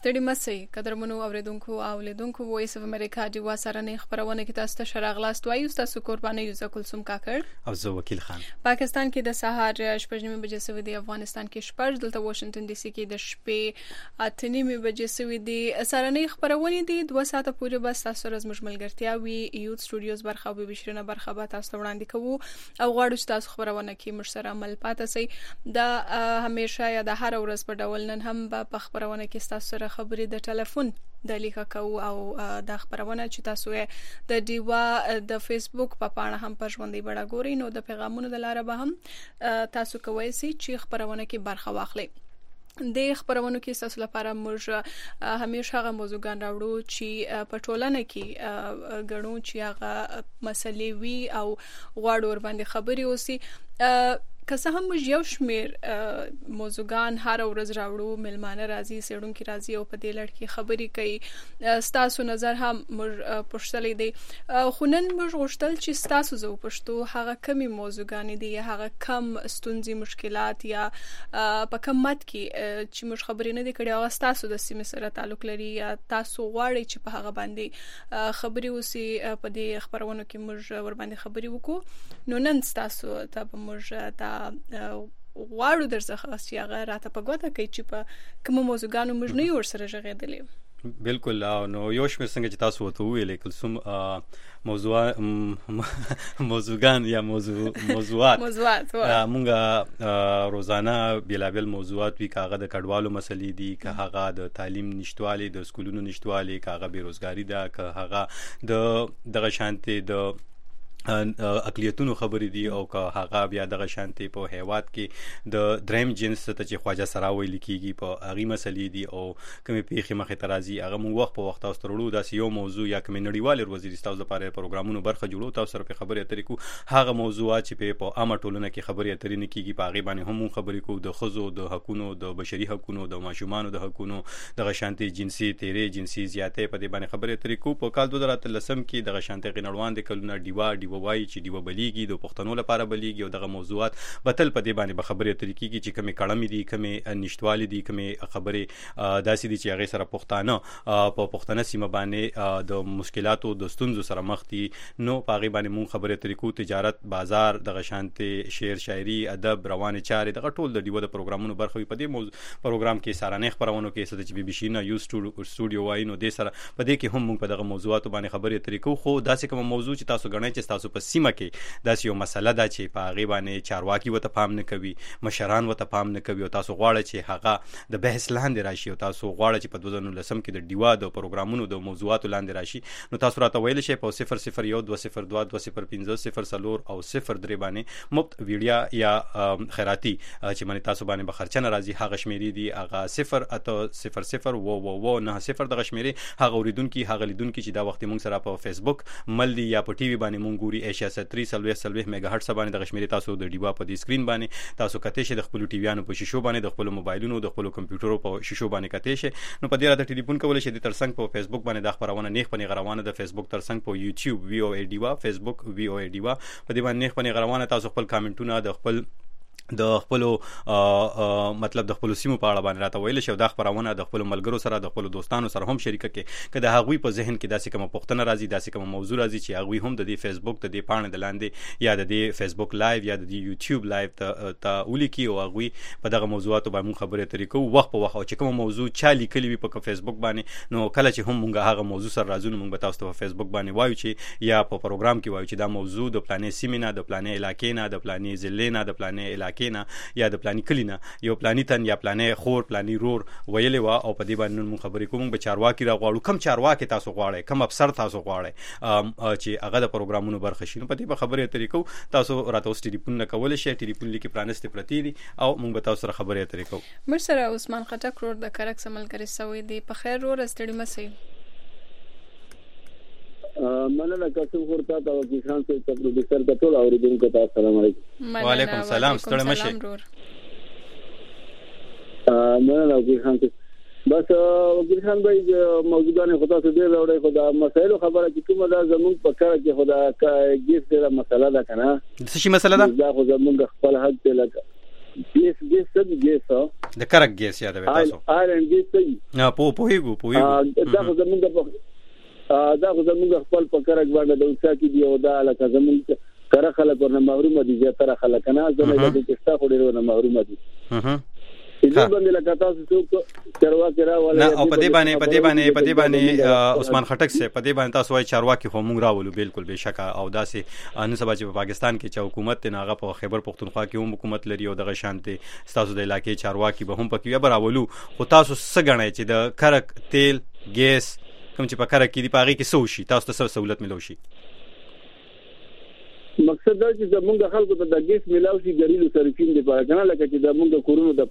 ستړي مسئ قدرمنو اوریدونکو او لیدونکو وایس اف امریکا ډیوا سرنې خبرونه کې تاسو ته شراغلاست وایو. تاسو قرباني یوزه کلثوم کاکړ او زه وکیل خان. پاکستان کې د سهار 8:30 بجې سوي دي، افغانستان کې 8 دلته واشنگټن ډي سي کې د شپې 8:30 بجې سوي دي. سرنې خبرونه دي 2 ساعته پورې بس تاسو سره زموږ ملګرتیا وي. یوت سټوډیوز برخه او بشرینه برخه به تاسو وړاندې کوو او غواړو چې تاسو خبرونه کې مر سره عمل پاتې سي. دا همیشه یا د هر ورځ په ډول نن هم په خبرونه کې تاسو سره خبرې د ټلیفون د لیکه کوو او د خبرونه چې تاسو د ډیوا د فیسبوک په پاڼه هم پر ژوندۍ بڑا ګوري نو د پیغامونو د لاره به هم تاسو کوی سي چې خبرونه کې برخه واخلئ. د خبرونو کې تاسو لپاره موږ همیشه هغه موضوعګان راوړو چې په ټولنه کې ګڼو چې هغه مسلې وي او غواړو ور باندې خبرې وسی. که څه هم موږ یو شمیر موضوعګان هر ورځ راوړو، ملمانه راځي، سیډونکو راځي او په دې لړ کې خبرې کوي. ستاسو نظر هم موږ پوښتلې دي خو نن موږ غوښتل چې ستاسو زو پښتو هغه کمی موضوعګان دي، هغه کم ستونزې مشکلات یا په کم مت کې چې موږ خبرې نه دي کړې هغه ستاسو د سیمې سره تعلق لري یا تاسو غواړئ چې په هغه باندې خبرې وسی په دې خبرونو کې موږ ور باندې خبرې وکړو. نو نن تاسو ته به موږ دا غواړو درڅخه چې هغه راته په ګوته کوي چې په کوم موضوعګانو موږ نه ور سره ژغېدلې. بالکل. نو یو شمېر څنګه چې تاسو وته ویلې کلثوم موضوعګان یا موضوعات مونږه روزانه بیلابل موضوعات وی، کاغه د کډوالو مسلې دي، که هغه د تعلیم نشټوالي، د سکولونو نشټوالي، کاغه بیروزګاری ده، که هغه د دغه شانتي د اقلیتونو خبرې دي او که هغه بیا دغه شانتي په هیواد کې د دریم جنس ته چې خواجه سراوي لیکيږي په هغه مسلې دي او کومې پیښې مخې ته راځي هغه مو وخت په وخت تاسو ترلو داسې یو موضوع یا کومې نړیوال وزیر تاسو لپاره پروګرامونو برخه جوړو تاسو سره په خبرې اترې کو هغه موضوعات چې په عامه ټولنه کې خبرې اترې نه کیږي په هغه باندې هم خبرې کو، د خزو د حقوقو، د بشري حقوقو، د ماشومانو د حقوقو، دغه شانتي جنسي تیرې جنسي زیاتې په دې باندې خبرې اترې کو. په کال 2013 کې دغه شانتي غنړوان د کلونه ډیوا وای چې دیو بلیږي د پښتنو لپاره بلیږي او دغه موضوعات بتل په دې باندې خبرې اترې کیږي چې کومې کړمې دي، کومې نشټوالې دي، کومې خبرې داسې دي چې هغه سره پښتانه په پښتنه سیمه باندې د مشکلاتو د ستونزو سره مخ دي. نو په هغه باندې مون خبرې اترې کو، تجارت، بازار، دغه شانتي شعر، شاعري، ادب، روانه چارې، دغه ټول د دیو د پروګرامونو برخه وي. په دې پروګرام کې سارانه خبرونه کې څه چې بي بي سي نه یو سټوډیو وای نو د سره په دې کې هم مون په دغه موضوعاتو باندې خبرې اترې کو. خو داسې کوم موضوع چې تاسو غنئ چې تاسو په سیمه کې داسې یو مسله ده چې په هغه باندې چارواکي وته پام نه کوي، مشران وته پام نه کوي او تاسو غواړئ چې هغه د بحث لاندې راشي او تاسو غواړئ چې په 2019 کې د ډیوا د پروګرامونو د موضوعاتو لاندې راشي نو تاسو راته ویل شئ په 001202050 او 03 باندې مفت ویډیا یا خیراتی چې باندې تاسو باندې بخرچنه راځي هغه شمیرې دي هغه 0800090 دغه شمیرې هغه اوریدونکو هغه لیدونکو چې دا وخت مونږ سره په فیسبوک مل دي یا په ټي وي باندې مونږ ګوري ایشیا 330 میگا هرتز باندې د شمیرې تاسو د ډیوا په دې سکرین باندې تاسو کته شي د خپل ټي ویانو په شیشو باندې د خپل موبایلونو د خپل کمپیوټرو په شیشو باندې کته شي. نو په دې راته ټلیفون کول شي د ترڅنګ په فیسبوک باندې د خبرونه نیخ پنی غروانه د فیسبوک ترڅنګ په یوټیوب وی او ای ډیوا، فیسبوک وی او ای ډیوا په دې باندې نیخ پنی غروانه تاسو خپل کامنټونه د خپل مطلب د خپل سیمو په اړه باندې راته ویل شو. دا خبرونه د خپل ملګرو سره د خپل دوستانو سره هم شریک کړي کله هغه په ذهن کې داسې کوم پوښتنه راځي، داسې کوم موضوع راځي چې هغه هم د دې فیسبوک د دې پاڼې د لاندې یا د دې فیسبوک لایو یا د یوټیوب لایو ته ولیکي او هغه په دغه موضوعاتو باندې خبرې اترې کوو وخت په وخت او چې کوم موضوع چا لیکلی وي په فیسبوک باندې نو کله چې هم مونږ هغه موضوع سره راځو نو مونږ تاسو ته په فیسبوک باندې وایو چې یا په پروګرام کې وایو چې دا موضوع د پلانې سیمه نه، د پلانې علاقې نه، د پلانې ضلع نه، د پلانې علاقې نه یا د پلانې کلینا یو پلانې تن یا پلانې خور پلانې رور ویلې وا او په دې باندې مون خبرې کوم به چارواکي را غواړو کم چارواکي تاسو غواړئ کم افسر تاسو غواړئ چې هغه د پروګرامونو برخه شي. نو په دې به خبرې اترې کوو. تاسو راته اوس ټلیفون نه کول شي، ټلیفون لیکي پرانست پرتی دي او مونږ به تاسو سره خبرې اترې کوو. مر سره عثمان خټک رور د کرک سمل کري سوي دي په خیر رور استړي مسي مننه کسب ورته تا او کسان ته پروډوسر ته ټول اوریدونکو ته السلام علیکم. وعلیکم السلام. ستړي مشه. مننه کسان ته بس وکیل خان بھائی موضوعونه خدا ته ډیر وړي خدا مسایل خبره چې کومه دا زموږ په کار کې خدا کا ګیس ډیره مسله ده کنه. څه شي مسله ده؟ دا خو زموږ خپل حق ته لګا ګیس د کرک ګیس یادوي تاسو آیرن ګیس نه پوهیږو دا خو زمونږ خپل په کرک باندې د اوسا کې دی او دا لکه زمونږ کر خلک ورنه محروم دي زیاتره خلک نه ځنه د کستا خو ډیر ورنه محروم دي دې باندې لکه تاسو څوک چارواکي راول نه او په دې باندې عثمان خټک سه په دې باندې تاسو وايي چارواکي خو مونږ راولو بالکل بشکه او داسې ان سبا چې په پاکستان کې چې حکومت نه هغه په خیبر پختونخوا کې هم حکومت لري او دغه شانتي تاسو د علاقې چارواکي به هم پکې راولو خو تاسو څه غنئ چې د کرک تیل ګیس کوم چې په کرک کې دی پاغي کې سو شي تاسو ته سہولت ملو شي مقصد دا چې زمونږ خلکو ته د ګیس ملاو شي ګریلو صرفین دی پاره کنه لکه چې زمونږ کورونو د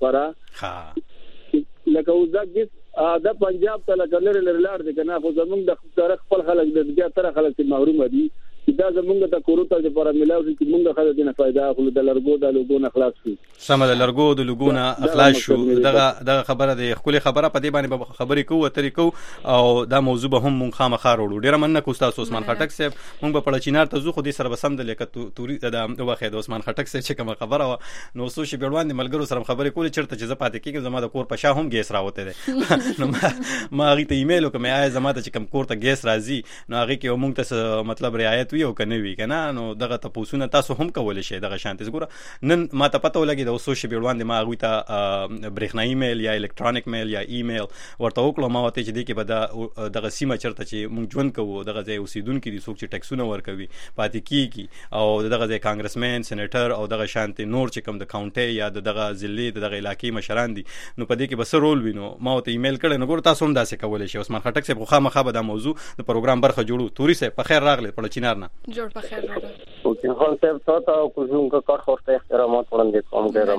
پاره لکه اوس دا ګیس دا پنجاب ته لکه لر دی کنه خو زمونږ د تاریخ خپل خلک د بیا تر خلک چې محروم دي دا زمونږ ته کورو ته لپاره ملاو شي چې مونږ خلک نه فائدہ اخلو د لرګو د لوګو اخلاص شو سم د لرګو د لوګو اخلاص شو دغه خبره د خپل خبره په دې باندې خبرې کوو طریقو او دا موضوع به هم مونږ خامخا وروړو ډیر مننه کوم تاسو عثمان خټک صاحب مونږ په پړچینار ته زو خو دې سره بسم د لیکه توري د واخې د عثمان خټک صاحب چې کوم خبره نو سو شي بیروان د ملګرو سره خبرې کولې چرته چې زپاتې کېږم زما د کور په شاه هم ګیس راوته ده نو ما غي ته ایمیل وکم آی زما ته چې کوم کور ته ګیس راځي نو هغه کې مونږ ته مطلب رعایت وي او کنه وي کنه نو دغه تاسو تاسو هم کولای شئ دغه شانتي ګوره نن ما ته پته ولګي د سوشل بیروان د ما غوي ته برېښنايي میل یا الکترونیک میل یا ایمیل ورته وکړو ما وته چې د کې به دغه سیمه چرته چې مونږ ژوند کوو دغه ځای اوسیدونکو دي څوک چې ټیکسونه ورکوي پاتې کیږي او دغه ځای کانګرسمن سېنیټر او دغه شانتي نور چې کوم د کاونټي یا دغه ضلع دغه علاقې مشران دي نو په دې کې بس رول وینو ما وته ایمیل کړه نو ګوره تاسو هم داسې کولای شئ عثمان خټک صاحب خو خامخا به دا موضوع د پروګرام برخه جوړو توري صاحب په خیر راغلی په چینار نه جوړ په خیر راغلی اوکې خان صاحب تاسو کوم کار خورته احترامات وړاندې کوم ډیر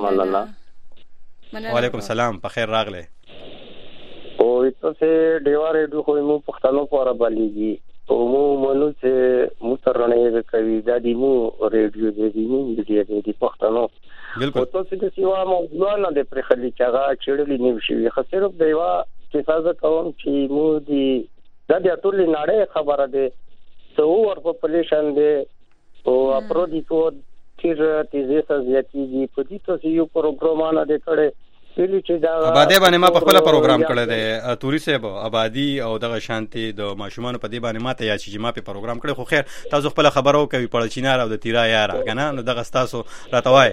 مننه وعلیکم السلام په خیر راغلی او تاسو دیواره دوه خو مو پښتنو پورا بالیږي او مو مونږ چې مترنه کوي دا دی مو ریډیو دی مو میډیا دی پښتنو بالکل تاسو چې سیوا موضوع نه د پرخلي چاغه چړلې نیو شي خو صرف دیوا چې تاسو کوم چې مو دی دا د ټولې نړۍ خبره ده څو ور پاپولیشن ده او اپرودي کو تیر تیزه سزياتي په دې تاسو یو پروګرام نه کړي ویلي چې دا آبادی باندې ما په خپل پروګرام کړی دی توري صاحب آبادی او دغه شانتي د ماشومان په دې باندې ماته یا چې ما په پروګرام کړی خو خیر تاسو خپل خبرو کوي په چینار او د تیرا یار کنه نو دغه تاسو راتوای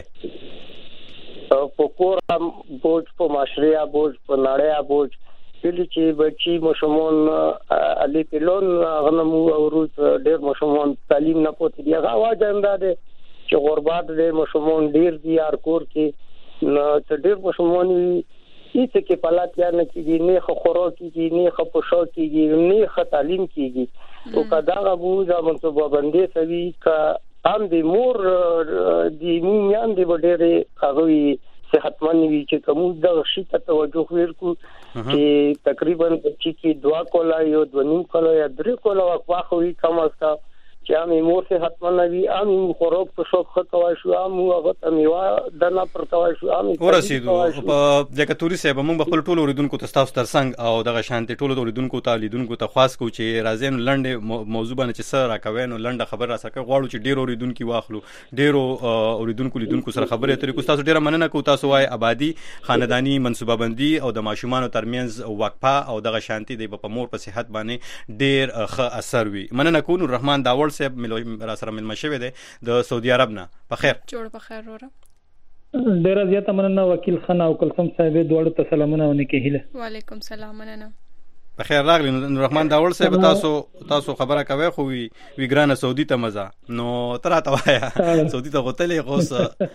په کور بوج په معاشري بوج په نړۍ بوج ویلي چې بچي ماشومان علي پیلون غنمو او روز ډېر ماشومان تعلیم نه پوتې دی هغه واجب انداده چې غربت ډېر ماشومان ډېر دي ار کور کې نو چې ډېر ماشومان هیڅ کې پالات یا نه کېږي نه خو خوراک کېږي نه خو پوشاک کېږي نه خو تعلیم کېږي او کدا غو دا منصوبه باندې سوي ک ام دي مور دي میان دي ډېر هغه صحتمند وي چې کوم د شي ته توجه ورکو چې تقریبا چې 2 کولا یو 2.5 کولا یا 3 کولا واخوي کوم استا چې امي مور صحتمند وي امي خوراک په شوق خطوای شو امي هغه تمیوا دنا پرتوای شو امي ورسېدو په دغه توري صاحب موږ خپل ټولو اوریدونکو ته تاسو ترڅنګ او دغه شانتي ټولو اوریدونکو ته لیدونکو ته خاص کو چې راځین لنډه موضوع باندې چې سره راکوي نو لنډه خبر را سره غواړو چې ډیرو اوریدونکو واخلو ډیرو اوریدونکو لیدونکو سره خبرې اترې کو تاسو ډیره مننه کو تاسو وايي آبادی خاندانی منصوبه بندي او د ماشومان ترمنځ وقفه او دغه شانتي د په مور په صحت باندې ډیر ښه اثر وي مننه کو نور رحمان داول صاحب را سره مل مشوي دي د سعودي عرب نه په خیر جوړ په خیر وره ډیر زیاته مننه وکیل خان او کلثوم صاحب دوړو ته سلامونه ونکه هله وعلیکم السلام مننه په خیر راغلی نور رحمان داول صاحب تاسو خبره کوي خو وی ګرانه سعودي ته مزه نو ترا ته وایا سعودي ته غوتلې غوس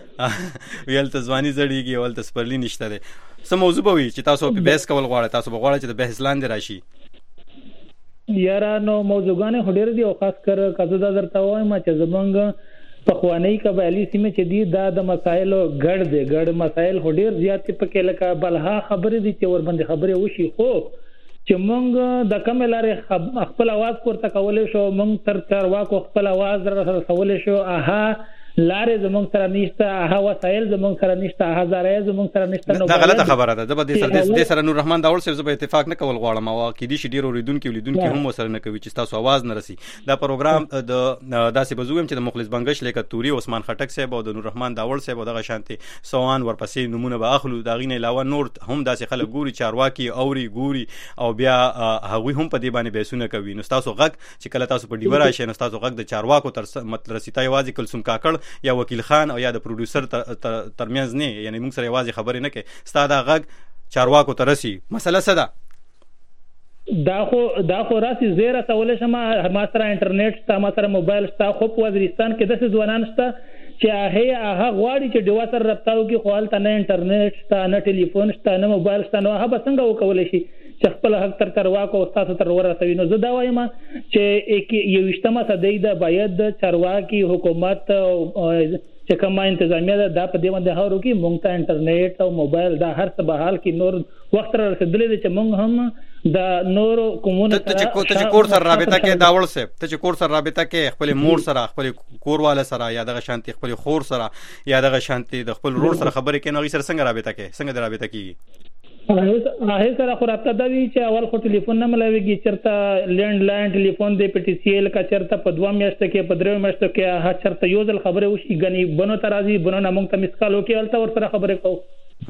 ویل ته ځواني زړیږي ول ته سپرلی نشته ده سم موضوع به وي چې تاسو په بحث کول غواړئ تاسو به غواړئ چې د بحث لاندې راشي یارانو موضوعګانې هډیر دي او خاص کر کزه دا درته وایم چې زمونږ په خوانی قبایلی سیمه چې دی دا د مسایلو ګډ مسایل هډیر زیات پکې لکه بلها خبرې دي چې ور باندې خبرې وشي خو چې مونږ د کوم لارې خپل आवाज پورته کولای شو مونږ تر واکو خپل आवाज رسولای شو لارې زمونږ سره نشته، هغه وسایل زمونږ سره نشته، هغه ذرایع زمونږ سره نشته. دا غلطه خبره ده. د دې سره نور رحمان داول صاحب زه به اتفاق نه کول غواړم او کې دي شي ډیر اوریدونکو ولیدونکو هم وسره نه کوي چې تاسو आवाज نه رسي. دا پروګرام د داسې بزوم چې د مخلص بنگش لیکه توري عثمان خټک صاحب او د نور رحمان داول صاحب او دغه شانتي سوان ورپسې نمونه به اخلو. دا غینه علاوه نور هم داسې خلک ګوري چارواکي اوري ګوري او بیا هغوی هم په دې باندې بحثونه کوي. نو تاسو غږ چې کله تاسو په ډیوره شئ نو تاسو غږ د چارواکو تر مطلب رسیتا یوازې کلثوم کاکړ یا وکیل خان او یا د پروډوسر ترمنځ نه، یعنی موږ سره یوازې خبرې نه کوي، ستاسو دا غږ چارواکو ته رسي. مسله څه ده؟ دا خو راسي زیره سوال شمه ما سره انټرنیټ شته، ما سره موبایل شته، خو په وزیرستان کې د ځوانان شته چې هغه غواړي چې ډیوا سره رابطه وکړي، خو هلته نه انټرنیټ شته، نه ټلیفون شته، نه موبایل شته. نو هغه څنګه وکولای شي چې خپل حق تر چارواکو او تاسو تر ورسوي؟ نو زه دا وایم چې 21مه صدۍ ده، باید چارواکي حکومت چې کومه انتظامیه ده دا په دې باندې هاورو کې مونږ ته انټرنیټ او موبایل دا هر څه به حال کې نور وخت را رسېدلی دی چې مونږ هم د نورو قومونو سره ته چې کور سره رابطه کې داول صاحب ته چې کور سره رابطه کې خپل مور سره خپل کورواله سره یا دغه شانتي خپل خور سره یا دغه شانتي د خپل رور سره خبرې کوي، نو غي سره څنګه رابطه کې څنګه د رابطه کیږي؟ هغه سره خو رابطه دا وی چې اول خو ټلیفون نه ملويږي، چرته لینډ لاین ټلیفون دی په ټي سی ال کا چرته په 2 میاشتو کې په 3 میاشتو کې هغه چرته یو ځل خبره وشي غني بنو ترازی بنو نه مونږ ته مسکال وکي الته ور سره خبره کوو.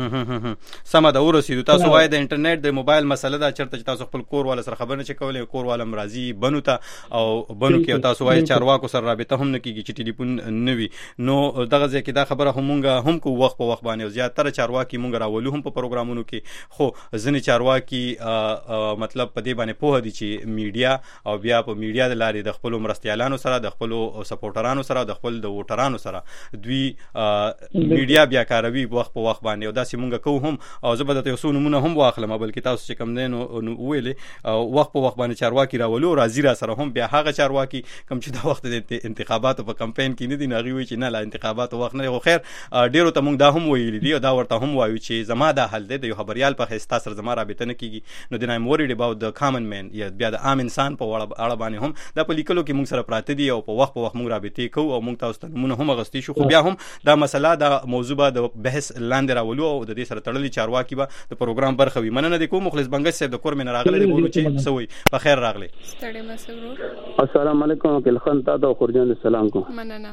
سمه ده ورسېدو. تاسو وایي د انټرنیټ د موبایل مسله ده، چرته چې تاسو خپل کور والا سره خبر نه کولای، کور والا مرضی بنو ته او بنو کې تاسو وایي چارواکو سره رابطه هم نه کیږي چې ټلیفون نه وي. نو دغه ځکه دا خبره همونګه هم کو وخت په وخت باندې زیاتره چارواکي مونږ راولو هم په پروګرامونو کې، خو ځنې چارواکي مطلب په دې باندې پوه دي چې میډیا او بیا په میډیا د لارې د خپل مرستيالانو سره د خپل سپورټرانو سره د خپل د ووټرانو سره دوی میډیا بیا کاروي وخت په وخت باندې. داسې مونږ کوو هم او زه به درته یو څو نمونه هم واخلم، بلکې تاسو چې کوم دی نو ویلې وخت په وخت باندې چارواکي راولو راځي را سره هم بیا هغه چارواکي کوم چې د وخت د انتخاباتو په کمپاین کې نه دي هغوی وایي چې نه لا انتخاباتو وخت نه دی. خو خیر ډېرو ته مونږ دا هم ویلي دي او دا ورته هم وایو چې زما دا حل دی د یو خبریال په حیث تا سره زما رابطه نه کېږي، نو دین ایم ورید اباوت د کامن مین یا بیا د عام انسان په اړه باندې هم دا په لیکلو کې مونږ سره پراته دي او په وخت مونږ رابطې کوو او مونږ تاسو ته نمونه هم اغوستی شو. خو بیا هم دا مسله دا موضوع به د بحث لاندې راولو او د دې سره تړلي چارواکي به د پروګرام برخه وي. مننه د کوم مخلص بنگش صاحب د کور من راغله دی ګورو چې سوي په خیر راغله. ستړي مسرور السلام علیکم وکیل خان تاسو خورجان السلام کوم. مننه.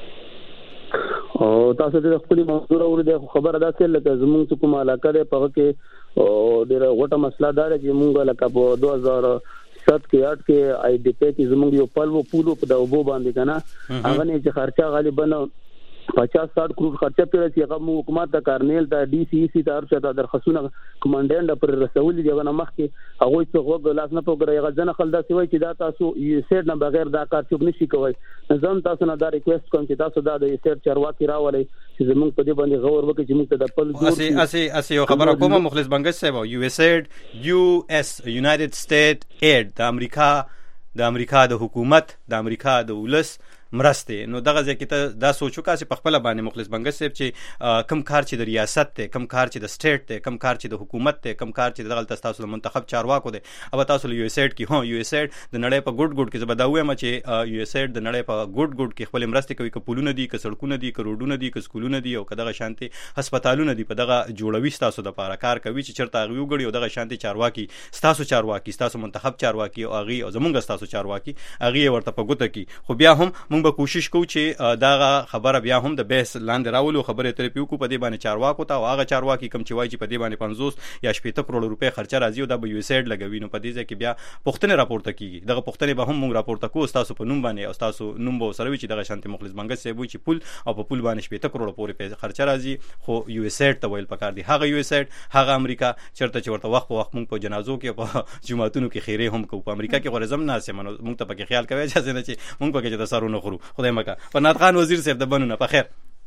او تاسو د خپل موضوع اورېده خبره ده چې لکه زمونږ کوم علاقه ده په کې او ډیره غوټه مسله ده چې مونږ لکه په 2007 کې 8 کې آی ډی پی کې زمونږ یو پلو پولو په د وبو باندې کنه هغه نه چې خرچه غالبا 50-60 کروڑ خرچه پیړه چې هغه حکومت د کارنیل د ډي سی سی ته ارشد درخصونه کمانډنټ پر رسولي دی غو مخ کې هغه څه وګ لاس نه پوګره هغه ځنه خل دا سوي چې دا تاسو یو سیټ نه بغیر دا کار څوک نشي کوي. ځم تاسو نه دا ریکوست کوم چې تاسو دا د سیټ چارواکي راولي چې زموږ په دې باندې غور وکړي چې موږ ته د پل اسی یو خبره کومه مخلص بنگش صاحب یو اس ایډ یونایټډ سټیټ ایډ د امریکا د حکومت د امریکا د ولس مرسته. نو دغه ځکه ته دا سوچو کا چې په خپل باندې مخلص بنگش صاحب چې کم کار چې د ریاست ته، کم کار چې د سټیټ ته، کم کار چې د حکومت ته، کم کار چې دغه تاسو له منتخب چارواکو ده او تاسو له یو اس ایډ کې هو یو اس ایډ د نړۍ په ګډ کې زبداوي ما چې یو اس ایډ د نړۍ په ګډ کې خپل مرسته کوي، کپولونه دي، ک سړکونه دي، ک روډونه دي، ک سکولونه دي او کداغه شانتي هسپتالونه دي په دغه جوړوي تاسو د لپاره کار کوي چې چرته غوي وګړي او دغه شانتي چارواکي تاسو منتخب چارواکي او اغي او زمونږ تاسو چارواکي اغي ورته په ګوته کې. خو بیا هم موږ به کوشش کوو چې دا خبره بیا هم د بحث لاندې راولو، خبره ترې پیو کو په دې باندې چارواکو ته او هغه چارواکي کم چې وایي چې په دې باندې 50 یا 70 کروڑ روپے خرچه راځي او دا به یو سیډ لګوي. نو په دې ځکه بیا پښتنه راپورته کیږي، دغه پښتنه به هم موږ راپورته کوو تاسو په نوم باندې او تاسو نوم به سره وي چې دغه شانتي مخلص بنگش صاحب وي چې پول او په پول باندې 70 کروڑ پورې خرچه راځي. خو یو سیډ ته ویل پکار دي هغه یو سیډ هغه امریکا چرته چې ورته وخت په وخت موږ په جنازو کې په جمعتونو کې خیره هم کوو. په امریکا کې غوړزم نه سمنو موږ ته پکې خیال کوي چې نه چې موږ پکې د سرونو خورو. خدای مکه فنات خان وزیر صاحب د بنونه په خیر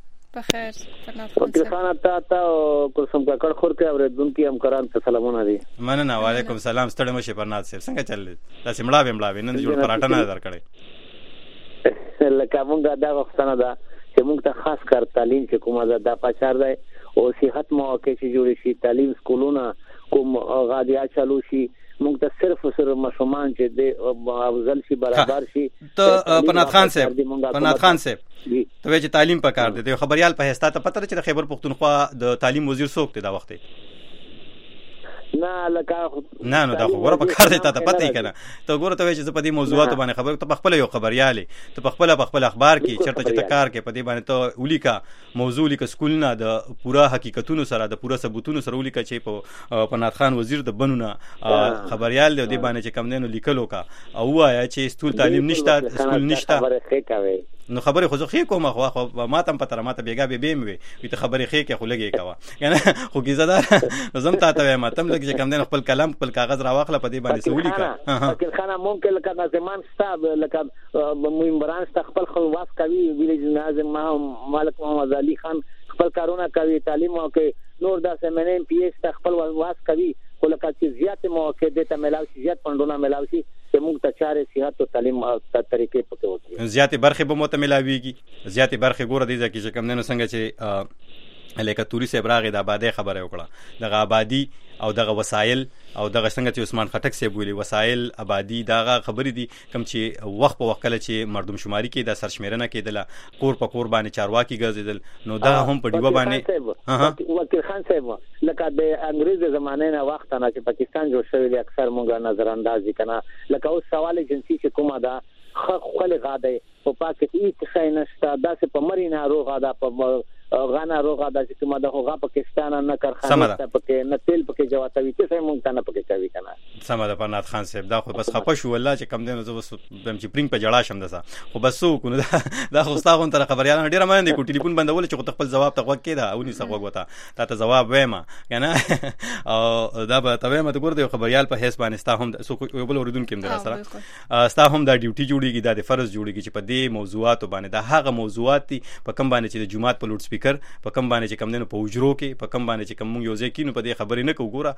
فنات خان تا کوم کاکړ خور کې اوریدونکو همکاران ته سلامونه دي. مننه. وعلیکم السلام. ستړي مشه فرنات صاحب څنګه چلل؟ تاسو مړاوي نن جوړ پراټه نه درکړې لکه موږ دا وختونه ده چې موږ ته خاص کار تعلیم چې کومه ده پچار دی او صحت مواقع چې جوړ شي، تعلیم سکولونه کوم غادیا چالو شي، موږ موږ ته صرف سره مشومان چې د افضل شي برابر شي. ته پنات خان صاحب ته چې تعلیم پکار دی خبريال په هستا ته پته چې د خیبر پختونخوا د تعلیم وزیر څوک دی دا وخت نه لکه نه نو دا خبره په کار دی ته پته یې کنه ته ګوره ته چې په دې موضوعات باندې خبر ته خپل یو خبريالې ته خپل اخبار کې چرته چې کار کې په دې باندې ته ولیکا موضوع لیک سکول نه د پورا حقیقتونو سره د پورا ثبوتونو سره ولیکا چې په پنات خان وزیر د بنونه خبريال دی باندې چې کم دینو لیکلو کا او وایا چې سکول تعلیم نشته سکول نشته نو خبره خو خې کومه خو ما تم پتر ما ته بیګا به بیم وي ته خبره خې کې خو لګي کوا یعنی خو کیزه زم ته ما تم لګ چې کم دین خپل کلام خپل کاغذ راواخله په دې باندې سولي کا فکر خانه ممکن لکه زمان ستاب لکه ممبران ست خپل خواص کوي ویلیج ناظم مالک محمد علي خان خپل کارونه کوي تعلیم او کې نور د سمنن پی ایس خپل واس کوي خو لکه چې زیات موقع د ته ملاوي زیات پندونه ملاوي چې موږ ته چارې صحت او تعلیم طریقې پکې وکړي زیات برخه به متملاويږي زیات برخه ګوره دي چې کم نه څنګه چې لکه توري صاحب راغی د آبادی خبره وکړه دغه آبادی او دغه وسایل او دغه څنګه چې عثمان خټک صاحب ویلي وسایل آبادی دغه خبرې دي کوم چې وخت په وخت کله چې مردم شماري کې د سرشمیرنه کېدله کور په کور باندې چارواکي ګرځیدل نو دا هم په دیوه باندې وکیل خان صاحب لکه د انګريز زمانه نه وخت نه چې پاکستان جوړ شوی دی اکثر مونږه نظر اندازي کنه لکه اوس سوال جنسي چې کومه دا خپل غاده په پاکستان کې څه نشته دا چې په مرینا روغه دا په غانا روغه دا چې کومه د هغه پاکستان نه کارخانه ته پکې نه تیل پکې جواتوي چې مونږ ته نه پکې کوي کنه سم ده پنات خان صاحب دا خو بس خپه شو والله چې کم دینو زو بم چې پرینګ په جړا شم دسا خو بس سو کو دا خو تاسو تر خبريالانو ډیره مانده کو ټلیفون بندول چې خپل جواب ته وکړه دا او ني څه وګوتا ته جواب وایم کنه او دا به ته مته ګور دی خبريال په هیڅ باندې ستا هم سو یو بل اوریدون کې در سره ستا هم دا ډیوټي جوړیږي دا د فرض جوړیږي چې په دې موضوعات باندې دا هغه موضوعات دي په کم باندې چې د جمعات په لوډ سپیکر په کم باندې چې کم دینو په وجرو کې په کم باندې چې کم یو ځای کینو په دې خبرې نه کو ګوره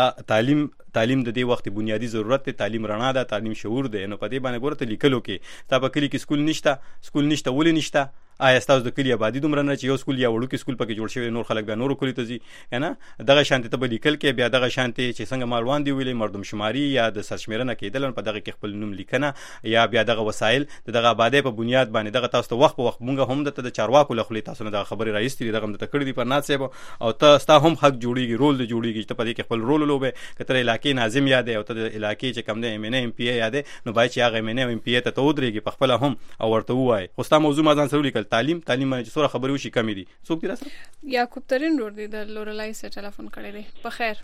دا تعلیم د دې وخت بنیادی ضرورت دی تعلیم رڼا ده تعلیم شعور دی نو په دې باندې ګوره ته لیکلو کې تا په کلی کې سکول نشته ولې نشته آیا تاسو د کلی آبادی دومره نه چې یو سکول یا وړو کې سکول پکې جوړ شوی نور خلک بیا نور کلی ته ځي کنه دغه شانتي ته لیکل کې بیا دغه شانتي چې څنګه مالوان دی ویلې مردم شماري یا د سرشمیرنه کېدل په دغه کې خپل نوم لیکنه یا بیا دغه وسایل دغه آبادی په بنیاد باندې دغه تاسو ته وخت په وخت مونږ هم د چارواکو له خلی تاسو نه دغه خبري راځي دغه د تکړه دی پر نات صاحب او ته ستا هم حق جوړیږي رول دی جوړیږي ته په دې کې خپل رول لوبه کتر علاقې ناظم یاد او ته علاقې چې کم نه ام پی یاد نو بای چې هغه ام پی ته ودرېږي په خپل هم او ورته وای خو ستا موضوع ما ځان سره لیکل تعلیم سره خبرې وشي کمی دي څوک دی راځه یعقوب ترین ور دي د لورلای سره ټلیفون کړی دی په خیر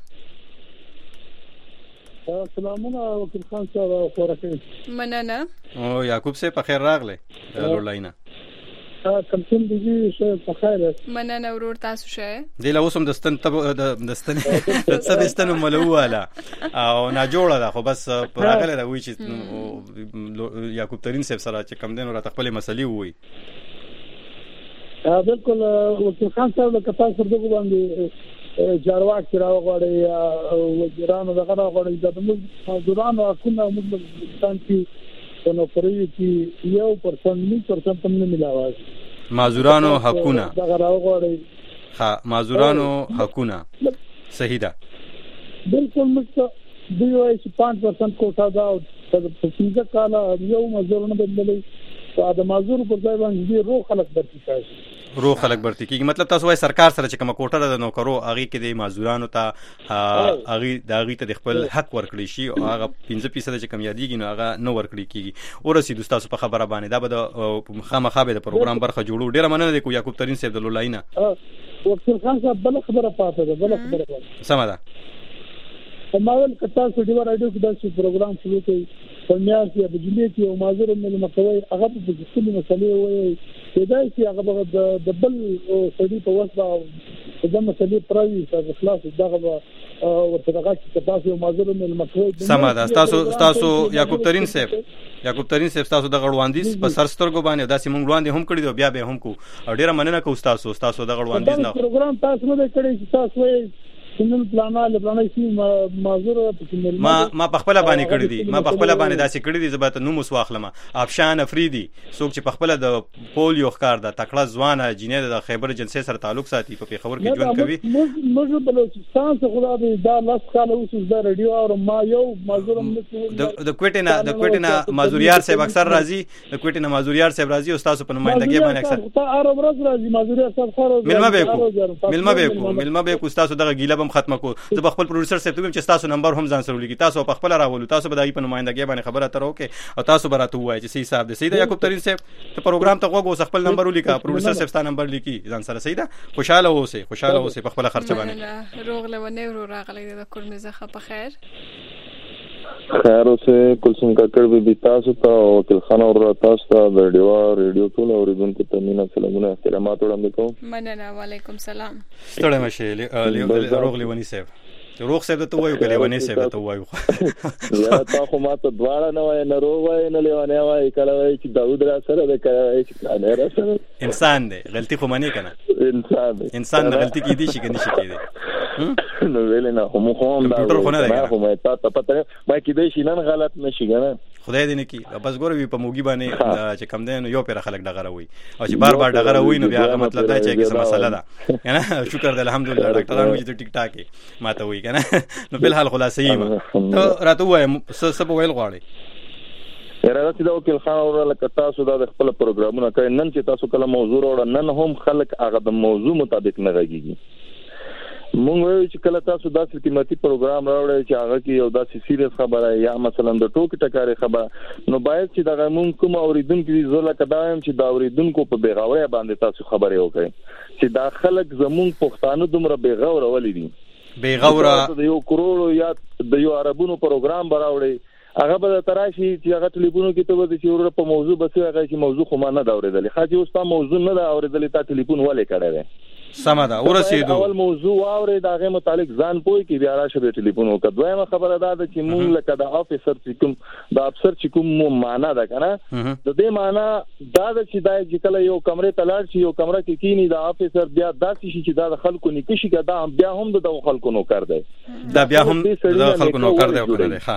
سلامونه وکیل خان صاحب خورکه مننه او یعقوب صاحب په خیر راغله لورلای نه کمسن دیږي شه په خیر مننه ورور تاسو شه دی له اوسم دستن دستن ملواله او نه جوړه ده خو بس راغله دا وی چې یعقوب ترین صاحب سره چې کم دین را خپل مسلې وي بالکل وکیل خان صاحب له کتاب سره دغه باندې جارواک راوغړی او وزیرانو دغه راوغړی د مزدورانو حقونه موږ پاکستان کې نو پرې کې 1% هم نه ملاوي مزدورانو حقونه دغه راوغړی ها مزدورانو حقونه صحیح ده بالکل موږ دوی وايي چې 5% کوټه دا په څنګه کاله یو مزدورونه بدلې دا مزدور په ځای باندې روح خلک برتي کوي روح خلک برتي کیږي مطلب تاسو وايي سرکار سره چې کوم کوټه د نوکرو اغي کې د مزدورانو ته اغي د ته خپل حق ورکړي شي او هغه 15% چې کم یادېږي نو هغه نو ورکړي کیږي او رسید تاسو په خبره باندې دا به د خامخا به د پروګرام برخه جوړو ډیره مننه د یعقوب ترین صاحب د لولاینا وکیل خان صاحب بل خبره پاتې ده بل خبره پاتې سم ده هماول کتا سټیو راډیو کې دا پروګرام شروع کړي پنځه یا بجلی کې او مازور مل مکوي هغه په ځکه مسلې وایي دا چې هغه د بل سړي په واسطه د مسلې پرایي چې خلاص دغه ورته دغه چې تاسو مازور مل مکوي سم ده تاسو یعقوب ترین صاحب تاسو د غړواندیس په سرسترګو باندې داسې مونږ وړاندې هم کړی بیا به هم کو ډیره مننه کوم تاسو د غړواندیس نه پروګرام تاسو نه کړی چې تاسو څنګه پلانه شي معذور ما پخپل باندې کړی دي ما پخپل باندې داسې کړی دي زبات نو مسواخلمه افشان افریدي څوک چې پخپل د پول یو ښکار د تکړه ځوانه جنې د خیبر جنسي سره تعلق ساتي په خبر کې ژوند کوي موږ بلوچستان څخه خدای دا لاس کال اوس د رادیو او ما یو معذور د کوټینا معذوریار صاحب اکثر راځي د کوټینا معذوریار صاحب راځي او تاسو په نمائندګي باندې اکثر ارب راز راځي معذوریار صاحب خارو ملما به کو تاسو دغه ګیله بم ختمه کو زه خپل پروډوسر صاحب ته چې تاسو نمبر هم ځان سره لیکي تاسو په خپل راولو تاسو به دای په نمائندګي باندې خبره تر وکي او تاسو براته وایي چې صحیح صاحب دې سیده یعقوب ترین صاحب ته پروګرام ته وګو خپل نمبر ولیکا پروډوسر صاحب ستاسو نمبر لیکي ځان سره سیده خوشاله اوسه په خپل خرچه باندې روغ له ونه راغلی د کورمه زخه په خیر اوسه کلثوم کاکړ به تاسو ته او وکیل خان اور تاسو ته د ریډیو ټول اوریدونکو ته مینا سلامونه احترامات وړاندې کوم مننه وعلیکم سلام ستړی مشه روغ لیونی صاحب روغ صاحب ته وایو کله ونی صاحب ته وایو یا تاسو ما ته دواړه نه وای نه روغ وای نه لیونی وای کله وای چې داوود را سره د کوي چې نه را سره انسان دی غلطي خو مانی کنه انسان غلطي کی دي شي کني شي کی دي نو ویل نه هم دا خو ما ته پته ما کې دې شي نن غلط نشي کنه خدای دې نه کی بس ګوره وی په موګي باندې چې کم دین یو پیر خلک دغه وي او چې بار دغه وي نو بیا مطلب دا چې څه مسله ده کنه شکر دې الحمدلله ډاکټرانو چې ټیک ټاک ماته وي کنه نو په حال خلاصې ما ته راته وایم څه ویل غواړي راځي دا وکیل خان اور لکه تاسو دا خپل پروګرامونه کوي نن چې تاسو کله موضوع وروړه نن هم خلک هغه د موضوع مطابق نه غږیږي مونږ وایو چې کله تاسو داسې قیمتي پروګرام راوړئ چې هغه کې یو داسې سیریس خبره یا مثلا د ټوکی ټکارې خبره نو باید چې دغه مونږ کوم اوریدونکو زه لکه دا وایم چې دا اوریدونکو په بیغاوري باندې تاسو خبرې وکړئ چې دا خلک زمونږ پښتانه دومره بیغاوره ولې دي بیغاوره د یو کروڑو یا د یو عربونو پروګرام براوړي هغه به تراشي چې هغه ټلیفونو کې ته به چې ور په موضوع بس هغه چې موضوع خو ما نه دا اورېدل خاطر اوس تا موضوع نه دا اورېدل تا ټلیفون ولې کړی سمدا ورسېدو اول موضوع اورې دا غو متعلق ځان پوي کې بیا راشه به ټلیفون وکړ دویمه خبره ده چې مونږ لکه د افسر چې کوم د افسر چې کوم معنا ده کنه د دې معنا دا چې دا چې کله یو کمرې ته لاړ شي یو کمره کې کینی د افسر بیا داسې شي چې دا خلکو نه کشي دا بیا هم د خلکو نو کړ دی دا بیا هم د خلکو نو کړ دی او کړی ښه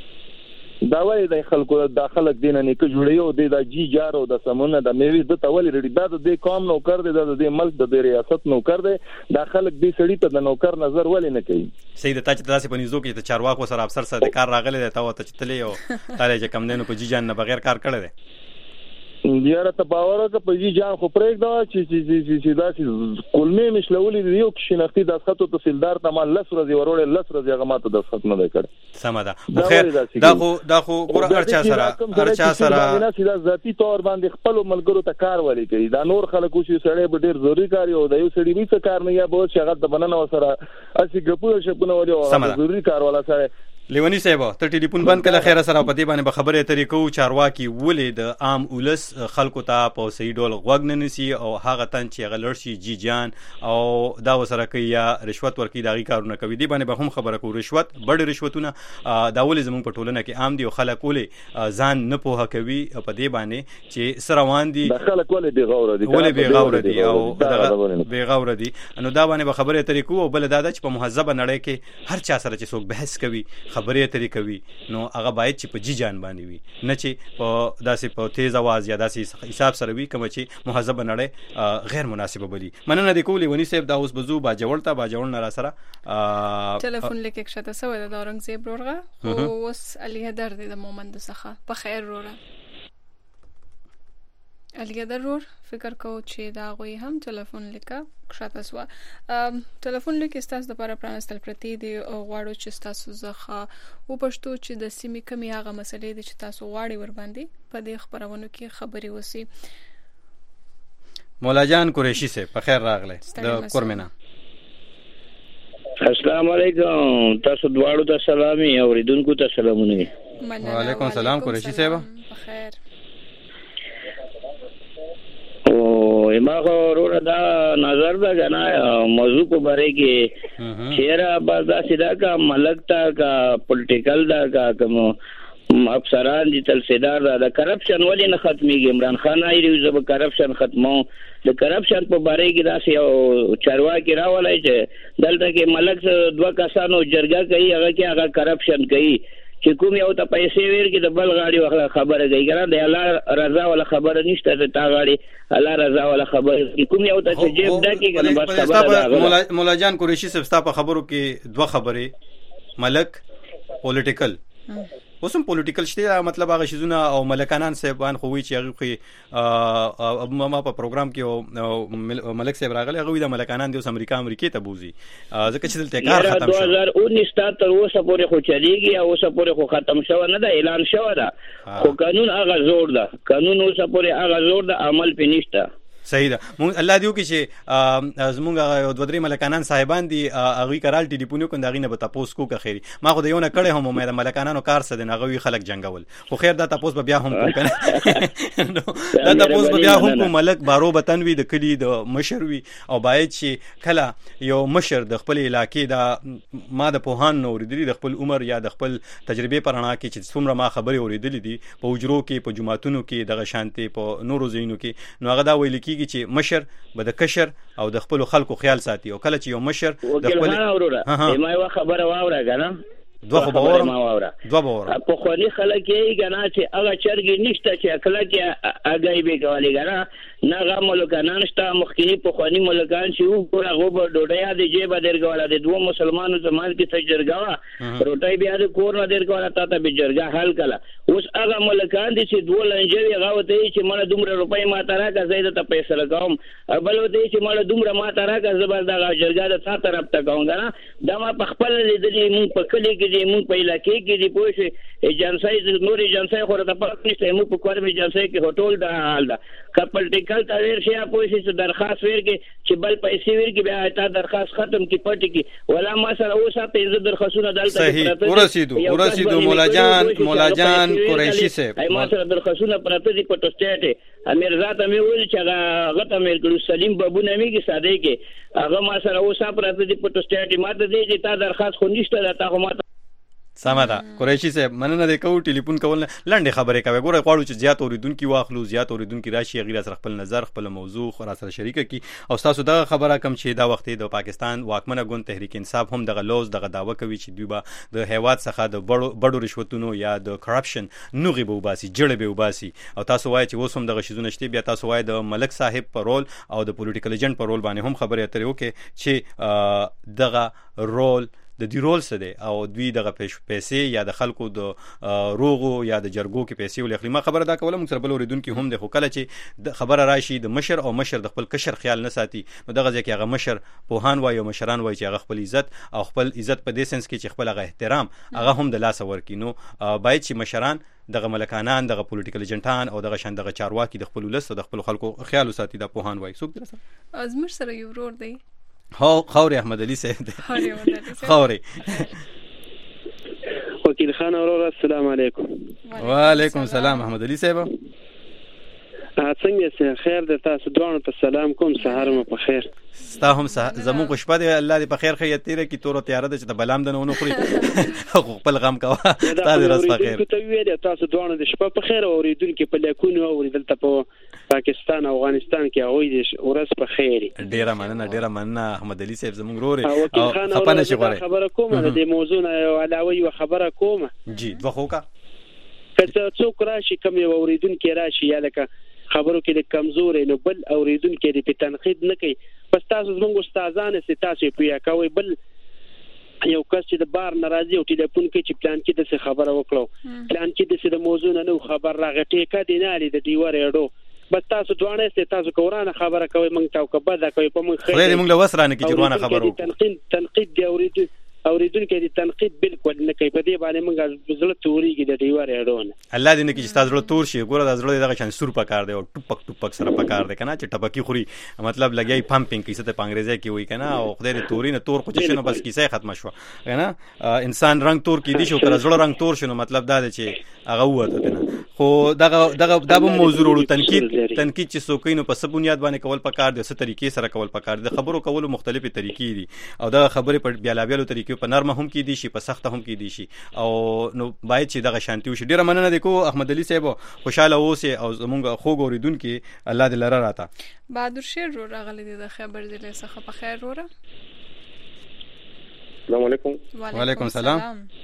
دا وایي د خلکو داخله دینه نه کې جوړیو د جی جارو د سمونه د میوي د تول ریډي دا د قوم نو کړ دی د ملک د ریاست نو کړ دی دا خلک دې سړی ته د نوکر نظر ولې نه کوي سید ته چې تاسو په نيزو کې ته چارواکو سره افسر سره د کار راغلی دی ته چې تلې او تعالی چې کم دینو په جی جان نه بغیر کار کړی دی دیاره ته باور وکړه په جی جان خو پرېږ دا چې دا چې کلمې مشلولې دی یو شناختی د خطو تحصیلدار ته مال لس ورځې ورولې لس ورځې هغه ماته د خط نه کړ سمدا خو خیر دا خو ګور ارچا سره نه سیده ذاتی تور باندې خپل ملګرو ته کار ولې کوي دا نور خلکو چې سړی به ډیر ضروري کار یو د یو سړی به څه کار نه یا به شغل د بننه سره اسی ګپو شپونه ولې ضروري کار ولا سره لیونی صاحب ته ټلیفون بند کله خیره سره په دې باندې خبرې طریقو چارواکي ولې د عام اولس خلکو ته په صحیح ډول غوږ نه نسی او هغه تن چې غلړ شي جی جان او دا وسره کوي یا رشوت ورکي داغي کارونه کوي دی باندې به هم خبره کو رشوت بڑ رشوتونه دا ولې زموږ په ټولنه کې عام دي او خلک ولې ځان نه پوهه کوي په دې باندې چې سروان دي خلک ولې بیغاوره دي او بیغاوره دي نو دا باندې خبرې طریقو او بل دا چې په مهذبه نړۍ کې هر چا سره چې څوک بحث کوي خبرې اترې کوي نو هغه باید چې په جی جان باندې وي نه چې په داسې په تیز आवाज یا داسې حساب سره وي کوم چې مهذب نړۍ غیر مناسبه بلی مننه د کولی ونی صاحب دا اوس بزو با جوړ نه را سره ټلیفون لیک شته سو د اورنګزیب ورغه او اوس علي هدر د مومند څخه په خیر وروره علي ضرور فکر کو چې دا غوي هم ټلیفون لیکه کښته سو ټلیفون لیک استاس د لپاره پرانستل پرتی دی او غواړو چې تاسو زخه او پښتو چې د سیمې کمی هغه مسلې دي چې تاسو غواړي ور باندې په دې خبرونو کې خبري وسی مولا جان قریشی سے په خیر راغله د کورمنه السلام علیکم تاسو دواړو ته سلامي او ریدونکو ته سلامونه وعلیکم السلام قریشی صاحب په خیر ما ورور دا نظر دا جنا موضوع کو باره کې چیرې بازا سیدا کا ملک تا کا پولیټیکل دا کا کوم افسران دي تلسیدار دا کرپشن ولې نه ختميږي. عمران خان ایری زب کرپشن ختمو. د کرپشن په باره کې داسې یو چارواکي راولای چې دلته کې ملک دوه کسانو جرګه کوي هغه کې هغه کرپشن کوي چې کوم یو ته پیسې ورکړي د بل غاړي وخت خبره کوي کنه د الله رضا ولا خبره نشته ته تا غاړي الله رضا ولا خبره کوم یو ته چې جیب ډکې کنه بس خبره. مولا جان قریشی صاحب تاسو په خبرو کې دوه خبرې ملک پولیټیکل اوسم پولیټیکل شته مطلب هغه شیزونه او ملکانان صاحبان خو وی چې هغه ما په پروګرام کې ملک صاحب راغلی هغه د ملکانان د امریکا ته بوزي ځکه چې دلته کار ختم شو 2019 تر اوسه پورې خو چلیږي او اوسه پورې خو ختم شو نه ده اعلان شو ده خو قانون هغه زور ده قانون اوسه پورې هغه زور ده عمل پې نشته. صحیح ده. مونږ الله دیو کې چې زمونږ دوه درې ملکانان صاحبان دي هغه کارال ټلیفون کوي دغه نه به تاسو کو که خیری ما خو د یو نه کړه هم مې د ملکانانو کار څه دي هغه خلک جنگول خو خیر دا تاسو بیا هم کو کنه دا تاسو بیا هم کو ملک بارو بتنوي د کلی د مشروي او باید چې کله یو مشر د خپل علاقې دا ما د پوهان نو ورېدلی د خپل عمر یا د خپل تجربه پرانا کې چې څومره ما خبرې ورېدلې دي په وجرو کې په جماعتونو کې دغه شانتي په نورو زینو کې نو هغه دا ویل چې مشر به د کشر او د خپل خلکو خیال ساتي او کله چې یو مشر د خپل ما یو خبره واوره کنه دوه باور په خوني خلک یې کنه چې هغه چرګ نشته چې اکلا کې اگای به کوي کنه نه غو ملکانان شته مخکینی په خوني ملکان چې وګوره غوبر ډوډۍ د جیب درګواله د دوه مسلمانانو زمال کې تجرګوا روټي بیا د کور نه درګواله تا ته به جرګه حل کړه اوس هغه ملکان دي چې دوه لنجوي غوته چې مړه دومره روپۍ ما ته راکا زید ته پیسې لګوم بل وته چې مړه دومره ما ته راکا زبر دا جرګه د تا طرف ته کوم کنه دا ما په خپل لیدلې مون په کلی کې دي مون په علاقې کې دي پوه ایجنسۍ نور ایجنسۍ خو ته پاتې نشته مون په کور می ایجنسۍ کې هوټل دا حال دا کپل ټیکل تا ور شي پوه شي درخواست ورکې چې بل پیسې ورکې بیا تا درخواست ختم کی پټ کی ولا ما سره اوسه په درخواستونه دلته صحیح ورسیدو مولا جان قریشی صاحب ما سره درخواستونه پراته دي په ټسټ امیر ذات مې ویل چې هغه ته مې ګلو سلیم بابو نامي کې ساده کې هغه ما سره اوسه پراته دي په ټسټ ماته دي چې تا درخواست خو نشته تا خو ما سمه ده قریشی صاحب مننه د کو ټلیفون کول لنډه خبره کوي ګوره غواړو چې زیات اوریدونکو واخلو زیات اوریدونکو راشي غیر سره خپل نظر خپل موضوع خورا سره شریک کی او تاسو دا خبره کم چې دا وخت د پاکستان واکمنه ګوند تحریک انصاف هم دغه لوز دغه داوا کوي چې دوی به د هیواد څخه د بړو رشوتونو یا د کرپشن نوغي به وباسي جړې به وباسي او تاسو وایي چې اوس هم دغه شیزونه شته بیا تاسو وایي د ملک صاحب په رول او د پولیټیکل ایجنټ په رول باندې هم خبرې اترې وکړي چې دغه رول د دې رول څه دی او دوی دغه پیسې یا د خلکو د روغو یا د جرګو کې پیسې ولې ما خبره دا کوله موږ سره بل اوریدونکو هم د خو کله چې د خبره راشي د مشر او مشر د خپل کشر خیال نه ساتي نو دغه ځکه هغه مشر پوهان وایي او مشران وایي چې هغه خپل عزت او خپل عزت په دې سنس کې چې خپل هغه احترام هغه هم د لاس ورکي نو باید چې مشران دغه ملکانان دغه پولیټیکل ایجنټان او دغه شان دغه چارواکي د خپل ولس او د خپل خلکو خیال ساتي د پوهان وایي څوک درسه ازمر سره یو ورور دی خوري احمد علي صاحب خوري وکیل خان اورور السلام علیکم وعلیکم السلام احمد علي صاحب څنګه سه خیر د تاسو دوه ته سلام کوم سهار مو په خیر ستا هم زمون خوشبه دی الله دې په خیر خیر تیره کی تور تیار ده چې د بلام دنه ونه خوري خپل غم کا تا دې راس په خیر ته ویل تاسو دوه د شپه په خیر اوریدونکو په لیکونو اوریدل په پاکستان او افغانستان کې هغه دې ورځ په خیر ډیره مننه احمد علي صاحب زمون غوري او خپانه شي غوري خبره کومه د موضوع نه علاوه یو خبره کومه جی دوه خوکا که څوک راشي کوم اوریدونکو راشي یا لکه خبرو کې د کمزورې نو بل اوریدونکو د تنقید نه کوي پس تاسو زموږ استادانه سي تاسو پیا کوي بل یو کس چې د بار ناراضي او ټلیفون کې چې پلان کې د خبره وکړو پلان کې د موضوع نه خبر راغټې کډې نه لري د دیوار اډو بس تاسو دوانه سي تاسو کورانه خبره کوي مونږ تاو کبه کوي په مونږ خیر مونږ له وسرانه کې جوړانه خبرو تنقید دی اوریدونکو د تنقید بالکل نه کوي په دې باندې موږ زړه توريږي د دیوار اډونه الله دې نه کې چې تاسو زړه تور شي ګوره د زړه دغه شان سور پکار دی او ټپک سره پکار دی کنه چې ټپکی خوري مطلب لګي پمپینګ کیسه ته پنګریزه کې وای کنه او خدای دې توري نه تور خو چې نو بس کیسه ختم شو کنه انسان رنگ تور کې دي شو کړه زړه رنگ تور شنو مطلب دا دی چې هغه وته نه خو دغه موضوع وروړو تنقید چې څوک نو په څه بنیاد باندې کول پکار دي، څه طریقې سره کول پکار دي. خبرو کولو مختلفې طریقې دي او دا خبرې په بیلابیلو طریقو په نرمه هم کې دي شي، په سخته هم کې دي شي، او نو باید چې دغه شانتي وشي. ډیره مننه دی کو احمد علي صاحب، خوشاله اوسئ او زمونږ خوږ اوریدونکي الله دې لره راته. بهادر شیر رو راغلی دی د خبر ضلع څخه. په خیر وروره. السلام علیکم. وعلیکم السلام.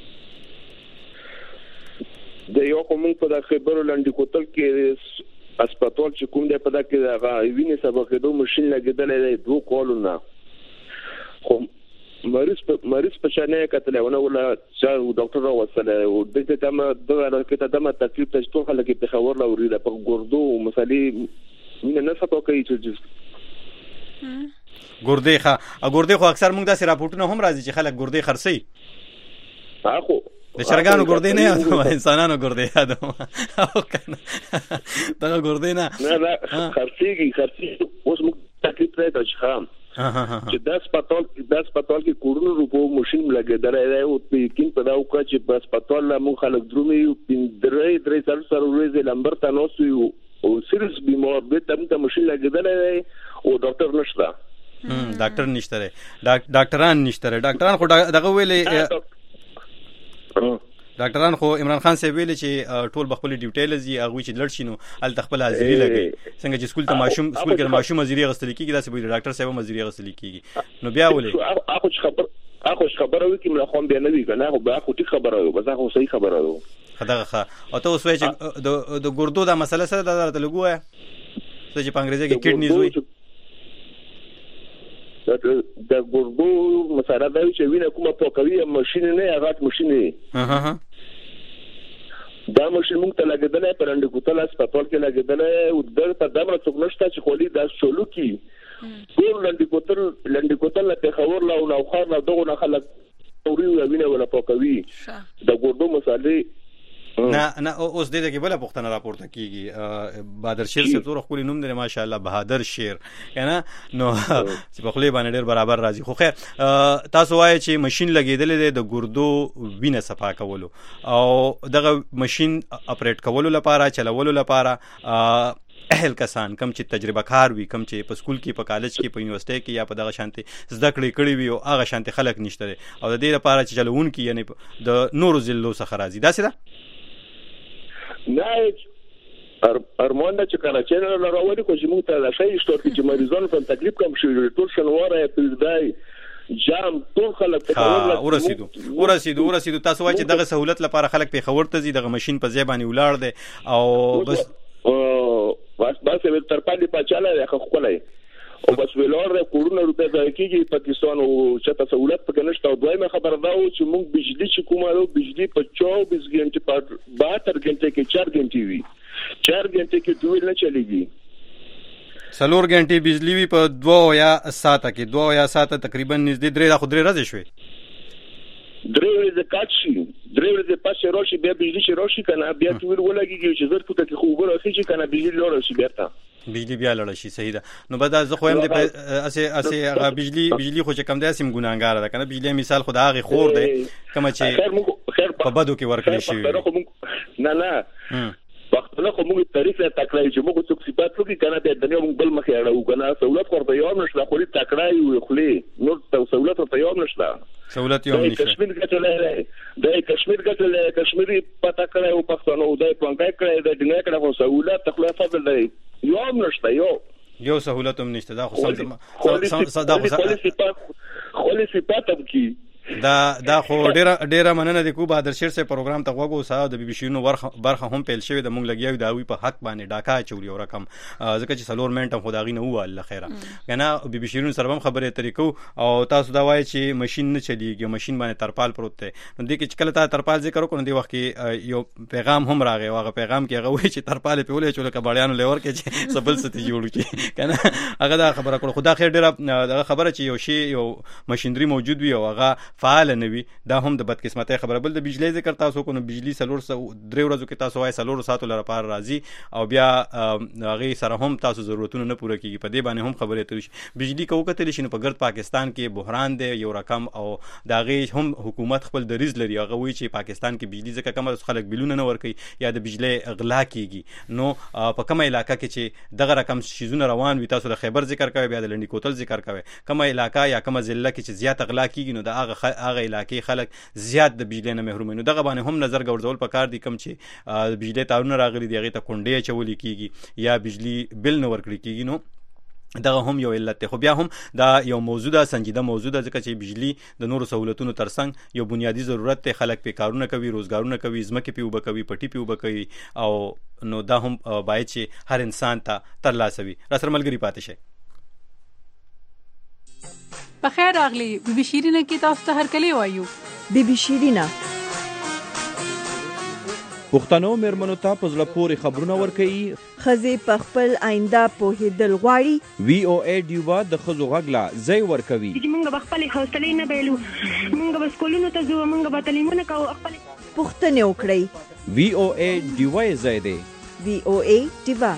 د یو کوم په د خبرو لاندې کوتل کې هسپتال چې کوم دی په دا کې هغه وینې سبا کېدو ماشين لګېدلې دی 2 کالونه، خو مریض په شانه کتل ونه ولا چې ډاکټر راوصله او د دې تمه دغه کې تمه تکلیف ته ټول خلک په خبر لوري د په ګردو مسالې مینه نه سپو کوي چې ګردې خو اکثر موږ داسې راپورټونه هم راځي چې خلک ګردې خرڅي. اخو د چرګانو ګردې نه یادوم، انسانانو ګردې یادوم. او کنه دا ګردې نه خرڅي اوس موږ تکلیف ته ځخم چې د هسپتال کې کورونو روپو ماشين لګېدلې دی او یقین په دا وکړه چې په هسپتال لا موږ خلک درومي درې سره ورځې لمبر ته نوسو او سیریس بیمار به تم ماشين لګېدلې دی او ډاکټر نشته. ډاکټر نشته، ډاکټران نشته. ډاکټران خو دغه ویلې ډاکټران خو عمران خان صاحب ویل چې ټول بخپل ډیوټي لزي هغه چې لړ شینو ال تخپل حاضری لګي څنګه چې سکول کې ماشوم حاضری غسل کیږي داسې به ډاکټر صاحب حاضری غسل کیږي. نو بیا ولې اخو خبره وي چې مله خو بیا نه وی کنه، خو بیا خو ټیک خبره وي، بس اخو صحیح خبره وي. خدغه او ته اوس وای چې د ګردو دا مسله سره درته لګوه چې په انګریزي کې کډنیز وي. د ګردو مسله دا چې وینه کومه پوکوي ماشين نه هغه ماشين نه دا ماشين موږ ته لګیدلې پر انډ کوتل هسپتال کې لګیدلې او در په دمه څوک نشته چې خولي دا شلو کې ټول لنډ کوتل په خبر لا او نو خار لا دغه خلک اوري وینه ولا پوکوي د ګردو مسالې نه اوس دې کې بل پښتنه راپورته کیږي. بهادر شیر صاحب تور خپل نوم دی ماشاءالله بهادر شیر کنه، نو چې په خپل باندې ډېر برابر راځي. خو خیر تاسو وایي چې ماشين لګیدل دی د ګردو وینه صفا کولو او دغه ماشين اپریټ کولو لپاره چلولو لپاره اهل کسان کم چې تجربه کار وي، کم چې په سکول کې په کالج کې په یونیورسيټي کې یا په دغه شانتي زده کړې وي او هغه شانتي خلک نشته او د دې لپاره چې چلون کې یعنی د نورو ضلعو څخه راځي. دا څه نه ارمان چې کنه چې نه راوړي خو چې موږ ته شي شتور چې مریضان په تکلیف کم شي ټول شنواره پردای جام ټول خلک ته ورسېدو. تاسو وایي چې دغه سہولت لپاره خلک په خبر ته زی دغه ماشين په ځای باندې ولاړ دي او بس تر پالي پچاله خپلای او بس ویلور د کورونو روپیا ځای کېږي پاکستان او چته سہولت پکې نشته. او دویمه خبر دا و چې موږ بجلی چې کومه بجلی په 24 غنټه په 72 غنټه کې 4 غنټه وي 4 غنټه کې دوی نه چلیږي. 4 غنټه بجلی وي په 2 یا 7 کې 2 یا 7 تقریبا نږدې 3 ورځې شوي. 3 ورځې کاټشي 3 ورځې پاسه راشي بیا بجلی چې راشي کنه بیا ټول ولګيږي چې زر پته کې خو ورته چې کنه بجلی لور شي بیرته بجلی بیا لړ شي. صحیح ده. نو بعد زه خو هم د اسه بجلی خو چې کم ده سیم ګناګار ده کنه. بجلی مثال خدا غي خور ده کما چې په بدو کې ورکړی شي. نه وختونه خو موږ تاریخ ته تکړای چې موږ څوک صفات وکړي کنه د دنیا موږ بل مخې اړو کنه سہولت ورته یو نشته خو دې تکړای وي خو نو سہولت ورته یو نشته. سہولت یو نشته. کشمیر ګټلې د کشمیری پتا کړای او پښتنو د پنځه کړای د دنیا کړه خو سہولت تخلیص فضل دی یو نشته یو سہولت هم نشته. دا خو خولي صفات هم کی دا خو ډیره مننه د کو بهادر شیر سے پروګرام ته وګو ساده د بي بي شینو برخه هم پیل شوی د مونږ لګیاو دا وی په حق باندې ډاکا چوري او رقم ځکه چې سلور منټم خدایي نه و الله خیره کنه بي بي شینو سره هم خبره طریقو او تاسو دا وای چې ماشين نه چلیږي ماشين باندې ترپال پروت دی نو د کې کله تا ترپال ذکر وکړو دی وخت کې یو پیغام هم راغی واغه پیغام کې هغه وای چې ترپال په ولې چې کباړیانو لور کې چې سبل ستې جوړو کې کنه هغه دا خبره کړو خدا خیر ډیره دا خبره چې یو شی یو ماشينري موجود وي او هغه فعال نه وي دا هم د بدقسمتۍ خبره. بل د بجلی ذکر تاسو کو نو بجلی 3 ورځو کې تاسو وای 3 ساعتو لپاره راځي او بیا هغه سره هم تاسو ضرورتونه نه پوره کیږي. په دې باندې هم خبره اترې شي. بجلی کو کتل شي نو په ګرد پاکستان کې بحران دی یو رقم او دا غي هم حکومت خپل دریز لري. هغه وی چې پاکستان کې بجلی ځکه کم خلک بلونه نه ورکي یا د بجلی اغلا کیږي. نو په کومه علاقہ کې چې دغه رقم شیزونه روان وي تاسو د خیبر ذکر کوي بیا د لنډی کوتل ذکر کوي کومه علاقہ یا کومه ضلع کې چې زیات اغلا کیږي نو د هغه علاقې خلک زیات د بجلی نه محروم. نو دغه باندې هم نظر ګرځول پکار دي کوم چې بجلی تارونه راغلي دی هغه ته کونډې چولې کیږي یا بجلی بل نه ورکړي کیږي. نو دغه هم یو علت دی. خو بیا هم دا یو موضوع ده سنجیده موضوع ده ځکه چې بجلی د نورو سہولتونو ترڅنګ یو بنیادی ضرورت دی. خلک په کارونه کوي روزګارونه کوي ځمکې په وبه کوي پټي په وبه کوي او نو دا هم باید چې هر انسان ته ترلاسه وي. را سره ملګری پاتې شي. بخیر راغلی بی بی شیرینه کې تاسو ته هر کلی وایو. بی بی شیرینه پښتنو مېرمنو ته په زړه پورې خبرونه ورکوي. ښځې په خپل آینده پوهېدل غواړي. وی او ای ډیوا د ښځو غږ لا ځای ورکوي. موږ به خپلې حوصلې نه بایلو، موږ به سکولونو ته ځو، موږ به تعلیمونه کوو. پوښتنې وکړئ. وی او ای ډیوا یې ځای دی. وی او ای ډیوا.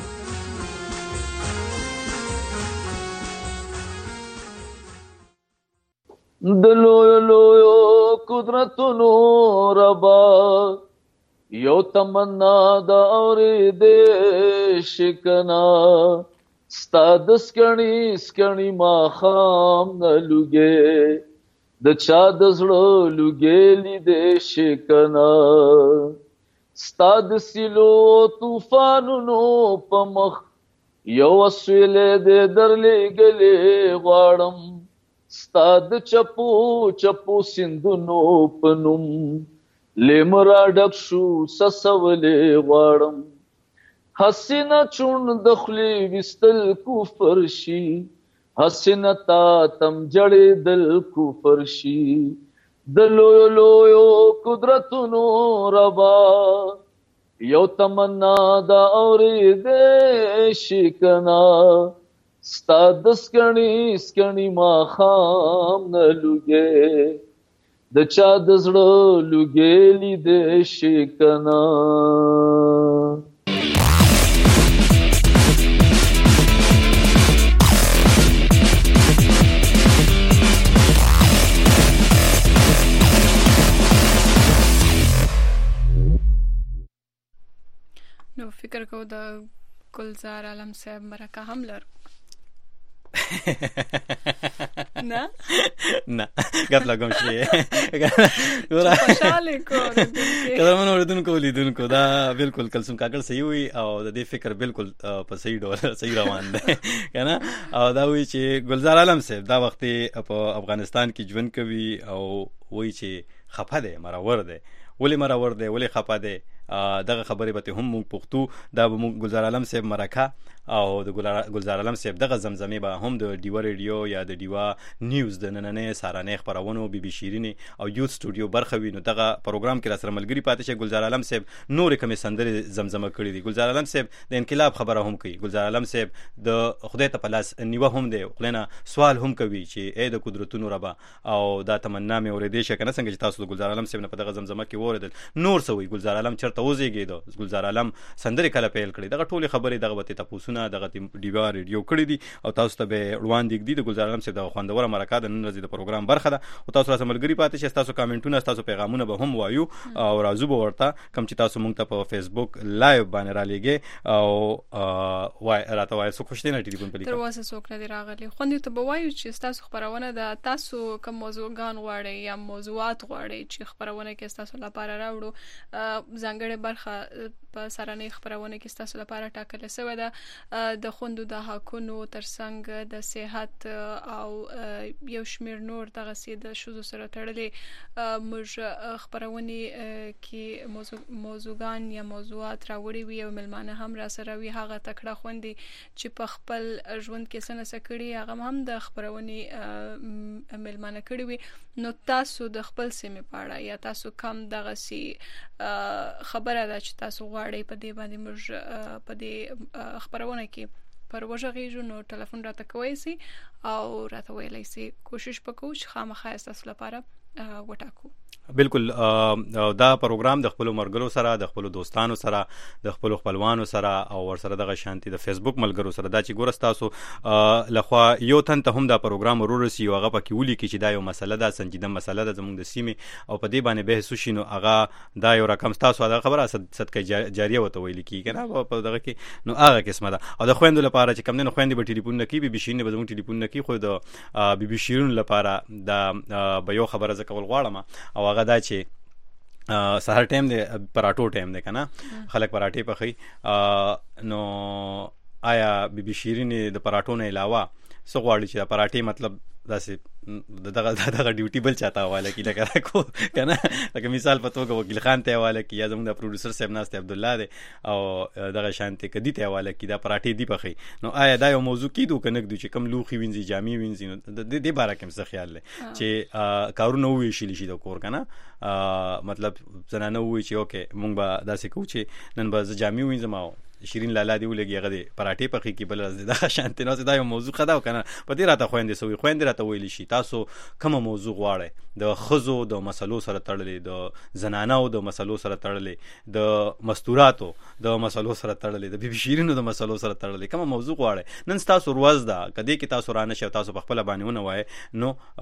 د لویو لویو قدرتونو ربا یو تمنا دا اورېدې شکنا ستا د سکڼي ماښام نه لوګې د چا د زړه لوګې لیدې شکنا ستا د سیلو طوفانونو په مخ یو اسویلې دې درلېږلې غواړم ستا د چپو چپو سیندونو په نوم لیمرا ډک شو سسولې غواړم حسینه چون د خولې ویستل کفر شي حسینه تا تم جړېدل کفر شي د لویو لویو قدرتونو ربا یو تمنا دا اورېدې شي کنه ستا د سکڼي ماښام نه لوګې د چا د زړه لوګې لیدې شي کنه. نو فکر کو د گلزار عالم صاحب مرکه هم لرو نه غفله کوم شي خوشاله کو کله اوردونکو لیدونکو دا بالکل کلسم کاکړ صحیح وي او د دې فکر بالکل په صحیح ډول صحیح روان دی کنه او دا وی چې گلزار عالم صاحب دا وخت په افغانستان کې ژوند کوي او وی چې خفه دی مرور دی ولې مرور دی ولې خفه دی دغه خبرې به هم موږ پښتو دا به موږ گلزار عالم صاحب مرکه او د گلزار عالم صاحب دغه زمزمې به هم د ډیوا ریډیو یا د ډیوا نیوز د نننې سارانې خبرونو بي بي شیرینې او یوت سټوډیو برخه وي. نو دغه پروګرام کې را سره ملګری پاتې شي. گلزار عالم صاحب نورې کومې سندرې زمزمه کړي دي. گلزار عالم صاحب د انقلاب خبره هم کوي. گلزار عالم صاحب د خدای ته په لاس نیوه هم دی خلینه سوال هم کوي چې اې د قدرتونو ربا او دا تمنا مې اورېدې شي کنه څنګه چې تاسو د گلزار عالم صاحب نه په دغه زمزمه کې اوریدل نور سوي گلزار عالم چرته وزيږي گلزار عالم سندرې کله پیل کړي. دغه ټولې خبرې دغه وته تاسو دغه ډیوا ریډیو کړی دي او تاسو ته به روان دي د گلزار عالم صاحب د خوندوره مرکه د نن ورځې د پروګرام برخه ده او تاسو را سره ملګری پاتې شئ. تاسو کامنټونه تاسو پیغامونه به هم وایو او راځو به ورته کوم چې تاسو مونږ ته په فیسبوک لایو باندې را لګي او وای راته وای څو خوشتنه ټلیفون په لیکه تر واسه څوک نه دی راغلی. خو نو ته به وایو چې تاسو خبرونه ده تاسو کوم موضوعګان غواړئ یا موضوعات غواړئ چې خبرونه کې تاسو لپاره راوړو ځانګړې برخه په سرانه خبرونه کې تاسو لپاره ټاکل شوی ده د خوندو د حقونو ترڅنګ د صحت او یو شمیر نور دغه سي د شوزو سره تړلې موږ خبرونه کې موضوعګان یا موضوعات راوړي وي او ملمانه هم را سره وي هغه تکړه خوندي چې په خپل ژوند کې څه نه سکړي هغه هم د خبرونه ملمانه کړي وي. نو تاسو د خپل سیمه پاړه یا تاسو کم دغه سي خبره ده چې تاسو غواړئ په دې باندې موږ په دې خبرونه کې پر وژغېږو نو ټلیفون راته کوی سي او راته ویلی سي کوشش وکړو چې خامخا تاسو لپاره وټاکو. بالکل دا پروګرام د خپل مرګرو سره د خپل دوستانو سره د خپل خپلوانو سره او ور سره دغه شانتي د فیسبوک ملګرو سره دا چې ګورستاسو لخوا یو تن ته هم دا پروګرام ورورسي او هغه پکې ولي کې چې دا یو مسله ده سنجیده مسله ده زموږ د سیمې او په دې باندې بحث وشي نو هغه دا یو رقم تاسو دا خبره صدقه جاریه وته ویل کیږي نه په دغه کې نو هغه قسمه ده او د خويندو لپاره چې کم نه خويندې به ټلیفون نکي بي بي شین به زموږ ټلیفون نکي خو د بي بي شیرون لپاره دا به یو خبره زکول غواړم او هغه دا چې سهار ټایم دی پراټو ټایم دی کنه خلک پراټې پخې نو آیا بي بي شیرین د پراټو نه علاوه څه غواړي چې پراټې مطلب داسې دغه ډیوټي بل چاته حواله کی لکه کو کنه لکه مثال په توګه وکیل خان ته حواله کی یا زموږ د پروډوسر صاحب ناست عبد الله دی او دغه شانته کدی ته حواله کی دا پراټې دی پخې نو آیا دا یو موضوع کیدو کنه چې کم لوخي وینځي جامي وینځي نو د دې باره کې څه خیال لري چې کارونه وې شي لشي د کور کنه مطلب زنانه وې چې اوکې مونږ به داسې کوو چې نن به جامي وینځم شیرین لالا دی ولګي هغه پراټې پخې کې بل د شانتي نو دا یو موضوع خدا کنه په دې راته خويندې راته ویل شي تاسو کوم موضوع غواړئ د خزو د مسلو سره تړلې د زنانو د مسلو سره تړلې د مستوراتو د مسلو سره تړلې د بي بي شیرینو د مسلو سره تړلې کوم موضوع غواړئ نن تاسو ورځ ده کدی کې تاسو رانه شو تاسو په خپل باندې ونه وای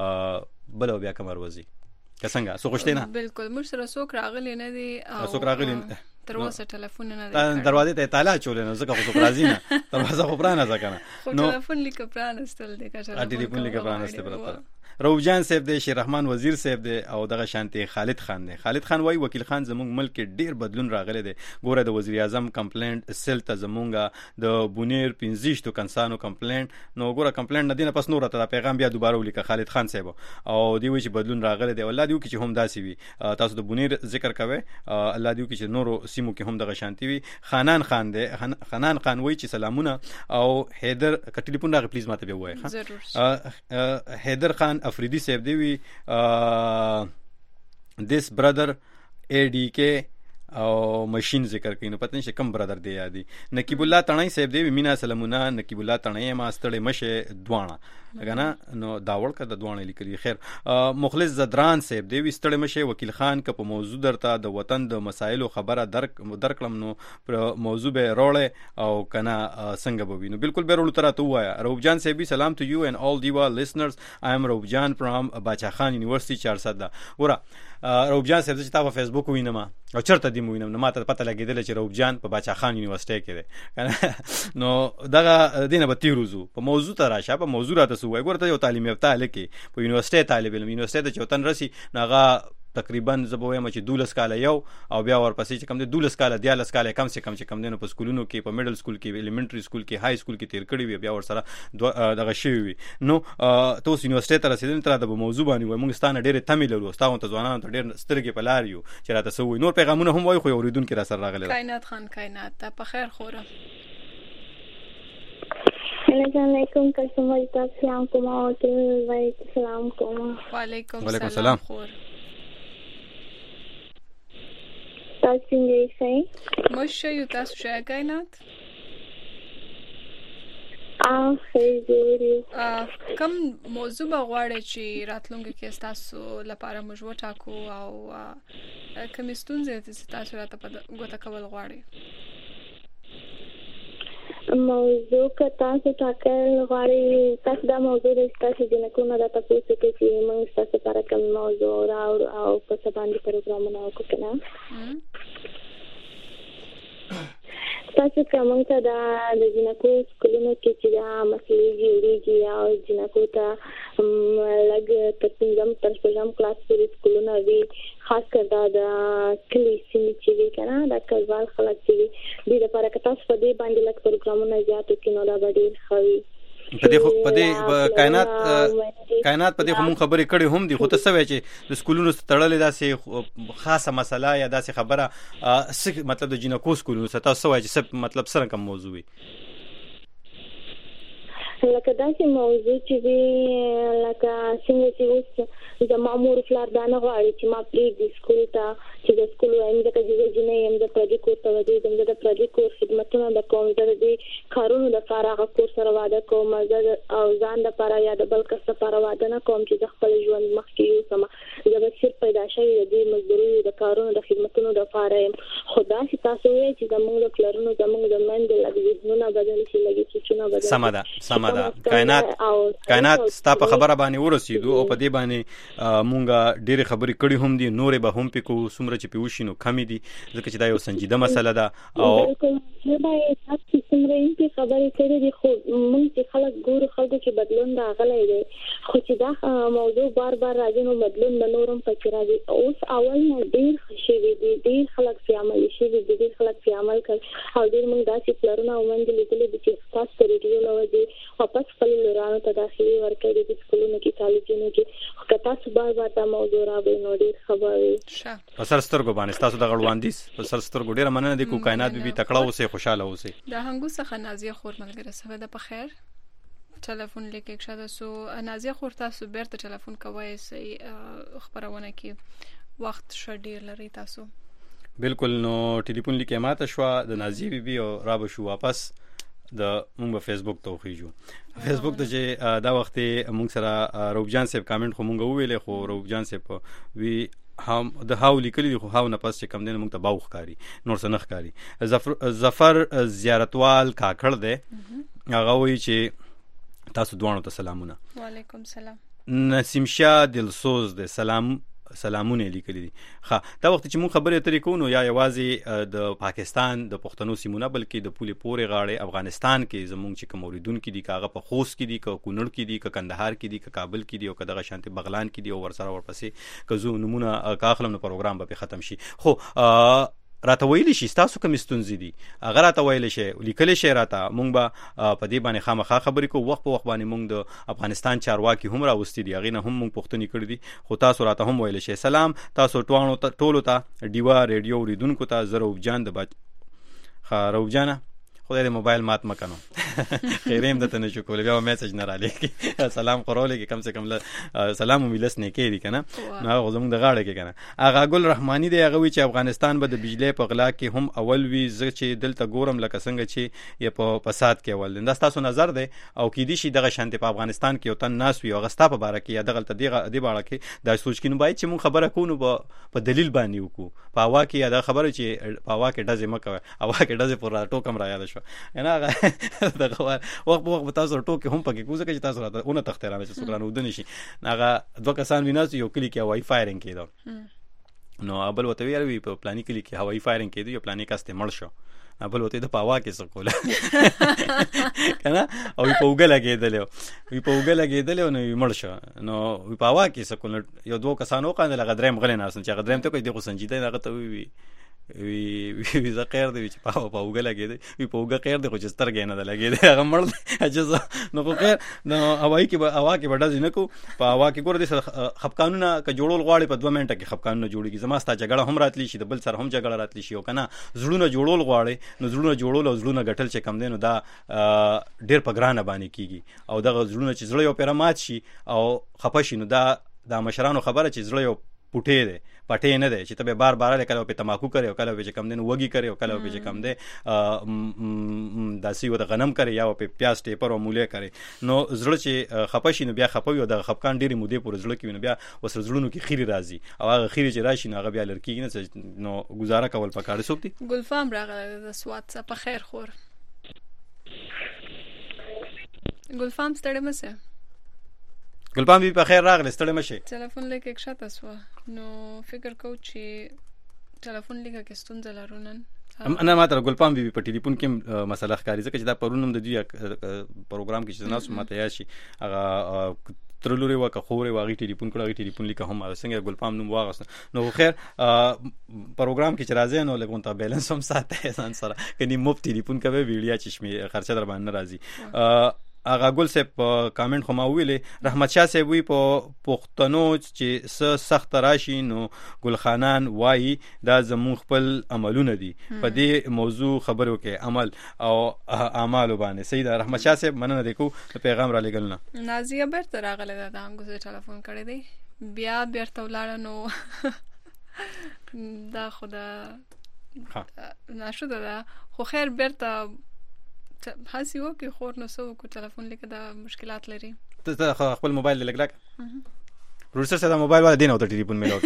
نو بل بیا کوم ورځي څنګه سو خوشته نه بالکل موږ سره څوک راغلی نه دي څوک راغلی تر اوسه ټلیفون نه دی دروازه ته اطلاع چولې نو زکه خو راځي نه دروازه خو پرانه ځکه نو ټلیفون لیک پرانستل دی که ټلیفون لیک پرانسته پرته روف جان صاحب دی شیر رحمان وزیر صاحب دی او دغه شانتي خالد خان دی خالد خان وای وکیل خان زموږ ملک ډیر بدلون راغلی دی ګوره د وزیر اعظم کمپلینټ سیل ته زمونږه د بونیر 15 کنسانو کمپلینټ نو ګوره کمپلینټ نه دینه پس نور ته پیغام بیا دوباره ولیکه خالد خان صاحب او دی وی چې بدلون راغلی دی الله دی چې هم داسي وي تاسو د بونیر ذکر کوي الله دی چې نورو سیمو کې هم دغه شانتي وي خانان خان دی خانان خان وای چې سلامونه او حیدر ټلیفون راغی پلیز ماته به وای ضرور حیدر خان افریدی صاحب دی وی this brother ADK او ماشین ذکر کینو پته نشه کم برادر دی یادی نقیب الله تڼای صاحب دی مینا سلامونه نقیب الله تڼای ما ستړی مشه دوانه غنا نو داوړ کده دوانه لیکلی خیر مخلص زدران صاحب دی ستړی مشه وکیل خان ک په موضوع درته د وطن د مسایلو خبره درکړم نو موضوع به روړې او کنا څنګه به وینو بالکل به روړ تر ته وایا روب جان صاحب سلام ټو یو and all diva listeners I am روب جان from باچا خان یونیورسيټي 400 ورا روب جان صاحب چې تا په فیسبوک وینم او چرته دی وینم نو ماته پته لګیدل چې روب جان په باچا خان یونیورسيټي کې دی نو دغه دینه به تیروزو په موضوع ته راشه په موضوع راته سوای ګورته یو تعلیم یافته لکه په یونیورسيټي طالب علم یونیورسيټي ته چوتن رسی ناغه تقریبا زبویم چې 12 کال یو او بیا ورپسې چې کم دی 12 کال 14 کال کم سے کم چې کم دینو په سکولونو کې په میډل سکول کې الیمنټری سکول کې های سکول کې تیر کړی وي بیا ور سره دغه شی وي نو توس یونیورسيټي ته رسیدل تر د موضوع باندې وای موږ ستانه ډېر تمیل ورو ستاو ته ځوانان ته ډېر سترګې په لار یو چې راته سوې نور پیغامونه هم وای خو اوریدونکو را سره راغله کائنات خان کائنات ته په خیر خوره السلام علیکم کسمه تاسو سلام کوم او ته سلام کوم وعلیکم السلام خور تاسو څنګه یې مشه یو تاسو شای کائنات کم موضوع غواړي چې راتلونکي کې تاسو لپاره موږ وټاکو او کوم ستونزې تاسو راته په ګوته کول غواړي موضوع که تاسو ټاکل غواړئ تاسو دا موضوع د تاسو د نکونه د تاسو کې موږ تاسو لپاره کوم موضوع او په څه باندې پروګرامونه وکړو تاسو کوم ته د جنکو سکولونو کې چې دا مسلې جوړیږي او جنکو ته لګ تر پنځم کلاس پورې سکولونه وي خاص کر دا د کلی سیمې چې وي کنه دا کلوال خلک چې وي د لپاره که تاسو په دې باندې لږ پروګرامونه زیات وکړئ نو دا به ډېر ښه وي په دې کائنات په دې هم خبرې کړې هم دي خو ته سوي چې د سکولونو تړلې داسې خاصه مسله یا داسې خبره مطلب د جنکو سکولونو ته تاسو سوي چې مطلب سره کوم موضوع وي لکه داسې موضوع چې دی لکه څنګه چې اوس د مامور فلار دا نه غواړي چې ما پرېږدي سکول ته چې د سکول وایم ځکه چې زه جنۍ یم د پردي کور ته ودرېږم زه د پردي کور خدمتونه د کوم زه د دې کارونو دپاره هغه کور سره واده کوم زه او ځان دپاره یا د بل کس دپاره واده نه کوم چې زه خپل ژوند مخکې یوسم زه به صرف پیدا شوې د دې مزدوریو د کارونو د خدمتونو دپاره یم خو داسې تاسو وایئ چې زموږ د پلرونو زموږ د میندو لږ ذهنونه بدل شي لږ سوچونه بدل شي سمه ده کائنات ستا په خبره باندې ورسېدو او په دې باندې مونږه ډېرې خبرې کړې هم دي نورې به هم پې کوو څومره چې پې وشي نو کمې دي ځکه چې دا یو سنجیده مسله ده او څومره یې خبرې کړې دي خو مونږ چې خلک ګورو خلکو کې بدلون راغلی دی خو چې دا موضوع بار بار راځي نو بدلون به نور هم پکې راځي اوس اول نه ډېر ښه شوي دي ډېر خلک پرې عملي شوي دي ډېر خلک پرې عمل کوي او ډېر مونږ داسې پلرونه او میندې لیدلي دي چې ستاسو په ریډیو لوځي واپس خپل لورانو ته داخلي ورکوي د سکولونو کې کالجونو کې خو که تاسو بار بار دا موضوع راوړئ نو ډېر ښه به وي په سر سترګو باندې ستاسو دغه وړاندیز په سر سترګو ډېره مننه دی کو کائنات بیبي تکړه اوسئ خوشحاله اوسئ د هنګو څخه نازیه خور ملګری سره ده په خیر ټلیفون لیکه شاده سو نازیه خور تاسو بیرته ټلیفون کوی سي خبرونه کې وخت شډیر لري تاسو بالکل نو ټلیفون لیکه ماته شو د نازیه بیبي او را به شو واپس د مونږ په فیسبوک ته وخیجو فیسبوک ته چې دا وخت مونږ سره روبجان صاحب کامنټ خو مونږ ویلې خو روبجان صاحب وی هم د هاو لیکلي خو هاو نه پس چې کم دین مونږ ته باوخ کاری نور څه نخ کاری ظفر زیارتوال کاکړ دی هغه وی چې تاسو دوانو ته سلامونه وعلیکم سلام نسیم شاه دلسوز دی سلامونه لیکلي دي ها دا وخت چې مون خبرې اترې کوو نو یا یوازې د پاکستان د پښتنو سیمونه بلکې د پولې پورې غاړې افغانستان کې زمونږ چې کوم اوریدونکو دي کاغه په خوست کې دي که کونړ کې دي که کندهار کې دي که کابل کې دي او که دغه شانتي بغلان کې دي او ورسره ورپسې که زه نمونه کاخلم نو پروګرام به ختم شي خو راته ویلی شي تاسو کوم ستونزې دي هغه راته ویلی شي لیکلی شي راته مونږ به په دې باندې خامخا خبرې کوو وخت په وخت باندې مونږ د افغانستان چارواکي هم راوستي دي هغې نه هم مونږ پوښتنې کړي دي خو تاسو راته هم ویلی شي سلام تاسو ټولو ته ډیوا ریډیو اوریدونکو ته زه روبجان د روبجانه خدای دې موبایل مات مکنو خیریم دته نشو کولای بیا میسج نه را لګي سلام قرولې کې کم سے کم سلام ملس نه کې دي کنه نو هغه زموږ د غاړه کې کنه هغه ګل رحمانی دی هغه وی چې افغانستان به د بجلی په غلا کې هم اول وی ز چې دلته ګورم لکه څنګه چې یا په فساد کې اول دا تاسو نظر دی او کې دي شي دغه شانتي په افغانستان کې یو تن ناس وی او غستا په باره کې یا دغه ته دی باړه کې دا سوچ کینو باید چې مون خبره کوو په دلیل باندې وکړو په هوا کې یا دا خبره چې په هوا کې ډزې مکوي هوا کې ډزې پر ټوکم را یاد شو نه دغه وخت تاسو ټوکې هم پکې کوزه کې تاسو راته اون تخترانه چې سکرانو ودنی شي هغه دوه کسان ویناس یو کلی کې وای فایرینګ کېدو نو ابل وته وی په پلاني کلی کې هوایي فایرینګ کېدو یو پلاني کاسته مړ شو ابل وته د پاوا کې سکوله کنه او په وګه لګېدل نو مړ شو نو په پاوا کې سکوله یو دوه کسانو قاندل غدریم غلې نه چې غدریم ته کوي د سنجیده هغه ته وی زه خیر دی چې په وګه لګېدل وی په وګه خیر دی خو چې سترګې نه لګېدل هغه مړ اجازه نو خو خیر نو هوا کې بډاز نه کو په هوا کې ګور دي خپقانونه ک جوړول غواړي په 2 منټه کې خپقانونه جوړيږي زما ستا جګړه هم راتلی شي د بل سره هم جګړه راتلی شي او کنه زړونه جوړول غواړي نو زړونه جوړول او زړونه غټل چې کم دینو دا ډیر په ګرانه باندې کیږي او دغه زړونه چې زړه یو پیرامات شي او خپشي نو دا مشرانو خبره چې زړه یو پټې ده پټې نه ده چې ته به بار بار کله په تماکو کوي او کله به کم دین وږي کوي او کله به کم ده داسي و د غنم کوي یا په پیاز ټیپر او مولې کوي نو زړه چې خپشي نو بیا خپوي او د خپکان ډېری مودې پر زړه کې نو بیا وسر زړونو کې خيري راځي او هغه خيري چې راشي نو هغه بیا لړکیږي نه نو گزاره کول پکاره سوک دي ګلفام راغله د سوات په خیر خور ګلفام ستړي مسه ګلپام بي په خیر راغله ستړي مشه ټلیفون لیکه یک شاته سو نو فکر کو چې ټلیفون لیکه کې ستونزه لرونن انا ماته ګلپام بي په ټلیفون کې مسله ښکاری ځکه چې دا پرونم د دوی پروګرام کې چې ناسو ماته یاشي هغه ترلوري وکه خوري واغی ټلیفون کړه ټلیفون لیکه هم څنګه ګلپام نوم واغست نو خیر پروګرام کې چې راځي نو لګون ته بیلانس هم ساته انسان سره کني مفت ټلیفون کوي ویډیا چشمه خرچه در باندې راځي اغا ګل صاحب کامنټ خو ما ویلې رحمت شاه صاحب وی په پښتنو چې سخت راشي نو ګل خانان وایي دا زموږ خپل عملونه دي په دې موضوع خبرو کې عمل او اعمال باندې صحیح ده رحمت شاه صاحب مننه دیکو پیغام را لګل نه نازیه بیرته راغله دا موږ ټلیفون کړی دی بیا بیرته ولاړه نو دا خدا ناشده ده خو خیر بیرته هسې وکړي خور نو څه وکړو ټلیفون لیکه دا مشکلات لري ته خپل موبایل لږ لږ پروډوسر سره موبایل والا دین او ته ټلیفون میلاو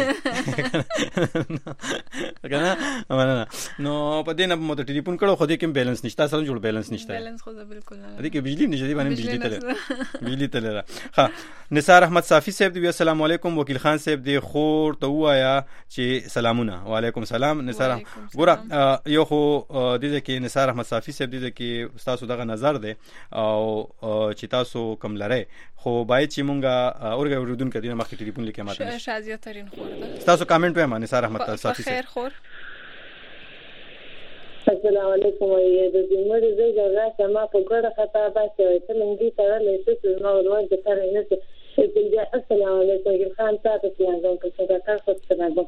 کنه مننه نو په دې نه مو ته ټلیفون کړو خو دې کې بیلانس نشته سره جوړ بیلانس نشته بیلانس خو بالکل نه دې کې بجلی نشته باندې بجلی تل ها نثار احمد صافی صاحب دی السلام علیکم وکیل خان صاحب دی خور ته وایا چې سلامونه وعلیکم السلام نثار ګوره یو خو دې کې نثار احمد صافی صاحب دې کې تاسو دغه نظر دی او چې تاسو کوم لره خو باید چې مونږه اورګه وردون کدي نه مخکې ټلیفون لیکه ماته شازیه ترين خور ده تاسو کامنټ وایم نثار احمد صافی خیر خور السلام علیکم د دې مړي زګه راځه ما په ګړه خطا باسه ته لنګي تړلې څه نو ورور د کار نه څه السلام علیکم خان تاسو څنګه کوم څه تاسو څنګه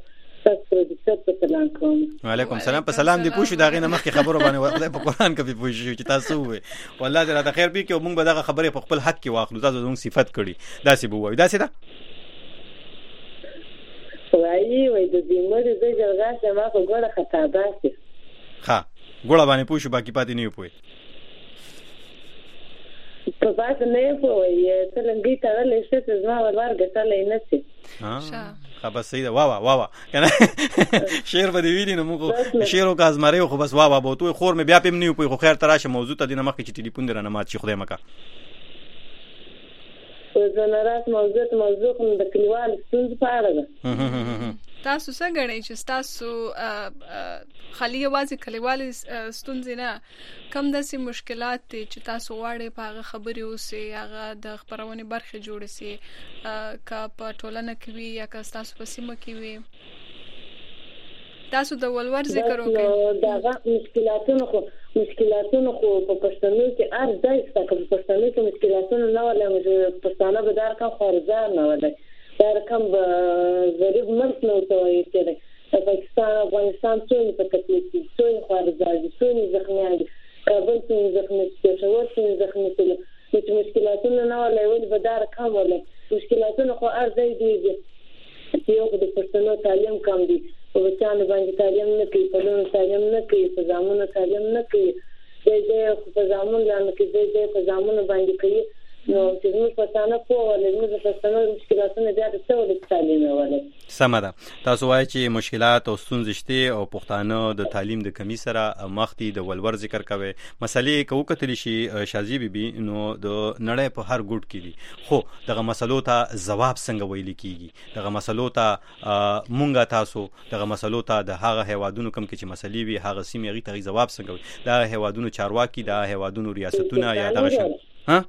وعلیکم السلام په سلام دی پوښي دا غینه مخکې خبرو باندې خدای په قران کې پوښي چې تاسو وې والله دې راته خیر پی کې موږ به دغه خبره په خپل حق کې واخلو تاسو زموږ صفت کړي داسې بو وای داسې دا وای د دې مړي زګه راځه ما په ګړه خطا باسه ها ګوړه باندې پوښي باقي پاتې نه پوي په پاتې نه پوي ته لنګي تړلې څه زما ورور ګټلې نه سي خبر صحیح ده وا کنه شعر به دی ویلی نو موږ شعرو کا ازمره خو بس وا به تو خور مې بیا پم نه پوي خو خیر تراشه موضوع ته دینه مخکې چې ټلیفون درنه مات شي خدای مکا زنارات موضوع د کلیوال ستونزې په اړه ده تاسو څه غړئ چې تاسو خالی وازي کلیوال ستونزې نه کم داسې مشکلات چې تاسو واړې په هغه خبرې اوسې هغه د خبرونې برخه جوړ سي کا په ټولنه کې وي یا کا تاسو په سیمه کې وي تاسو د ولور ذکر وکړئ دا مشکلاتونه خو په پښتنو کې ارزای څه په پښتنو کې مشکلاتونه نه ولې پښتانه به دار کا خارزار نه ولې دا رقم غریب مرګ نو توي کېږي پاکستان افغانستان څو په تکلیف څو خارزار څو زخمیان کابل څو زخمی پېښور څو زخمی څو مشکلاتونه نه ولې به دا رقم ولې مشکلاتونه خو ارزای دي یو د پښتنو تعلیم کم دي په وچانه باندې تعلیم نه کوي په لونو تعلیم نه کوي په ځامونو تعلیم نه کوي دې په ځامون لاندې کې دې په ځامونو باندې کوي نو چې موږ پښتانه په ولې موږ پښتانه مشکلاتونه بیا د څه ولې تعلیم ولې سم ده تاسو وایي چې مشکلات او ستونزې شته او پښتانه د تعلیم د کمی سره مخ دي د ولور ذکر کوي مسلې کو کتلی شي شازي بیبي نو د نړۍ په هر ګوټ کې دي خو دغه مسلو ته جواب څنګه ویل کیږي دغه مسلو ته مونږه تاسو دغه مسلو ته د هغه هیوادونو کم کې چې مسلې وي هغه سیمه غي ته جواب څنګه وي دا هیوادونو چارواکي دا هیوادونو ریاستونه یا دغه شان ها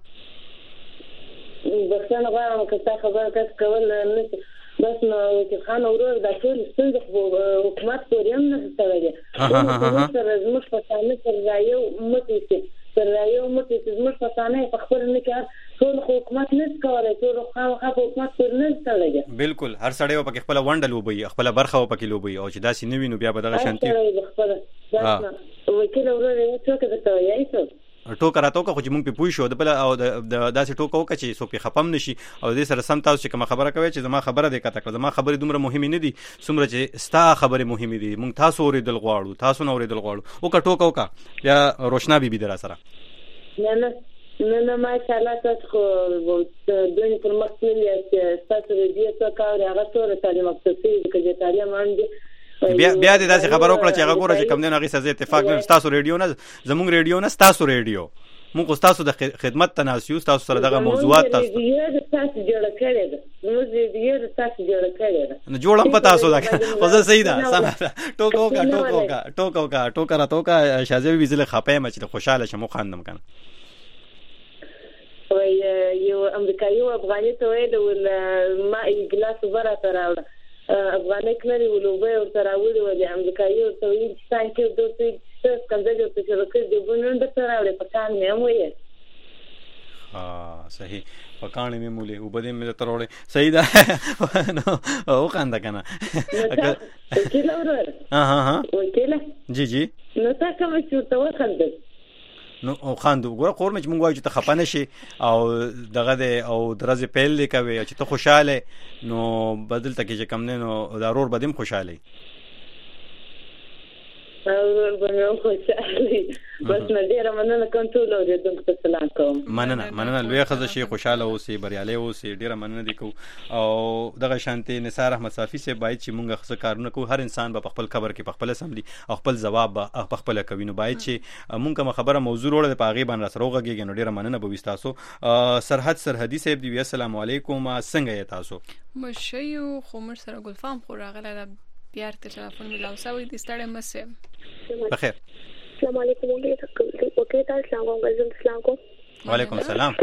بخښنه غواړم که تاسو خبره کول نه بس نو چې خان اورور د ټول ستونزې حکومت پورې هم نه ستړي سره زموږ پښتانه تر رایو متي زموږ پښتانه په خپل نه کار ټول حکومت نه کولای ټول حکومت پورې نه ستړي بالکل هر سړی په خپل وندل وبي خپل برخه په کې لوبي او چې داسې نه وینو بیا به دغه شانتي وکیل اورور څه کوي ته یې څه ټوکه راتوکه خو چې مونږ په پوي شو د بل او د داسې ټوکه وکړه چې سو په خپم نشي او دې سره سم تاسو چې کوم خبره کوي چې زما خبره دې کته کړه زما خبره دومره مهمه نه دي څومره چې ستا خبره مهمه دي مونږ تاسو اوریدل غواړو تاسو نو اوریدل غواړو او کا ټوکه وکړه یا روشنا بیبي در سره نه ماشاءالله تاسو خو دوی پر مخکې تاسو دې څه کار هغه ټول تعلیم اختصاصي کې تعلیم باندې بیا دې داسې خبر وکړه چې هغه ګوره چې کم نه هغه سره اتفاق نه تاسو ریډیو نه زموږ ریډیو نه تاسو ریډیو موږ تاسو د خدمت تناسیو تاسو سره دغه موضوعات تاسو دې تاسو جوړ کړی دا موږ دې تاسو جوړ کړی دا نو جوړم په تاسو دا خو زه صحیح ده ټوکا شازوی ویزله خپه مچ خوشاله شمو خاندم کنه وای یو امریکایي افغاني ته ویل ما ګلاس ورا تراوړ افغاني کلري ولوبه او تراوړي ولې امریکایي ته ویل چې څنګه دوی څه څنګه چې ورکړي د بونن د تراوړي په کان نه وي صحیح پکانې مې مولې وبدې مې تروړې صحیح ده نو او خنده کنه وکیل اورور ها وکیل جی جی نو تا کوم چې ته وخندل نو او خاندو ګوره خور مې مونږ وایو چې ته خپانه شي او دغه د او درځي پیل لیکوي چې ته خوشاله نو بدل تکي چې کم نه نو ضرور بدیم خوشاله بس نه ډیره مننه کوم ټول اوریدونکو ته سلام کوم مننه لوی خزه شي خوشاله اوسې بریالي اوسې ډیره مننه دي کو او دغه شانتي نثار احمد صافي سے باید چې مونږ خصه کارونه کو هر انسان په خپل خبر کې په خپل سملی او خپل جواب په خپل کوي نو باید چې مونږ کوم خبره موضوع وروړه په غیبان را سره وغږیږي نو ډیره مننه به وستاسو سرحدي صاحب دی السلام علیکم څنګه یې تاسو مشیو خمر سره ګلفام خو راغله بیار ته تلیفون ملاو سوي د ستړی مسه بخیر السلام علیکم اوکې تاسو السلام علیکم وعلیکم السلام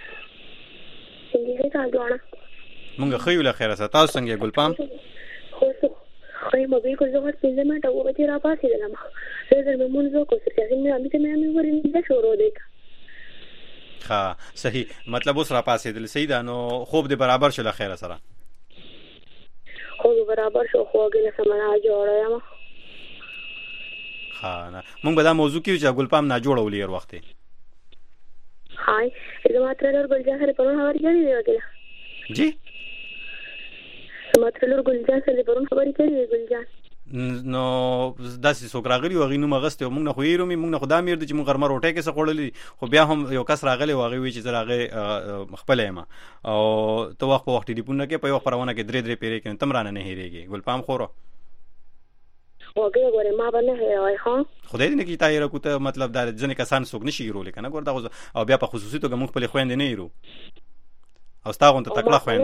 څنګه تاسو ډوړه مونږ خو یو له خیره تاسو څنګه ګلپام خو مې بالکل زه هر څه ما ته وګورې را پاسې دلم زه مې مونږ کو څه چې مې ورنې ده شروع دی ها صحیح مطلب اوس را پاسې دل سیدا نو خوب دې برابر شول خیره سره خو برابر شو خوګه سمنا جوړه یم ها نه مونږ به دا موضوع کې چې ګلپام نه جوړولې هر وخت هاي زما ترلور ګلجان سره پرون خبرې کړې دی وکړه جی زما ترلور ګلجان سره پرون خبرې کړې دی ګلجان نو داسې څوک راغلی و غینو مغسته مونږ نه خو یې رومي مونږ نه خدا میر د چې مونږ غرمه روټه کې څه خوړلې خو بیا هم یو کس راغلی و غوي چې زراغه خپل ما او تو وخت په وخت ټلیفون نه کې په یو خبرونه کې درې پیری کې تم رانه نه هېریږي ګلپام خورو وګوره ګوره ما باندې هېوای ها خدای دې نه کی تایره کوته مطلب دا ځنه کسان څوک نشي رول کنه ګور دا او بیا په خصوصي توګه مونږ په خويند نه یرو او ستاغون ته تکړه خويند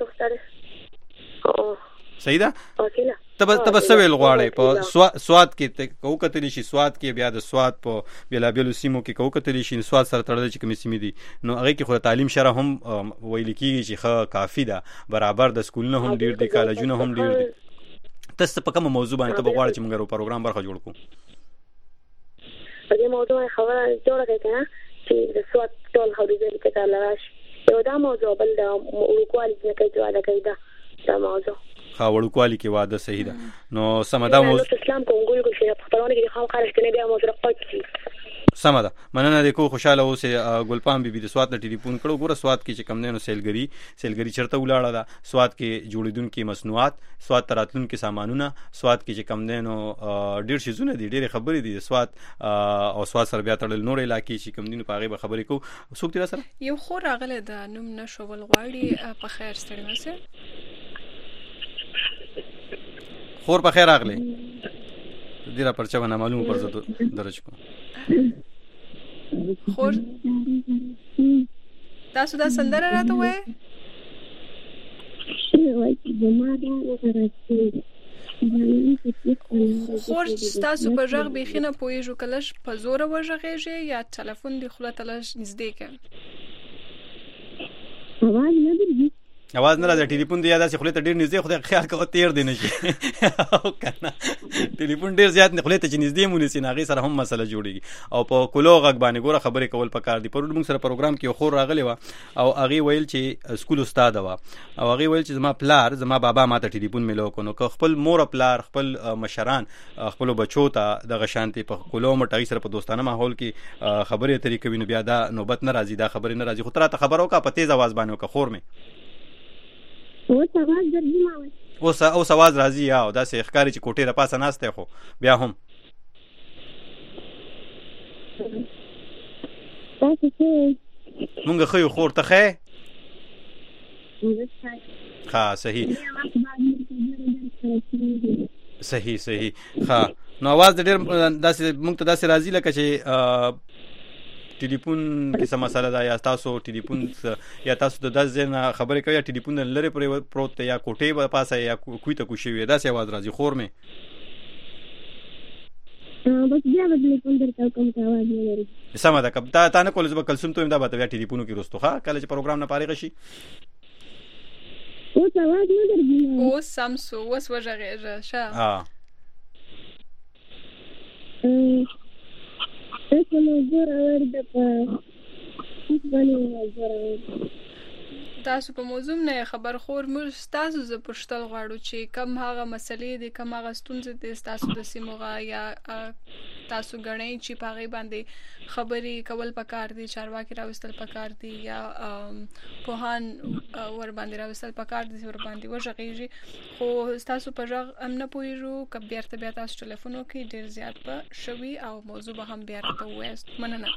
صحیح ده تب سویل غواړي په سواد کې کو کتلی شي سواد کې بیا د سواد په بلا بیلو سیمو کې کو کتلی شي سواد سره تړل چې کوم سیمې دي نو هغه کې خو تعلیم شره هم ویل کیږي چې ښه کافی ده برابر د سکولونو هم ډیر دي کالجونو هم ډیر دي تاسو په کوم موضوع باندې ته غواړئ چې موږ یو پروګرام برخه جوړ کړو په دې موضوع خبره جوړه کړئ کنه چې د سواد ټول حدود کې تعالی یو دا موضوع بل د ورکوالي کې جوړه کړئ دا موضوع وړوکوالي کې واده صحیح ده نو سمدا موضوع اسلام کوم ګل کو شي په خبرونه کې خام خارج کنه بیا موضوع پاتې سمدا مننه د کو خوشاله اوسه ګلپام بي د سواد ته ټلیفون کړو ګوره سواد کې چې کم نه نو سیلګری چرته ولاړه ده سواد کې جوړیدونکو مصنوعات سواد تراتلونکو سامانونه سواد کې چې کم نه نو ډیر شیزونه دي ډیر خبرې دي سواد او سواد سره بیا تړل نور علاقې چې کم دي په هغه خبرې کو څوک تیر سره یو خو راغله د نوم نشو ولغواړي په خیر ستړي مسه خور په خیر راغلی دیره پرچا نه معلوم پر زه درج کوم خور تاسو دا سندره راته وای خور تاسو په ژغ بخینه پویژو کلش په زور وژغېږي یا ټلیفون دی خله تلش نږدې کې आवाज نه راځي ټلیفون دی یاد سي خله ته ډیر نږدې خو خیال کوه تیر دی نشي او کنه ټلیفون ډیر زیات نه خله ته نږدې مونږ سي ناغي سره هم مسله جوړيږي او په کولو غږ باندې ګوره خبرې کول پکار دي پرون موږ سره پروګرام کې خور راغلی و او اغي ویل چې سکول استاد و او اغي ویل چې زما پلار زما بابا ماته ټلیفون ملو کو نو خپل مور پلار خپل مشران خپل بچو ته د غشانتي په کولو مټای سره په دوستانه ماحول کې خبرې طریقې وینو بیا دا نوبت نه راځي دا خبرې نه راځي خو تر ته خبرو کا په تیز आवाज باندې وک خور مې اوس आवाज راځي او دا سه ښکاری چې کوټې را پاسه ناشته خو بیا هم مونږ خو خور ته خې ها صحیح ها نو आवाज ډېر داسې مونږ ته داسې راځي لکه چې ټلیفون کې سم مسله ده یا تاسو ټلیفون یا تاسو د 10 ځنه خبرې کوي ټلیفون لری پروت یا کوټې په پاسه یا کوی ته کوشي وي دا سه आवाज راځي خور مې بس بیا د ټلیفون درته کوم आवाज نه لري سم ده کب تا نه کول زب کلسوم ته دا به بیا ټلیفون کې رستو ښه کله چې پروګرام نه پاره شي او आवाज نه درځي او سامسو وس وجهه شه اسمه زور ورده په تحقیق باندې زوروي. تاسو په موضوع نه خبر خور موږ تاسو ز پښتل غواړو چې کم هغه مسلې دي کم هغه ستونزې دي تاسو د سیموغه یا تاسو غنئ چې پاغي باندې خبري کول پکار دي چارواکي راوستل پکار دي یا پوهان ور باندې راوستل پکار دي ور باندې وژغېږي خو تاسو په ژغ ام نه پوهیږو کب بیرته بیا تاسو ټلیفون وکړئ ډیر زیات په شوي او موضوع به هم بیا راته وایست. مننه.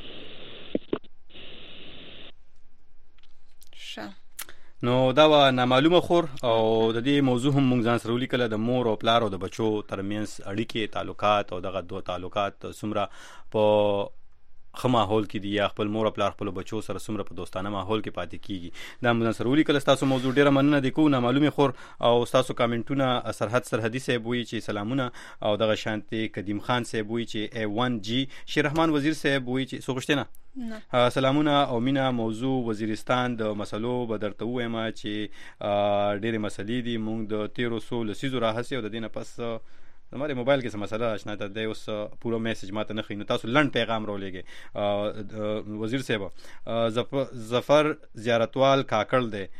نو دا و نامعلومه خور او د دې موضوع هم مونږ ځان سره ولیکل د مور او پلار او د بچو ترمنځ اړیکې تعلقات او دغه دوه تعلقات څومره په ښه ماحول کې دي یا خپل مور او پلار خپل بچو سره څومره په دوستانه ماحول کې پاتې کیږي. دا مونږ سره ولیکل. تاسو موضوع ډیره مننه د کو نامعلومه خور او تاسو کامنټونه سرحدي صاحب وی چې سلامونه او دغه شانتي قدیم خان صاحب وی چې A1G شیر رحمان وزیر صاحب وی چې سوغشتنه سلامونه او مینا موضوع وزیرستان د مسلو به درته وایم چې ډېرې مسلې دي مونږ د 1300 لسیزو راهسي او د دینه پس زموږ موبایل کې څه مسله آشنا ته دی اوس پورا میسج ماته نه خینو تاسو لنډ پیغام راولېږئ. وزیر صاحب ظفر زیارتوال کاکړ دی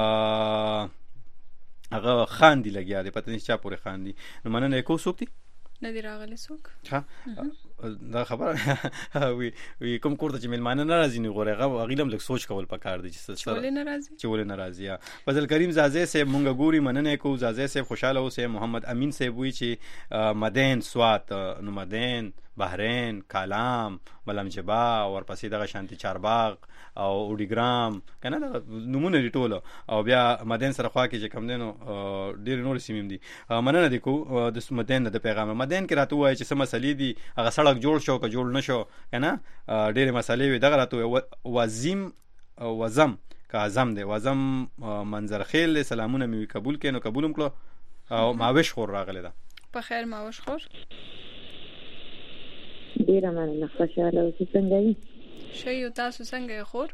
هغه خان دی لګیا دی پته نشته چا پورې خان دی نو مننه کو څوک دی نه دی راغلی څوک دا خبره وی کوم کوړه چې ملمانه ناراضي نه غوړي هغه غیلم لک سوچ کول پکار دي چې ولې ناراضي فضل کریم زازه صاحب مونږ ګوري مننه کو زازه صاحب خوشاله اوسه. محمد امین صاحب وی چې مدین سوات نو مدین بحرین کالام ملم جبا او ورپسې دغه شانتي چارباغ او اوډیګرام کنه نمونه دي ټوله او بیا مدین سره خوا کې چې کم دینو ډیر نور سیمیم دي. مننه دي کو د مدین د پیغام مدین کې راته وای چې سم مسلې دي هغه سړک جوړ شو که جوړ نشو کنه ډیر مسلې وي دغه راته وزیم وزم که اعظم دی وزم منظر خیل سلامونه می قبول کینو قبولم کړو او ماوش خور راغله ده په خیر ماوش خور ډیره مننه خوشاله اوسئ. څنګه یې شي تاسو څنګه خور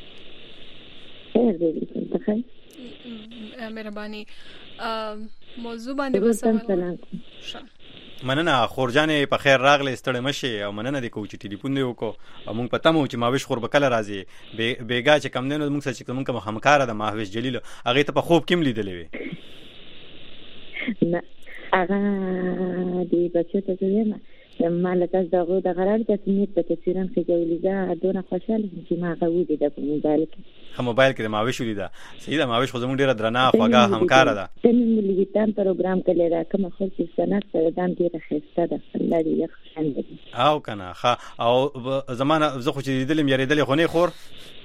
خیر دې ته خیر مهرباني موضوع باندې وسه مننه خورجانې په خیر راغله ستړی مشي او مننه دې کو چې ټلیفون دی وکړو او مونږ پته مو چې ماوش خور بکله راځي بیګا چې کم دینو مونږ چې کوم همکار د ماوش جلیل هغه ته په خوب کې لیدلې وي نه هغه دې بچو ته زما مال تاسو دغه د قرار د سمیت په تفسیران کې جوړیدا دونه خوشاله چې ما غوډه د موبایل کې موبایل کې ماوش ولیدا صحیح ده ماوش خو زموږ ډیره درنه خوګه همکار ده تنه ملګریتان پروګرام کړی را کوم خو چې سنت سره دام ډیره خسته ده الله دې خوشاله او کنه او زمانه زه خو چې لیدلم یریدل خو نه خور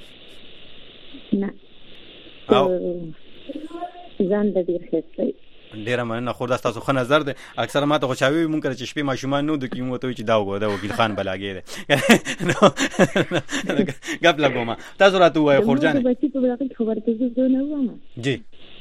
نه او ځان د ډیر خسته ډیره مننه خو دا تاسو خو نظر ده اکثر ما ته خو چاوي مونږ چې شپې ماشومان نو د کیمو ته چې دا وګو دا وکیل خان بلاګي ده نو غب لګوما تاسو راته وای خورجان بچی په بلاګي خبر ته زه نه وم جی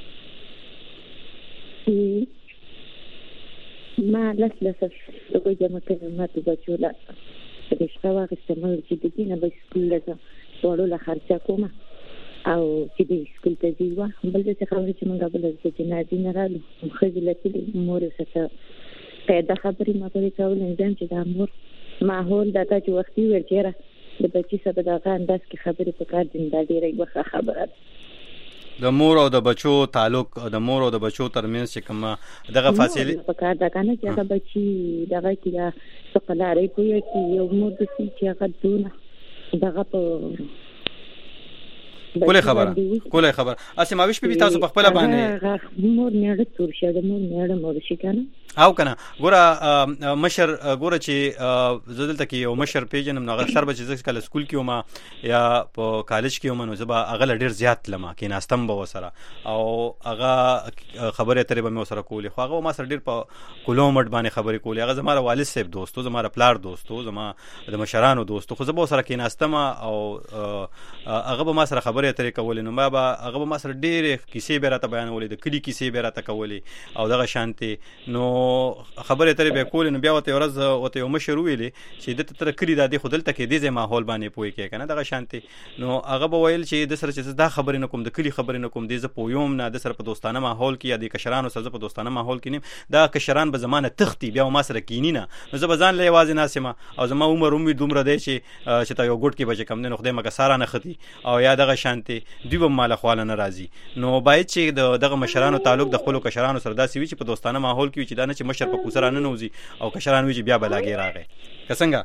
ما لسه دغه جمع کړم ما ته بچو لا د شپه استعمال چې د دینه به سکول له ټولو لا خرچه کومه او چې د سکول ته ځیوا بل څه خبرې چې موږ بل څه چې نه دي نه رالو خځلې مور سره پیدا خبرې ما پرې کول انځم چې د مور ماحول د تاسو وختي ورچره د بچی سره دغه انداز کې خبرې پکار دي دا ډیره یو خبره د مور او د بچو تعلق د مور او د بچو ترمنځ چې کومه دغه فاصله پکار ده کنه چې هغه بچی دغه کې څقلارې کوي چې یو مور د چې هغه دونه دغه په کوله خبر اسی ماوش په تاسو په خپل باندې مور نه تور شه د مور نه مور شي کنه او کنه ګوره مشر ګوره چې زدلته کې یو مشر پیجنم نو غشر به چې کله سکول کې ومه یا په کالج کې ومه نو زبا اغل ډیر زیات لمه کې ناستم به وسره او هغه خبره ترې به مې وسره کولې خو هغه ما سره ډیر په کولومټ باندې خبرې کولې هغه زماره والد صاحب دوستو زماره پلار دوستو زما د مشرانو دوستو خو زبا وسره کې ناستم او هغه به ما سره خبرې ترې کولې نو ما به هغه به ما سره ډیر کیسې به راته بیانولې د کلی کیسې به راته کولې او دغه شانتي نو خبره ترې به کول نو بیا وته ورځ وته یو مشر ویلې چې د تر کلی د دې خودل تکې دې ماحول باندې پوي کې کنه دغه شانتي نو هغه به ویل چې د سره چې دا خبره نه کوم د کلی خبره نه کوم دې ز پویوم نه د سره په دوستانه ماحول کې یا د کشرانو سره په دوستانه ماحول کې نیم دا کشران به زمانه تختی بیا ما سره کینی نه نو زه بزان له आवाज ناسمه او زما عمر هم دومره دی چې تا یو ګډ کې بچ کم نه خدای مګه سارا نه ختی او یا دغه شانتي دوی به مال خواله نه راځي نو باید چې دغه مشرانو تعلق د خپل کشرانو سره داسې وي چې په دوستانه ماحول کې چې دا نه چې مشر په کوسره نه نوځي او کشران وي چې بیا بلاګي راغی څنګه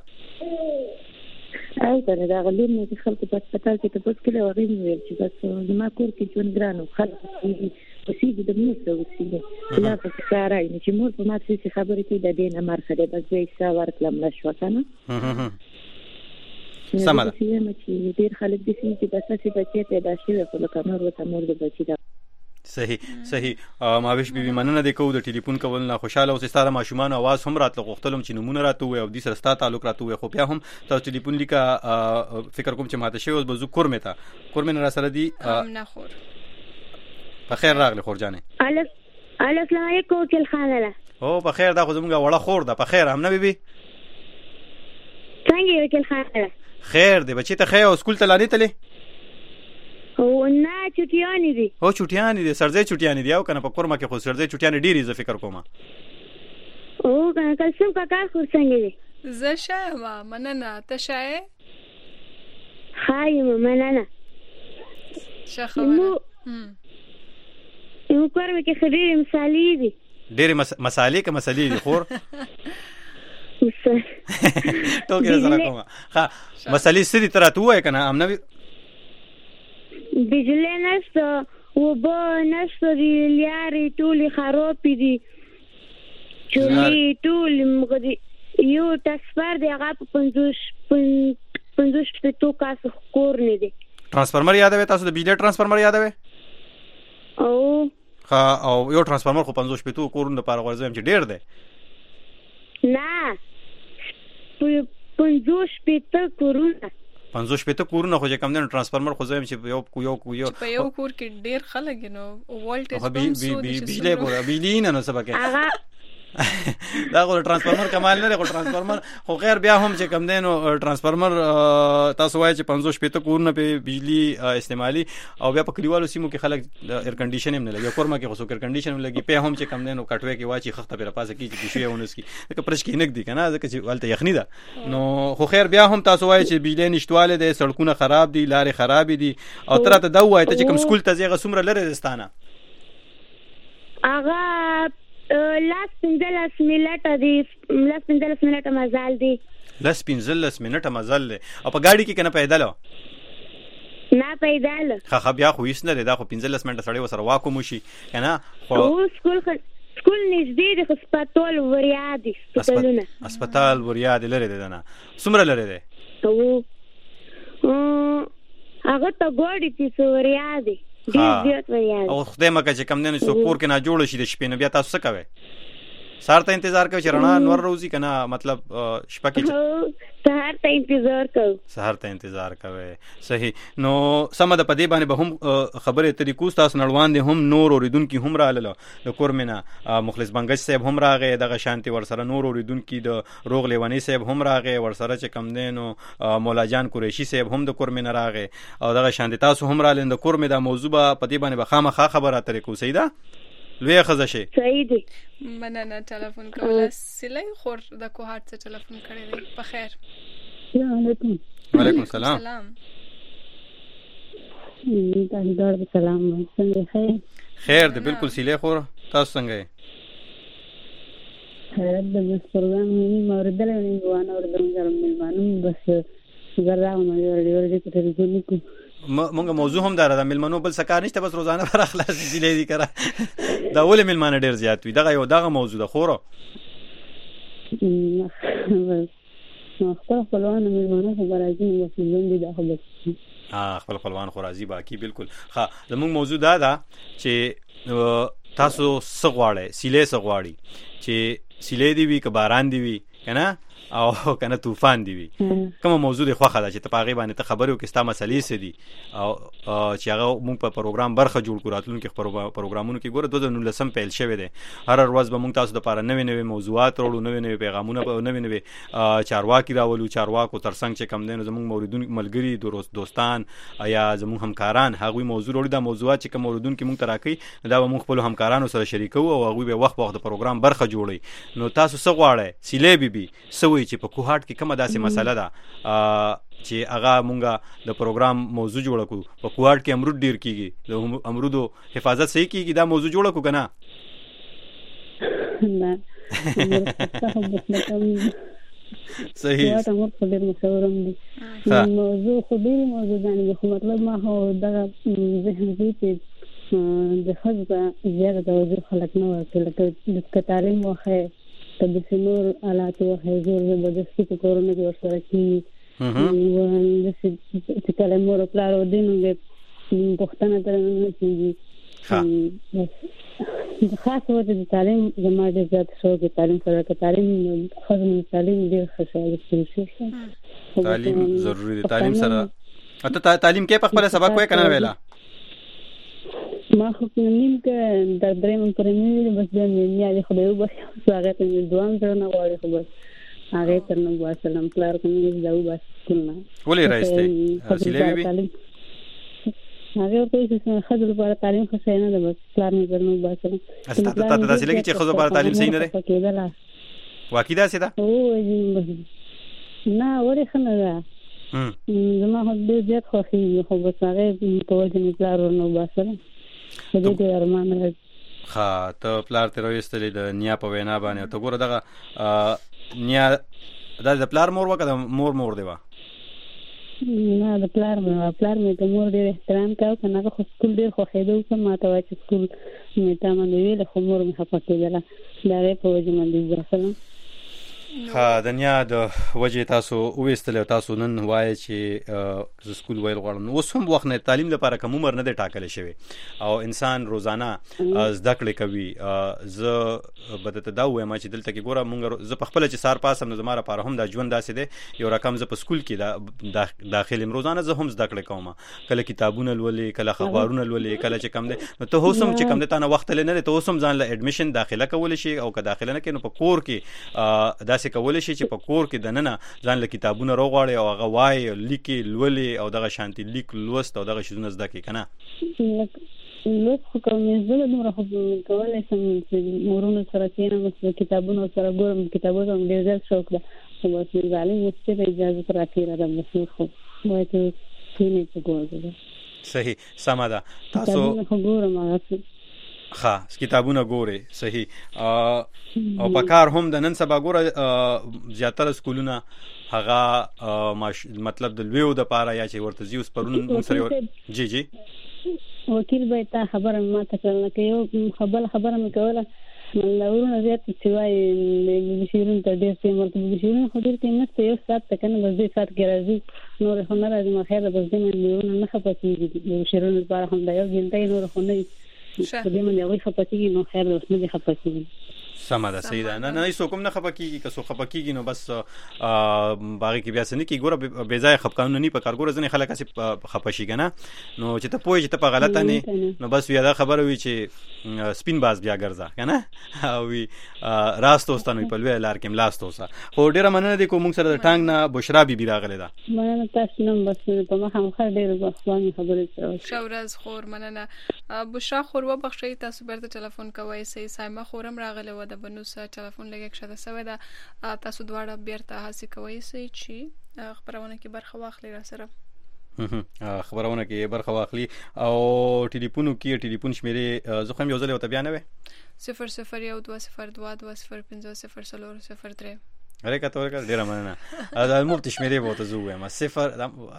او دا غلون نه خلکو په هسپتال کې ته پوس کړي او غوښنه ویل چې بس زما کور کې ژوند ګرانو خلک وسیږي د موږ وسیږي لا په کارای نه چې مور په ماته څه خبرې کوي د دې نه مرخه ده بس یې څا ورکلم لا شو کنه سمه چې ډیر خلک دي چې بس څه بچي پیدا شي په لکه نور وته مور د بچي دا صحیح ماویش بیبي مننه د کو د ټلیفون کول نه خوشاله اوسې ستاره ماشومان आवाज هم راتله غوښتلم چې نمونه راته وي او د سره ستاسو تعلق راته وي خو بیا هم تاسو ټلیفون لیکا فکر کوم چې ماته شی اوس بزو کور مې را سره دی نه خور په خیر راغلی خور جانې السلام علیکم وکیل خانه او په خیر دا خو زموږه وړه خور ده په خیر هم نه بیبي څنګه وکیل خانه خیر دی بچی ته خیر او سکول ته لانی تلې او نه چټیانی دي او چټیانی دي سرځي چټیانی دي او کنه په کورما کې خو سرځي چټیانی ډیری ز فکر کوم او کلسم کاکا خو څنګه دي زه شایم مننه ته شای خایم مننه شخبره یو کور کې خبرې مثالي دي ډېر مسالې کې مسالې دي خور ټوکې سره کوم ها مسالې سړي تر ته وای کنه امنوي بجلی نشته وبو نشته دی لیاري ټولې خراب دي چولې ټول مغدي یو تصفر دی هغه په 50 تو کاس کور نه دی ترانسفارمر یادوي تاسو د بجلی ترانسفارمر یادوي او او یو ترانسفارمر خو 50 تو کورونه لپاره ورزم چې ډیر دی نه 50 کورونه 50 کورونه خو چې کم نه ترانسفارمر خو زم چې یو په یو کور کې ډیر خلک نو وولټیج بجلی ګور بجلی نه نو سبا دا خو ترانسفارمر کمال نه لري ترانسفارمر خو غیر بیا هم چې کم دینو ترانسفارمر تاسو وایي چې 50 کورونه په بجلی استعمالي او بیا په کلیوالو سیمو کې خلک ایر کنډیشن هم نه لګي کورما کې خو ایر کنډیشن هم لګي په هم چې کم دینو کټوي کې واچي خخته پر پاسه کې چې شوی ونس کې د پرش کې نګ دي کنه ځکه چې ولته یخنی ده نو خو خیر بیا هم تاسو وایي چې بجلی نشټواله ده سړکونه خراب دي لارې خراب دي او ترته دا وایي ته چې کوم سکول ته ځای غسمره لره دستانه اغه لاس 15 منټه دی لاس 15 منټه مزال دی لاس 15 منټه مزال دی او په ګاډي کې کنه پیدل نه پیدل خا بیا خو هیڅ نه دی دا خو 15 منټه سړی وسره واکو موشي کنه خو سکول نږدې دی خو سپټول وریا دی هسپتال وریا دی لره دی نه څومره لره دی هغه ته ګوډی چې وریا دی او خدای مکه چې کم دنه سو کور کې نه جوړ شي د شپې نه بیا تاسو څه کوئ سهار ته انتظار کوي چې رڼا نور روزي کنه مطلب شپه کې سهار ته انتظار کوي صحیح نو سم د پدې باندې به هم خبره طریقو تاسو نړوان دي هم نور اوریدونکو هم رااله د کورمنه مخلص بنگش صاحب هم راغی دغه شانتي ورسره نور اوریدونکو د روغ لیوانی صاحب هم راغی ورسره چې کم دینو مولا جان قریشی صاحب هم د کورمنه راغی او دغه شانتي تاسو هم رااله د کورمنه د موضوع په پدې باندې به خامخا خبره طریقو سیدا لوی خزه شي صحیح دی مننه ټلیفون کوله سلای خور د کوهات څخه ټلیفون کړی دی په خیر السلام علیکم وعلیکم السلام تاسو سلام څنګه خیر دی بالکل سلای خور تاسو څنګه یې خیر د پروګرام مې موردل نه غواړم اوردم زرم ملمانو بس زراو مې ورډیو دې ټلیفون کو مونږه موضوع هم دار د ملمنو بل سکار نشته بس روزانه پر اخلاص دي لې دي کرا دا ول ملمانه ډیر زیات وي دغه موضوع ده خورو خپلوان ملمانه خبرازي مسلمان دي داخله خپلوان خو راضي باقي بالکل ها زموږ موضوع دا چې تاسو سغواړی سیلې سغواړي چې سیلې دی وی ک باران دی وی کنه او کنه طوفان دی وي کومه موضوع دی خوخه ده چې ته پاغي باندې ته خبرو کې ستا مسلې سې دي او چې هغه مونږ په پروګرام برخه جوړ کړو راتلونکو پروګرامونو کې ګوره 2019 پیل شوی دی هر ورځ به مونږ تاسو د لپاره نوې موضوعات راوړو نوې پیغامونه نوې چارواکي راولو چارواکو ترڅنګ چې کم دین زمونږ موردون ملګری دوستان یا زمونږ همکاران هغوی موضوع وروړي دا موضوعات چې کوم موردون کې مونږ تراکي دا به مونږ خپل همکارانو سره شریکو او هغوی به وخت د پروګرام برخه جوړي نو تاسو څه غواړئ سیلې بي سوي چې په کوهاټ کې کومه داسې مسله ده چې هغه مونږه د پروګرام موضوع جوړ کړو په کوهاټ کې امرود ډیر کیږي د امرودو حفاظت صحیح کیږي دا موضوع جوړ کړو کنه نه صحیح دا موږ په ډیر مشورم دي موضوع خو ډیر موضوع باندې خو مطلب ما هو دا ذهن دي چې د خزه زیاده توجه خلک نه ورکړي لکه تعلیم واخه کله چې نور آلات واخه زور زبردستی په کورونه کې ورسره کی چې کله مور پلار ودینو د پښتنه تر نه کیږي خاص وجه د تعلیم زما د زیات شو کې تعلیم سره کې تعلیم خزه تعلیم ډیر ښه شي تعلیم ضروری دی تعلیم سره ته تعلیم کې په خپل سبق وای کنه ویلا ما خو نیم کې در درېم پرمې بس د میاں خدای وبس هغه ته دوام درنه غواړي خو بس هغه ترنه واسلام پلار کوم دا وبس کولنه ولې راځي سیلې بي هغه ته چې خځو لپاره تعلیم خو صحیح نه ده بس پلار نه درنه وباسل ته تاسو لګي چې خځو لپاره تعلیم صحیح نه ده واقعي ده سیدا نه ورې خنه ده زما هو دې زیات خوښي خو بس هغه په وجه نه پلار نه وباسل دې ارمان ها ته پلار ته رويستلې د نیا په وینا باندې ته ګوره دغه نیا د پلار مور وکړه مور دی وا نه د پلار مې د مور ډېر احترام کاوه کنه هغه خو سکول ډېر خوښېده او ما ته وایي چې سکول مې تا باندې ویل خو مور مې خفه کېدله د هغې په وجه باندې وباسلم ها د نیا د وجه تاسو وېستل تاسو نن وایي چې سکول ویل غواړم اوس هم وخت نه تعلیم لپاره کوم عمر نه دی ټاکل شوی او انسان روزانه زده کړې کوي زه بدته دا وایم چې دلته کې ګوره مونږ زه په خپل چې سار پاسم نو زماره لپاره هم دا ژوند داسې دی یو رقم زه په سکول کې دا داخلي روزانه زه هم زده کړې کوم کله کتابونه لولې کله خبرونه لولې کله چې کم دی نو ته هوسم چې کم دی تا نه وخت لنه ته هوسم ځان له اډمیشن داخله کول شي او که داخله نه کینو په کور کې داسې کول شي چې په کور کې دننه ځان له کتابونه راغواړي او هغه وای لیکي لولي او دغه شانتي لیک لوست او دغه شیزونه زده کی کنه نو خو کوم زه نور خو کولای شم چې مورونو سره کینم چې کتابونه سره ګورم کتابونه ډېر زیات شوق ده خو بس ځالې مستې اجازه راکړه د مسؤل خو وای ته کینې څه ګورم صحیح سم ده تاسو خو ګورم هغه ها کتابونه ګوري صحیح او په کار هم د نن سبا ګوره زیاتره سکولونه هغه مطلب د لویو د پاره یا چې ورته زیوس پرون سره جی وکیل به تا خبره ما ته کړل کې یو خبره مې کوله نورونه زیات چې وای د شیرین ته ډېر څه مرته د شیرین خو ډېر څه نه یو سات ته کنه بس دې سات کې راځي نور خو نه راځي ما خیر بس دې نورونه نه خپاتېږي د شیرین لپاره هم دا یو ځینټای نور خو نه دې من یو خپاتېږي نو خیر اوس نه خپاتېږي سم ده صحیح ده نه هیڅ کوم نه خپکیږي که څو خپکیږي نو بس باغی کې بیا سن کی ګوره بے ځای خپکانو نه په کارګور ځنه خلک اسې خپشي کنه نو چې ته پوهې چې ته په غلطه نه نو بس بیا دا خبره وي چې سپین باز بیا ګرځا کنه او وی راستوستانو په لوی لار کې ملاستوسا خو ډیره مننه دي کوم سره د ټانګ نه بشرا بي راغله ده مننه تاسو نن بس په ما هم خیر ډیره بخواني خبرې سره شورز خور مننه بشرا خور و بخشي تاسو برته ټلیفون کوي سي سایمه خورم راغله و د بنوس ټلیفون لګک شته سوي دا تاسو دواړه بیرته حاصل کوي سي چې خبرونه کې برخه واخلي را سره خبرونه کې برخه واخلي او ټلیفون شمیرې زه هم یو ځل وته بیان وې 001202205003 ریکا تورکا ډیر مننه دا مفت شمیرې به ته زوې ما صفر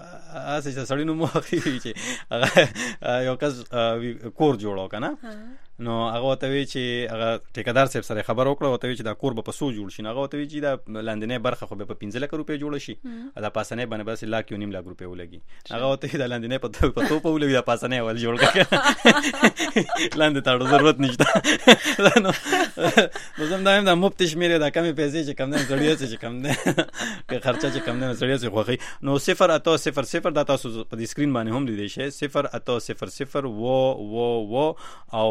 اساس سړی نو مو اخی چې یو کس کور جوړو کنه نو هغه ته وی چې هغه ټیکدار صاحب سره خبر وکړه او ته وی چې دا کور به په سو جوړ شي. هغه ته وی چې دا لاندنې برخه خو به په 15 لک روپے جوړ شي دا پاسنې باندې بس 1.5 لک روپے ولګي. هغه ته دا لاندنې په تو په ولګي دا پاسنې ول جوړ کړه لاندې ته ضرورت نشته. نو زم دا مفت شمیره دا کمی پیسې چې کم نه زړیه چې کم نه که خرچه چې کم نه زړیه چې خوخي. نو 08000 دا تاسو په دې سکرین باندې هم لیدئ شئ 08000 و او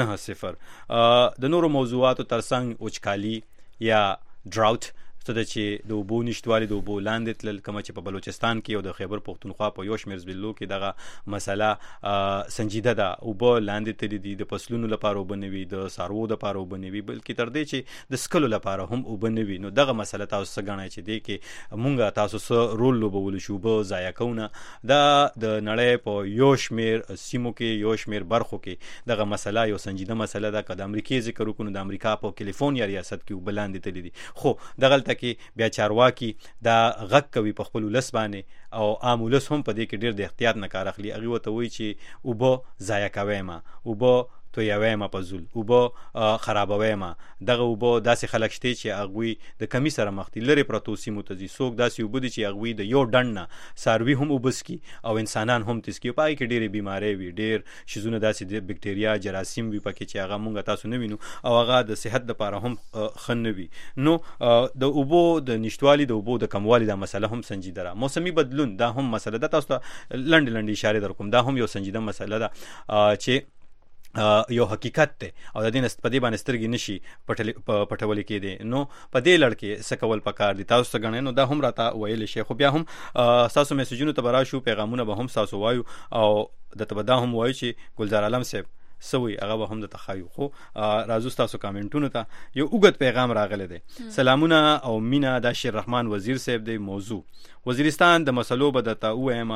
90 د نورو موضوعاتو ترڅنګ وچکالي یا ډراوت څه د چې د اوبو نشتوالي د اوبو لاندې تلل کومه چې په بلوچستان کې او د خیبر پختونخوا په یو شمېر ضلعو کې دغه مسله سنجیده ده. اوبه لاندې تللي دي د فصلونو لپاره اوبه نه وي د څاروو لپاره اوبه نه وي بلکې تر دې چې د څښلو لپاره هم اوبه نه وي. نو دغه مسله تاسو څه ګڼئ چې دې کې مونږ تاسو څه رول لوبولی شو اوبه ضایع کوونه؟ دا د نړۍ په یو شمېر سیمو کې یو شمېر برخو کې دغه مسله یو سنجیده مسله ده. که د امریکې ذکر وکړو د امریکا په کیلیفورنیا ریاست کې اوبه لاندې تللي دي خو دغلته کې بیا چارواکي دا غږ کوي په خپل ولس باندې او عام ولس هم په دې کې ډېر د احتیاط نه کار اخلي. هغوی ورته وایي چې اوبه ضایع کوئ ما اوبه تویوي ما په زول اوبه خرابوي ما. دغه اوبه داسې خلک شته چې هغوی د کمی سره مخ دي لرې پرتو سیمو ته ځي. څوک داسې اوبه دي چې هغوی د یو ډنډ نه څاروي هم اوبه څښي او انسانان هم تسکي. په هغې کې ډېرې بیمارۍ وي ډېر شیزونه داسې د بکټریا جراثیم وي پکې چې هغه مونږ تاسو نه وینو او هغه د صحت لپاره هم ښه نه وي. نو د اوبو د نشتوالي د اوبو د کموالي دا مسله هم سنجیده ده. موسمي بدلون دا هم مسله ده. تاسو ته لنډې اشارې در کوم دا هم یو سنجیده مسله ده چې یو حقیقت دی او د دې په دې باندې سترګې نشي پټولی کېدی. نو په دې لړ کې څه کول پکار دي تاسو څه ګڼئ؟ نو دا هم راته ویلی شي. خو بیا هم ستاسو میسیجونو ته به راشو پیغامونه به هم ستاسو وایو او درته به دا هم وایو چې ګلزار عالم صاحب سوی هغه به هم د تخایو. خو راځو ستاسو کامنټونو ته. یو اوږد پیغام راغلی دی. سلامونه او مینه دا شیر رحمان وزیر صاحب دی. موضوع وزیرستان د مسلو به درته ووایم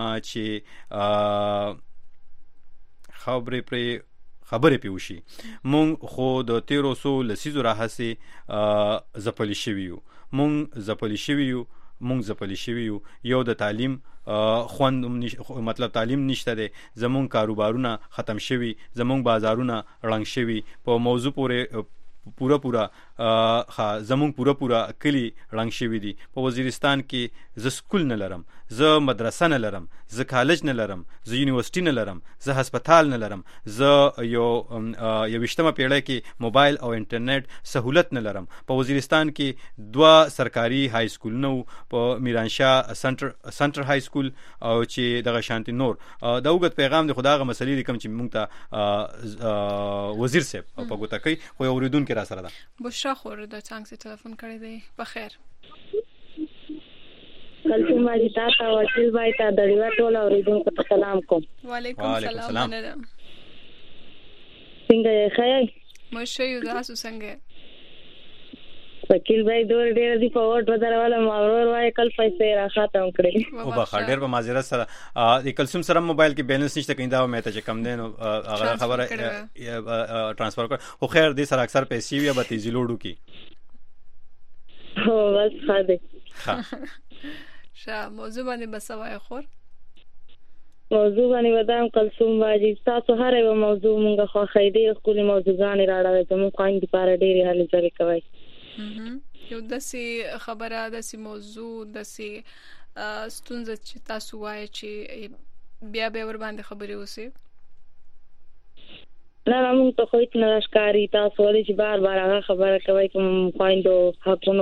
چې خبرې پې وشي. مونږ خو د 1300 لسیزو راهسې ځپلي شوي یو یو د تعلیم خوند مطلب تعلیم نشته دی. زمونږ کاروبارونه ختم شوي زمونږ بازارونه ړنګ شوي په موضوع پوره زمونږ پوره کلی ړنګ شوي دي. په وزیرستان کې زه سکول نه لرم زه مدرسه نه لرم زه کالج نه لرم زه یونیورسټي نه لرم زه هسپتال نه لرم زه یویشتمه پیړۍ کې موبایل او انټرنیټ سهولت نه لرم. په وزیرستان کې 2 سرکاري های سکولونه وو په میرانشاه سنټر های سکول او چې دغه شانتي نور. دا اوږد پیغام دی خو دغه مسلې دي کوم چې مونږ ته وزیر صاحب او په ګوته کوي خو یو اورېدونکی را سره ده. بشرا خور د څنګه سي ټلیفون کړی دی. بخیر کلثوم باجی تاسو وکیل بای ته د ریوا ټول اوریدونکو ته سلام کوم. وعلیکم السلام. څنګه یې خیر مشه یو تاسو څنګه وکیل بای دور ډیر دی په وټ ودرواله ماورور وای کل پیسې را ختم کړې او بخا ډیر په معذرت سره د کلثوم سره موبایل کې بیلنس نشته کیندا مې ته چې کم دین هغه خبره ټرانسفر کړ خو خیر دې سره اکثر پیسې وي به تیزی لوډو کی هو بس خاله موضوع باندې بسوای خور موضوع باندې ودام کلثوم باجی تاسو هر یو موضوع مونږه خو خیدې خپل موضوعګان راړاوي ته مونږ قایم دي پاره ډېری حل ځای کوي. یو داسې خبره داسې موضوع داسې ستونزه چې تاسو وایي چې بیا ور باندې خبرې وسی نه مونږ ته خو هیڅ نه ښکاری تاسو ولې چې بار بار هغه خبره کوي کوم قایندو حقونو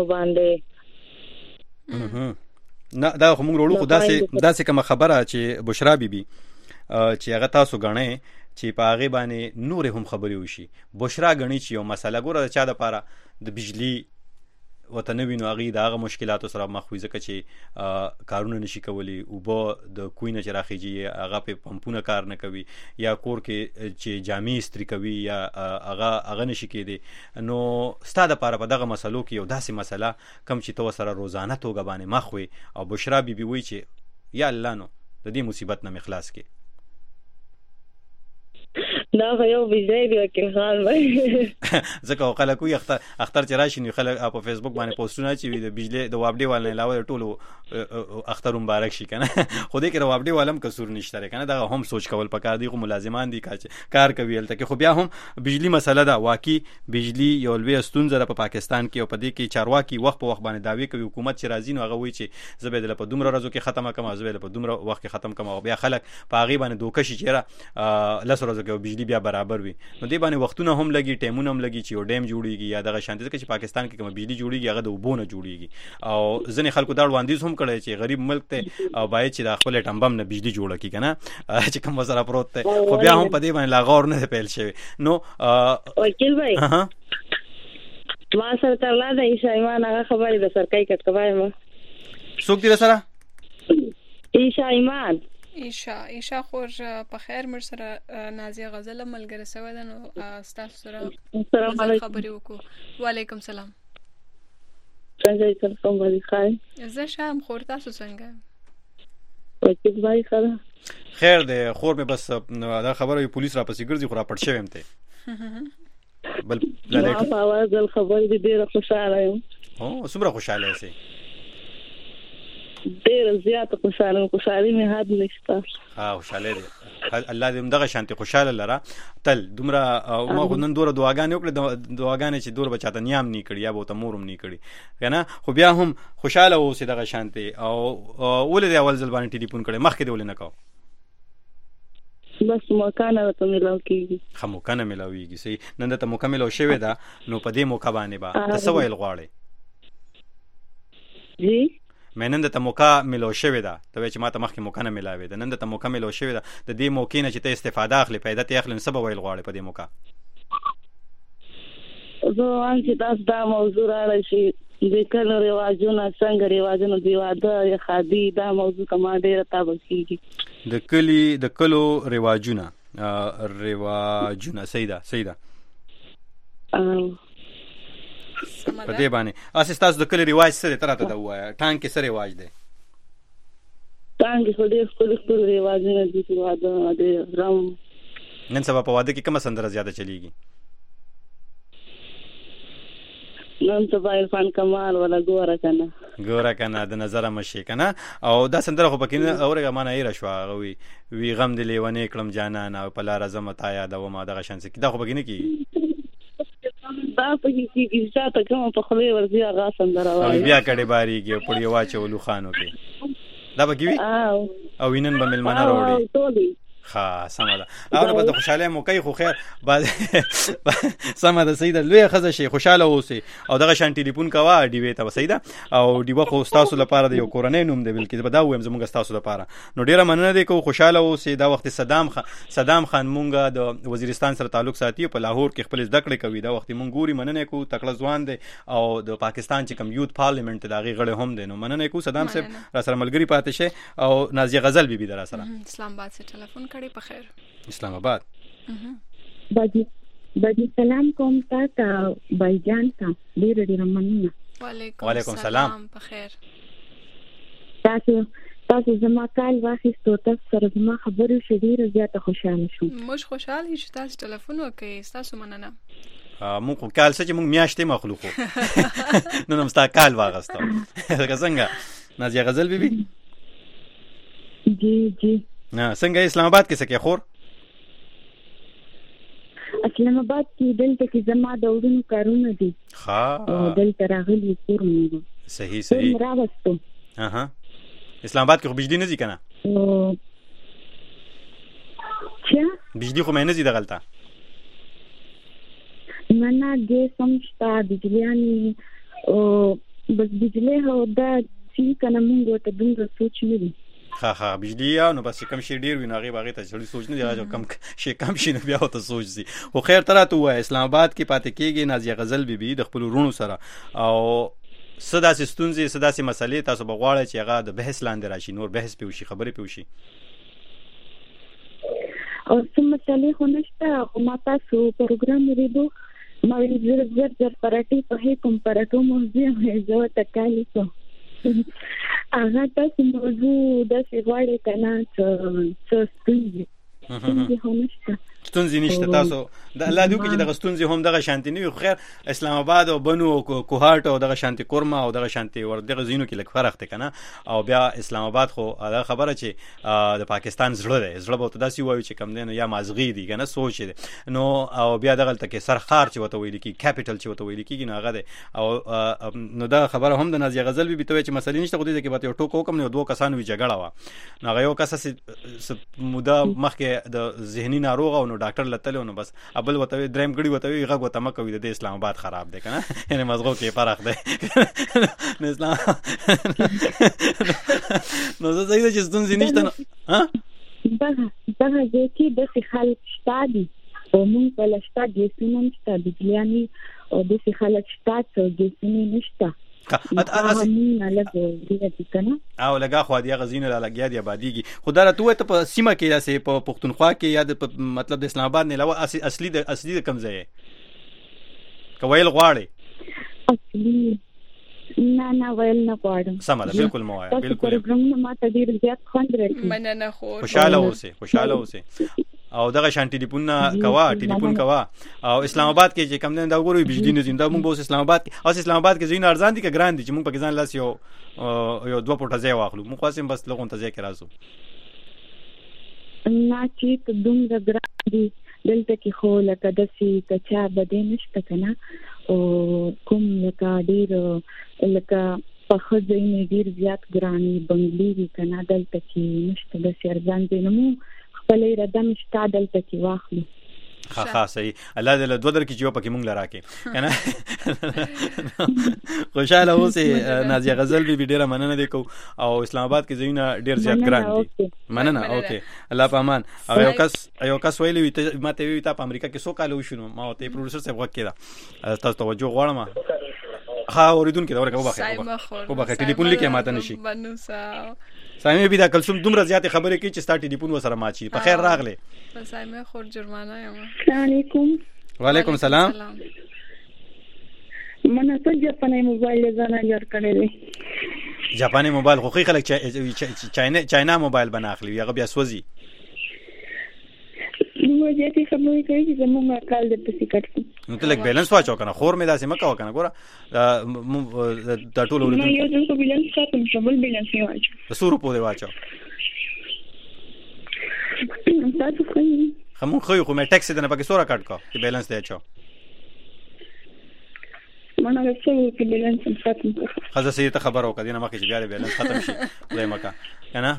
باندې نه دا خو موږ وروړو خو داسې کومه خبره چې بشرا بیبي چې هغه تاسو غنئ چې په هغه باندې نور هم خبرې وشي. بشرا غني چې یو مسله ګوره چا د پاره د بجلی وطن وینو هغه دغه مشکلاتو سره مخ وي ځکه چې کارونه نشي کولی او به د کوینه چې راخیږي هغه په پمپونه کار نه کوي یا کور کې چې جامې استری کوي یا هغه نشي کېدی. نو ستاسو لپاره په دغه مسلو کې یو داسې مسله کم چې تو سره روزانه توګه باندې مخ وي او بشرا بیبي وي چې یا الله نو د دې مصیبت نه مخلاص کې دا یو بجلی دی وکیل خان ځکه خلک وي اختر چې راشي نو خلک په فیسبوک باندې پوسټونه چې د بجلی د وابډي والو علاوه ټولو اختر مبارک شي کنه خو دې کې د وابډي والم قصور نشته کنه دا هم سوچ کول پکار دي خو ملازمان دي کار کوي الته کې خو بیا هم بجلی مسله ده واقعي بجلی یو لوی ستونزه په پاکستان کې او په دې کې چارواکي وخت په وخت باندې داوی کوي حکومت چې راځي نو هغه وایي چې زبېدل په دومره ورځو کې ختمه کوم زبېدل په دومره وخت کې ختم کوم او بیا خلک په هغه باندې دوکشي چیرې لس ورځو کې بجلی بیا برابر وي نو دې باندې وختونه هم لګي ټیمونه هم لګي چې یو ډیم جوړیږي یا دغه شانتي ځکه چې پاکستان کې کوم بجلی جوړیږي هغه د وبونه جوړیږي او ځنې خلکو دا وړاندیز هم کړی چې غریب ملک ته او باید چې د خپل ټمبم نه بجلی جوړه کی کنه چې کوم وسره پروت ته خو بیا هم په دې باندې لا غور نه پیل شوی نو وکیل بھائی ما سره تر لا د عیسی ایمان هغه خبرې د سرکای کټ کوي ما څوک دې سره عیسی ایمان عیشا خور په خیر مر سره نازیه غزل ملګری سوي ده نو تاسو سره خبرې وکړو وعلیکم سلام څنګه یې تاسو باندې زه شام خور تاسو څنګه وکیل بھائی سره خیر ده خور مې بس دا خبره پولیس را پسې ګرځي خو را پټ شوم ته بل ما په اواز د خبرې ډېر خوشاله یم او څومره خوشاله یې ډېر زیات خوشاله مې حد نشته خوشاله دي الله دې دغه شانتي خوشاله لره تل دومره ما غوندن دوره دعاګانې وکړه دعاګانې چې دوره بچاته نیام نه کړی یا به تمورم نه کړی کنه خو بیا هم خوشاله اوسې دغه شانتي او ولې اول ځل باندې ټلیفون کړي مخکې دې ولې نه کاو بس مکانه ته ملاو کیږي خو مکانه ملاويږي صحیح نن ته مکمل او شوی دا نو په دې موقع باندې با تاسو ویل غواړي جی مینن ته موقع ملو شوی دا ته چې ماته مخکې موقع نه ملاوي ده نن ته موقع ملو شوی دا د دې موقع نه چې ته استفاده اخلي پیدا ته اخلي سبب ویل غواړي په دې موقع زه وان چې تاسو دا موضوع راړی شي د کلو رواجونه څنګه رواجونه دی واده یا خادي دا موضوع کما ډیره تاسو کیږي د کلو رواجونه سیدا په دې باندې اساس تاسو د کلی رواج سره تراته دا وایا ټانګ کې سره رواج دی ټانګ خو دې خپل رواج نه دي چې واده د رام نن سبا په واده کې کومه سندره زیاته چلیږي نن سبا عرفان کمال ولا ګوره کنه د نظر مشي کنه او دا سندره خو پکې نه اورګه معنی یې راشوا وی غم دې لیونه کړم جانان او په لار زمت آیا دا و ما دغه شانس کې دا خو پکې نه کی دا پکې کې ځاته کوم په خله ورځي هغه سندره وایي بیا کډې باریږي پړې واچولو خانو کې دا پکې وی او وینن به ملمنه وروړي ها سمه ده او په خوشاله موقع خو خیر بعد سمه ده سیده لوی خزه شي خوشاله اوسي او دغه شان ټلیفون کوا دی وی ته سیده او دیو خو تاسو لپاره د یو کورنۍ نوم دی بلکې به دا وایم زموږ تاسو لپاره نو ډیره مننه دی کو خوشاله اوسي دا وخت صدام خان مونږه د وزیرستان سره تعلق ساتي په لاهور کې خپل زده کړې کوي دا وخت مونږ ګوري مننه کو تکړه ځوان دی او د پاکستان چې کوم یوت پارلیمنت دا غي غړي هم دی نو مننه کو صدام صاحب را سره ملګری پاتې شه او نازیه غزل بیبي در سره اسلام آباد سے ټلیفون په خیر اسلام آباد باجی سلام کوم تاسو بایجان ته ډیر مننه وعلیکم سلام په خیر تاسو زما کال واخیستو تاسو سره زما خبرو شډیره زیاته خوشاله شوم مش خوشاله چې تاسو ټلیفون وکړئ تاسو مننه مونږ کال څه چې مونږ میاشتې مخلوقو نو نمستا کال واغستو څنګه نازیه غزل بیبي جی څنګه اسلام آباد کې څه خور اسلام آباد کې دلته کې زما د وډونو کارونه دي دلته راغلي کورونه صحیح راوستو اسلام آباد کې خو بجلی نه دي کنه چې بجلی خو مې نه دي دغلطه نه دې سمشتا بجلیانی بس بجلی هو دا چې کنه مونږ ته دومره سوچ نه دي ها بجلی نو بس کم شي ډیر ویناغي باغې ته جوړي سوچ نه دی کم شي کم شي نه بیا ته سوچ سي خو خیر تراته وای اسلام آباد کې پاتې کېږي نازیه غزل بیبي د خپل ورونو سره او صدا سستونزي صدا سي مسلې تاسو بغواړئ چې هغه د بحث لاندې راشي نور بحث پیوشي خبرې پیوشي او څه مسلې خو نشته خو ما تاسو پروګرام لريدو ما زر پراټي په کوم پراټو موضوع زه تکالي کو هغه تاسو موضوع د سیغواړي کنه څه ستونزې هم نشته ستونزې نشته تاسو د الله دې وکړي چې دغه ستونزې هم دغه شانتي نه وي. خیر اسلام آباد او بنو کوهاټ او دغه شانتي کورما او دغه شانتي ور دغه زینو کې لږ فرق دی کنه. او بیا اسلام آباد خو دا خبره چې د پاکستان زړه دی، زړه به تاسو وایو چې کم دی نو یا مازغی دی کنه سوچ دی نو. او بیا دغه تکي سرخار چې وته ویل کی کیپټل چې وته ویل کیږي نو هغه دی. او نو دا خبره هم د نازیه غزل به توې چې مسلې نشته خو دې کې به یو ټوکو کوم نه دوه کسانو وی جګړه وا نو هغه یو کس مودا مخکې د ذهني ناروغ او نو ډاکټر لته نو بس ابل وته دریم غړي وته هغه وته مکه د اسلام آباد خراب دی کنه یعنی مزغو کې فرق دی نو اسلام نو زه زه چې ستونزې نشته ها دا چې د خلک شتادي او مونږ په لشتاد یې سنن شتادي یعنی او د خلک شتاد او د سنن نشته او لګه خو دی غزینه لا لګیا دی آبادیږي خدای ته ته په سیمه کې راسي په پښتونخوا کې یا د مطلب د اسلام آباد نه علاوه اصلي کم ځای کویل غواړي اصلي نه ویل نه غواړم سم ده بالکل مو وایا بالکل پروګرام ما ته ډیر زیات خوند راکړي مننه خو خوشاله اوسه او دغه شان ټلیفون کوا او اسلام آباد کې چې کم نه دا وګورئ بجلی نه زنده مونږ به اسلام آباد کې او اسلام آباد کې زین ارزان دي که ګران دي چې مونږ پاکستان لاس یو دوه پټه ځای واخلو مونږ خاصم بس لغون ته ځای کې راځو نه چې دومره ګران دي دلته کې خو لکه داسې کچا بده نشته کنه او کوم لکه ډیر لکه په خځې ډیر زیات ګراني بنگلي وی کنه دلته کې نشته د ارزان دي نو خپل اراده مشته دلته کې واخلو ها صحیح الله دې له دوه در کې جو پکې مونږ لراکې کنه خوشاله اوسه نازیه غزل به ډیره مننه دې کو او اسلام آباد کې زینه ډیر زیات ګران دي مننه اوکې الله پامان او یو کس ویلی وي ماته وی ته په امریکا کې 100 کال وشونو ما ته پروډوسر صاحب وکړه تاسو توجه غواړم ها اوریدونکو دا ورکو بخیر ټلیفون لیکه ماته نشي سایمه بيدا کلثوم دومره زیات خبرې کوي چې ستا ټلیفون وسره ماچی په خیر راغله سایمه خور جرمانه یم السلام علیکم وعلیکم السلام منه ته جاپاني موبایل ځانه جوړ کړی دی جاپاني موبایل خو خلک چاینا موبایل بناخلی هغه بیا سوځي نو جاتي خبرې کوي چې زموږ کال د پسې کټو نو ته لګ بیلانس واچو کنه خور مې داسې مکه وکنه ګوره دا ټول ورته نو یو څه بیلانس خاطر شمول بیلانس یې واچو 100 روپو دی واچو تاسو خو خو مې ټیکس دې نه پکې سورا کټ کو چې بیلانس دی اچو مانه څه کې بیلانس ختم خزه سي ته خبر وکړه نه مکه چې بیا بیلانس ختم شي خدای مکه کنه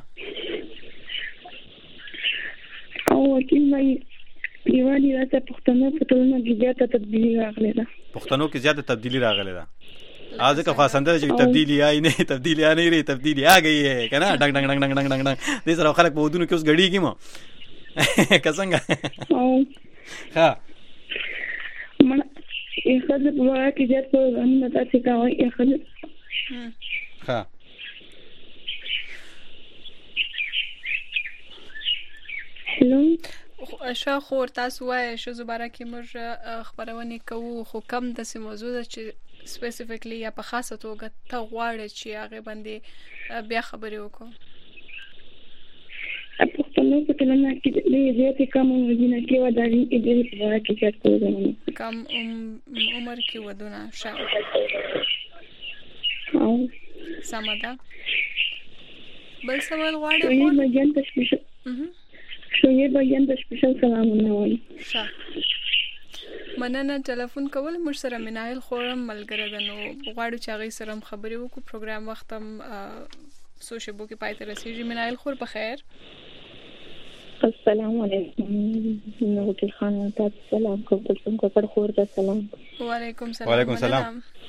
او کې مې دیوالي راته پښتنو په ټولنه کې زیاته تبدیلی راغله ده پښتنو کې زیاته تبدیلی راغله ده आज का फासंदर जो तब्दीली आई नहीं तब्दीली आ नहीं रही तब्दीली आ गई है क्या ना डंग डंग डंग डंग डंग डंग डंग दे सर खलक बहुदुन के उस घड़ी की मो कसंगा हां मन एक खबर बुआ की जत को हम बता सिका हो एक खबर हां हेलो شا خور تاسو وای شو زبره کې موږ خبرونه کوو خو کم د سه موضوع چې سپیسیفیکلی یا په خاصه توګه ته غواړې چې هغه باندې بیا خبرې وکړو په ټولنه کې د زیاتې کم عمرونه کې ودانې کې د لپاره کې څه کوو کم عمر کې ودونه شا او سمدا بل سوال غواړې خو یې بیان تشویش شوې بیان د سپیشل سلامونه وایم مننه ټلیفون کول موږ سره منایل خورم ملګری ده نو غواړو چې هغه سره خبرې وکړو پروګرام وختم سوشل بو کې پای ته رسیږي منایل خور په خیر السلام علیکم نو ټول خان تاسو سلام کوم تاسو کو خور ته سلام وعلیکم سلام وعلیکم سلام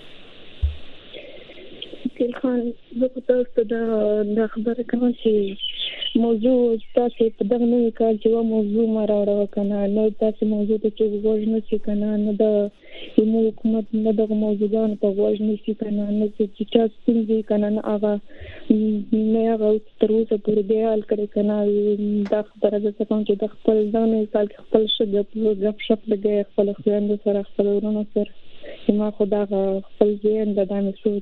ټول خان زه تاسو ته د خبره کوم چې موضوع تاسو په دغه نوې کال چې و موضوع ما راوړو کنه نو تاسو موضوع ته چې وژنه شي کنه نو د یو حکومت نه دغه موضوعونه په وژنه شي کنه نو چې تاسو څنګه کنه هغه نه هغه تر اوسه پورې دی حل کړی کنه دا خبره ده چې د خپل ځان کال خپل شګه په غف شپ لګي خپل خويند سره خپل ورونو سره ما خدا خپل ځین د دامه سوچ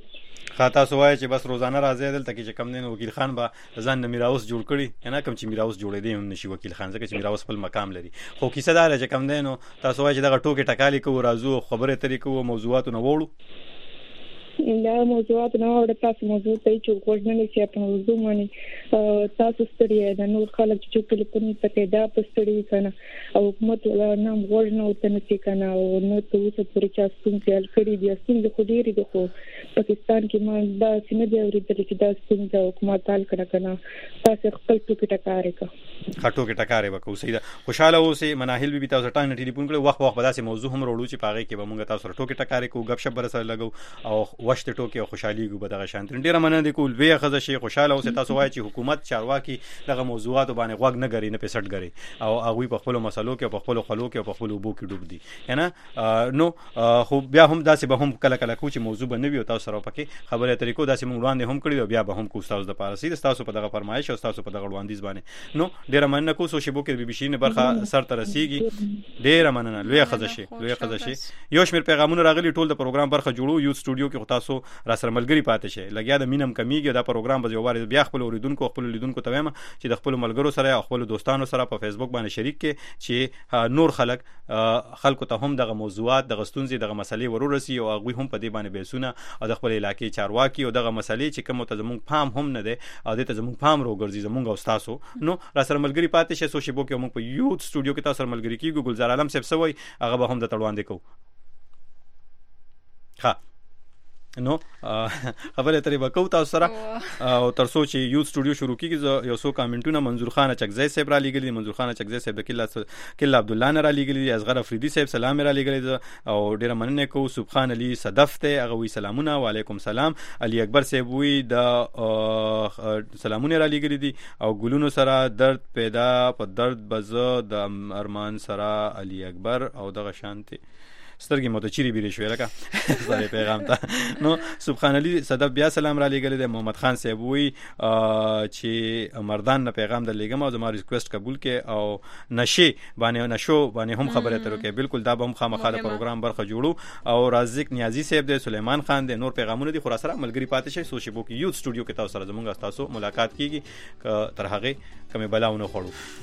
خاطا سوای چې بس روزانه راځي دلته کې چې کم نه وکیل خان به ځان نه میراوس جوړ کړي نه کم چې میراوس جوړې دی هم نشي وکیل خان ځکه چې میراوس خپل مقام لري خو کیسه دار چې کم نه نو تاسو وای چې دغه ټوکې ټکالي کوو راځو خبره ترې کوو موضوعات نه وړو دا موضوعات نه اورد تاسو موضوع ته چې کوژنه چې په موضوع باندې تاسو ستړي د نور خلک چې ټلیفون ته دا پستړي کنه او حکومت ولا نام غوښنه وته نه کنه او نو ته اوس پرې چې ستونزې حل کړي دي ستونزې خو ډېرې دي خو پاکستان کې ما دا څنګه دی اورېدل چې دا ستونزې حکومت حل کنه تاسو خپل ټوکی ټکارې کا خاطو کې ټکارې وکړو سیده خوشاله اوسئ مناهل بي تاسو ټانګ ټلیفون کړو وخت به داسې موضوع هم وروړو چې پاغه کې به موږ تاسو سره ټوکی ټکارې کوو غب شپ سره لګو او وشت ټوکی او خوشحالي کو به دغه شانت ډیره مننه دي کول وی خزه شي خوشاله اوسئ تاسو وایي چې حکومت چارواکي دغه موضوعات باندې غوږ نه غري نه پېسټ غري او هغه په خپل مسلو کې په خپل خلو کې په خپل وبو کې ډوب دي نه نو خو بیا هم داسې به هم کله کله کو چې موضوع بنوي او تاسو سره پکې خبره طریقو داسې موږ وړاندې هم کړی او بیا به هم کو تاسو د پاره سید تاسو په دغه فرمایش او تاسو په دغه وړاندیز باندې نو ډیره مننه کو سوشي بو کې بي بي شي نه برخه سر تر رسیږي ډیره مننه لوی خزه شي یو شمیر پیغامونه راغلي ټول د پروګرام برخه جوړو یو سټوډیو کې تاسو را سره ملګری پاتې شي لګیا د مینم کمیږي دا پروګرام به یو بیا خپل اوریدونکو خپل لیدونکو ته وایم چې د خپل ملګرو سره او خپل دوستانو سره په فیسبوک باندې شریک کې چې نور خلکو ته هم دغه موضوعات دغه ستونزې دغه مسلې ورورسي او هغه هم په دې باندې بحثونه او د خپل علاقې چارواکي او دغه مسلې چې کوم ته زموږ پام هم نه دی او د ته زموږ پام روګرځي زموږ او تاسو نو را سره ملګری پاتې شي سوشي بو کې موږ په یوت سټوډیو کې تاسو سره ملګری کیږو ګلزار عالم صاحب سوي هغه به هم د تړوان دی کو ها نو خبره ترې وکاو تاسو سره او تر څو چې یوت سټوډیو شروع کیږي یو څو کامنټونه منظور خان چکزی صاحب را لګلی منظور خان چکزی صاحب د کله عبد الله نه را لګلی اصغر افریدی صاحب سلام را لګلی او ډیره مننه کو سبحان علي صدف ته هغه وی سلامونه وعلیکم سلام علي اکبر صاحب وی د سلامونه را لګلی دي او ګلونو سره درد پیدا په درد بزه د ارمان سره علي اکبر او دغه شانتي سترګې مو ته چیرې بیرې شوې لکه سره پیغام ته نو سبحان علي صدف بیا سلام را لګلی دی محمد خان صاحب وی چې مردان نه پیغام در لګم او زما ریکوست قبول کې او نشو باندې هم خبره تر کې بالکل دا به هم خامخا د پروګرام برخه جوړو او رازق نیازی صاحب دی سلیمان خان دی نور پیغامونه دي خو را سره ملګری پاتې شي سوشي بو کې یوت سټوډیو کې تاسو سره زموږ تاسو ملاقات کیږي تر هغه کمه بلاونه خوړو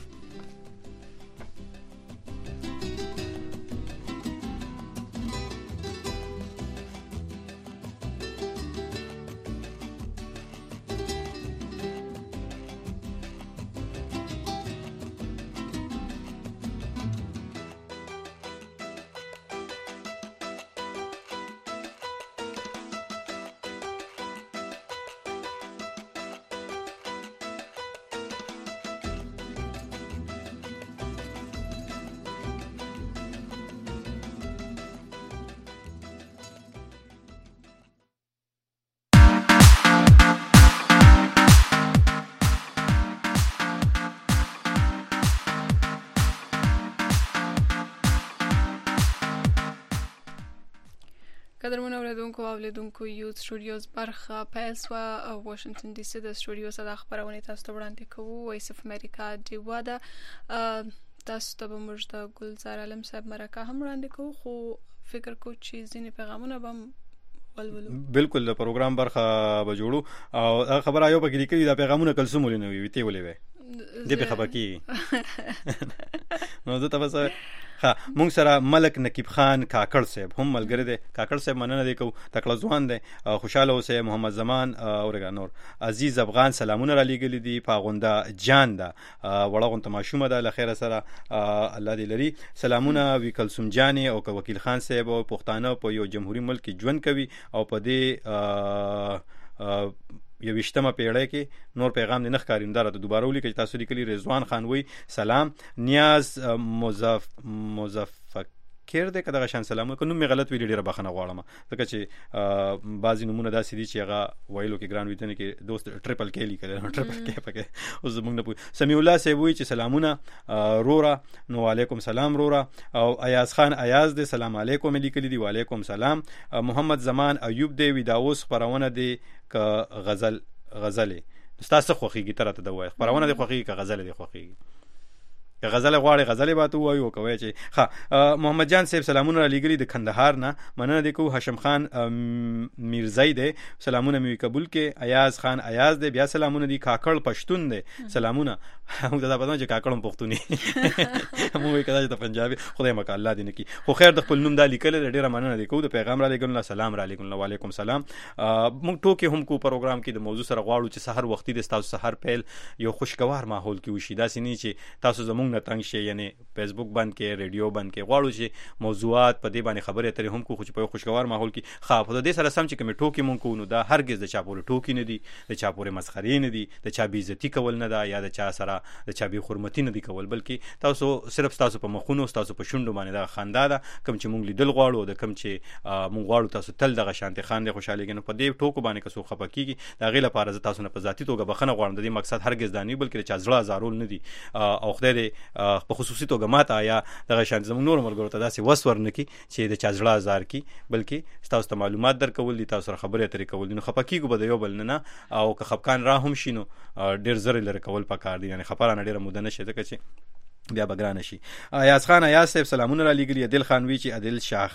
قدرمن اوریدونکو او لیدونکو یوت سټوډیوز برخه پیل سو او واشنگټن ډي سي د سټوډیو سره خبرونه تاسو ته وړاندې کوو وایس اف امریکا دی واده تاسو ته موږ د ګلزار عالم صاحب مرکه هم وړاندې کوو خو فکر کو چې ځینې پیغامونه به ولولو بالکل د پروګرام برخه به جوړو او خبره یو پکې لیکلي دا پیغامونه کلسوم ولې نه وي ته ولې وې دې په خبر کې نو زه تاسو ها مونږ سره ملک نقیب خان کاکړ صاحب هم ملګری دی کاکړ صاحب مننه دی کو تکړه ځوان دی خوشاله اوسه محمد زمان اورګا نور عزیز افغان سلامونه را لګلی دي پاغونده جان دا وړغون تماشومه ده لخير سره الله دې لري سلامونه وی کلسوم جانی او وکیل خان صاحب او پښتانه په یو جمهوریت ملک ژوند کوي او په دې یو وشتمه پیړۍ کې نور پیغام نه ښکاریندار ته دوباره ولیکي چې تاسو لیکلي رضوان خان وی سلام نیاز مظفر دې کداغه شان سلام کو نو می غلط ویل ډیره بخنه غواړم ځکه چې بعضی نمونه داسې دي چې هغه وایلو کې ګران ویتنه کې دوست ټریپل کې لیکل ټریپل کې پکې اوس موږ نه پوه سمیع الله سی وی چې سلامونه رورا نو علیکم سلام رورا او ایاز خان ایاز دې سلام علیکم لیکلی دی وعلیکم سلام محمد زمان ایوب دې ویداوس خبرونه دی ک غزل تاسو خوخیږي تر ته دوه خبرونه دی خوخیږي ک غزل دی خوخیږي غزل غواړي غزل به تو وایو کوي چې ها. محمد جان صاحب سلامونه را لګري د کندهار نه، مننه د کو. هاشم خان میرزای دی سلامونه می قبول کې. ایاز خان ایاز دی بیا سلامونه دي. کاکړ پښتون دی سلامونه. موږ دا پته چې کاکړم پښتوني موږ کدا چې پنجابي خدای مکه الله دې نکي. خو خیر د خپل نوم دا لیکل ډیره مننه دی کو. د پیغام را لګل سلام را لګل وعلیکم سلام. موږ ټوکې هم کو پروګرام کې د موضوع سره غواړو چې سحر وختي د تاسو سحر پیل یو خوشگوار ماحول کې وشي. دا سینې چې تاسو زموږ نه تنګ شي، یعنی فیسبوک بند کې ریډیو بند کې غواړو چې موضوعات په دې باندې خبرې اترې هم کو خو په خوشگوار ماحول کې. خا په دې سره سم چې کوم ټوکې مونږ کو نو دا هرگز د چا پورې ټوکې نه دي، د چا پورې مسخرې نه دي، د چا بې عزتي کول نه ده یا د چا سره د چا بې حرمتي نه دي کول، بلکې تاسو صرف تاسو په مخونو تاسو په شونډو باندې دا خندا ده کوم چې مونږ لیدل غواړو، د کوم چې مونږ غواړو تاسو تل دغه شانتي خاندې خوشاله کینو. په دې ټوکو باندې که څوک خپه کیږي دا غي لپاره ز تاسو نه په ذاتي توګه بخنه غواړم. د دې مقصد هرگز دا نه بلکې چا زړه زارول نه دي او خدای دې په خصوصي توګه ماته یا دغه شانتي زموږ نور مرګورو ته داسې وسور نه کی چې د چا زړه زار کی، بلکې تاسو ته معلومات درکول دي، تاسو سره خبرې اترې کول دي. نو خپه کیږو به د یو بل نه او که خپکان را هم شي نو ډیر زر لري کول پکار دي، یعنی خبره نه ډیره موده نشي ځکه چې بیا بګران شي. ایاز خان ایاز صاحب سلامونه را لګلی. عادل خان وی چې عادل شاخ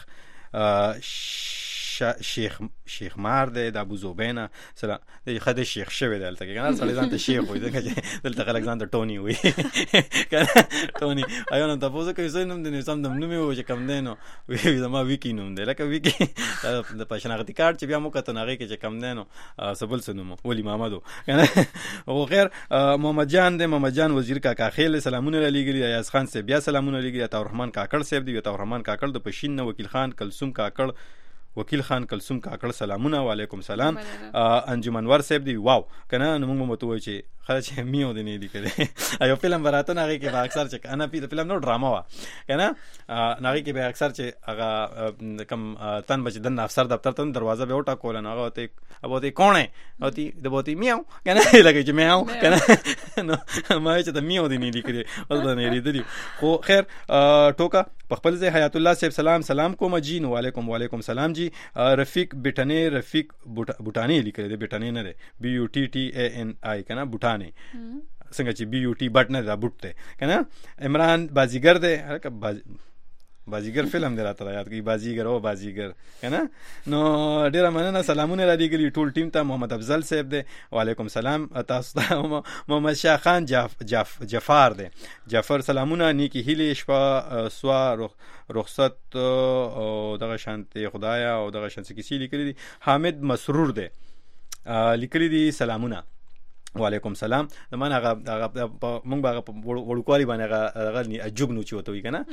شیخ مار دی د ابو زوبینا سلام د خدای شیخ شوی دی دلته کنه سړی ځان ته شیخ وي ځکه چې دلته خلک ځان ته ټونی وي کنه ټونی ایونه تاسو کوي څه نوم دی سم نوم نوم چې کم دی نو وی زما ویکی نوم دی لکه ویکی د پښناغتی کارت چې بیا مو کته نغې کې چې کم دی نو سبل سنوم ولی محمدو کنه. او خیر محمد جان دی محمد جان وزیر کاکا خیل سلامونه لګلی. ایاز خان سے بیا سلامونه لګلی. عطا الرحمن کاکړ صاحب دی. عطا الرحمن کاکړ د پښین نو وکیل خان کلثوم کاکړ وکیل خان کلثوم کاکړ سلامونه وعلیکم سلام. انجمن ور صاحب دی واو کنه نو موږ متوي چې خلاص میو دی نه دی کړي ایو فلم براتو نه کې با اکثر چې انا فلم نو ډراما وا کنه نه کې به اکثر چې هغه کم تن بچ دن افسر دفتر ته دروازه به وټا کول نه هغه ته ابو ته کونه اوتی د بوتی میو کنه لګي چې میو کنه نو ما چې ته میو دی نه دی کړي ولدا نه دی. خو خیر ټوکا په خپل ځای حیات الله صاحب سلام کوم جی نو وعلیکم سلام جی. رفیق بټنی رفیق بوټانی لیکل دی بټنی نه دی بی یو ټی ټی ا ان آی کنه بوټانی څنګه چې بی یو ټی بټ نه دا بوټ دی کنه. عمران بازیګر دی بازیګر فلم دی راته یاد کی بازیګر او بازیګر کنه نو ډیره مننه سلامونه را لګلی ټول ټیم ته. محمد افضل صاحب دی وعلیکم سلام. تاسو ته محمد شاه خان جعفر دی جعفر سلامونه نیکی هیله شپه سوا رخصت او دغه شانتي خدایا او دغه شانتي کیسې لیکلي دي. حامد مسرور دی لیکلي دي سلامونه وعلیکم سلام. زمانه هغه مونږ هغه وړوکوالي باندې هغه عجب نو چوته وی کنه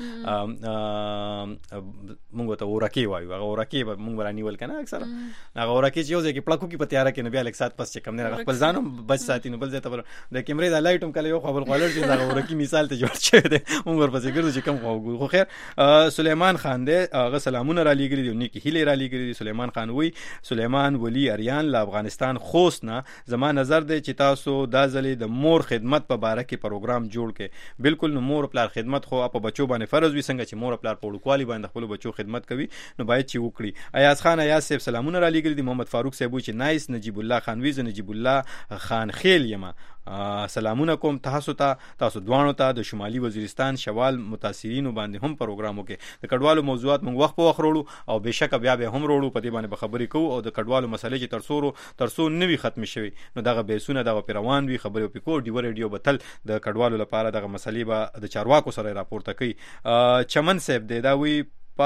مونږ ته ورکی وایو هغه ورکی مونږ ورانی ول کنه اکثر هغه ورکی چې یو ځکه پلاکو کې پتیاره کې نه بیا لیک سات پس چې کم نه خپل ځانو بچ ساتي نو بل ځای ته د کیمرې د لایټوم کله یو خپل غوړل چې هغه ورکی مثال ته جوړ شوی دی مونږ ورپسې ګرځو چې کم خو خیر. سليمان خان دی هغه سلامونه را لګري دی نیکی هیله را لګري دی. سليمان خان وی سليمان ولی اریان له افغانستان خوست نه زما نظر دی چې تاسو دا ځلې د مور خدمت په باره کې پروګرام جوړ کې بالکل نو مور پلار خدمت خو په بچو باندې فرض وي څنګه چې مور پلار په وړوکوالي باندې خپل بچو خدمت کوي نو باید چې وکړي. ایاز خان ایاز صاحب سلامونه را لګري دي. محمد فاروق صاحب چې نایس. نجیب الله خان ویز نجیب الله خان خیل یما سلامونه کوم تاسو دوانو ته د شمالي وزیرستان شوال متاثرینو باندې هم پروګرامو کې د کډوالو موضوعات موږ وخت په وخت وروړو او بهشکه بیا به هم وروړو په دې باندې به خبرې کوو او د کډوالو مسلې چې ترسو نوي ختم شوي نو دغه بیسونه دغه پیروان وي خبرې په کو ډیو ریډیو بتل د کډوالو لپاره دغه مسلې به د چارواکو سره راپورته کوي. چمن صاحب دی دا وی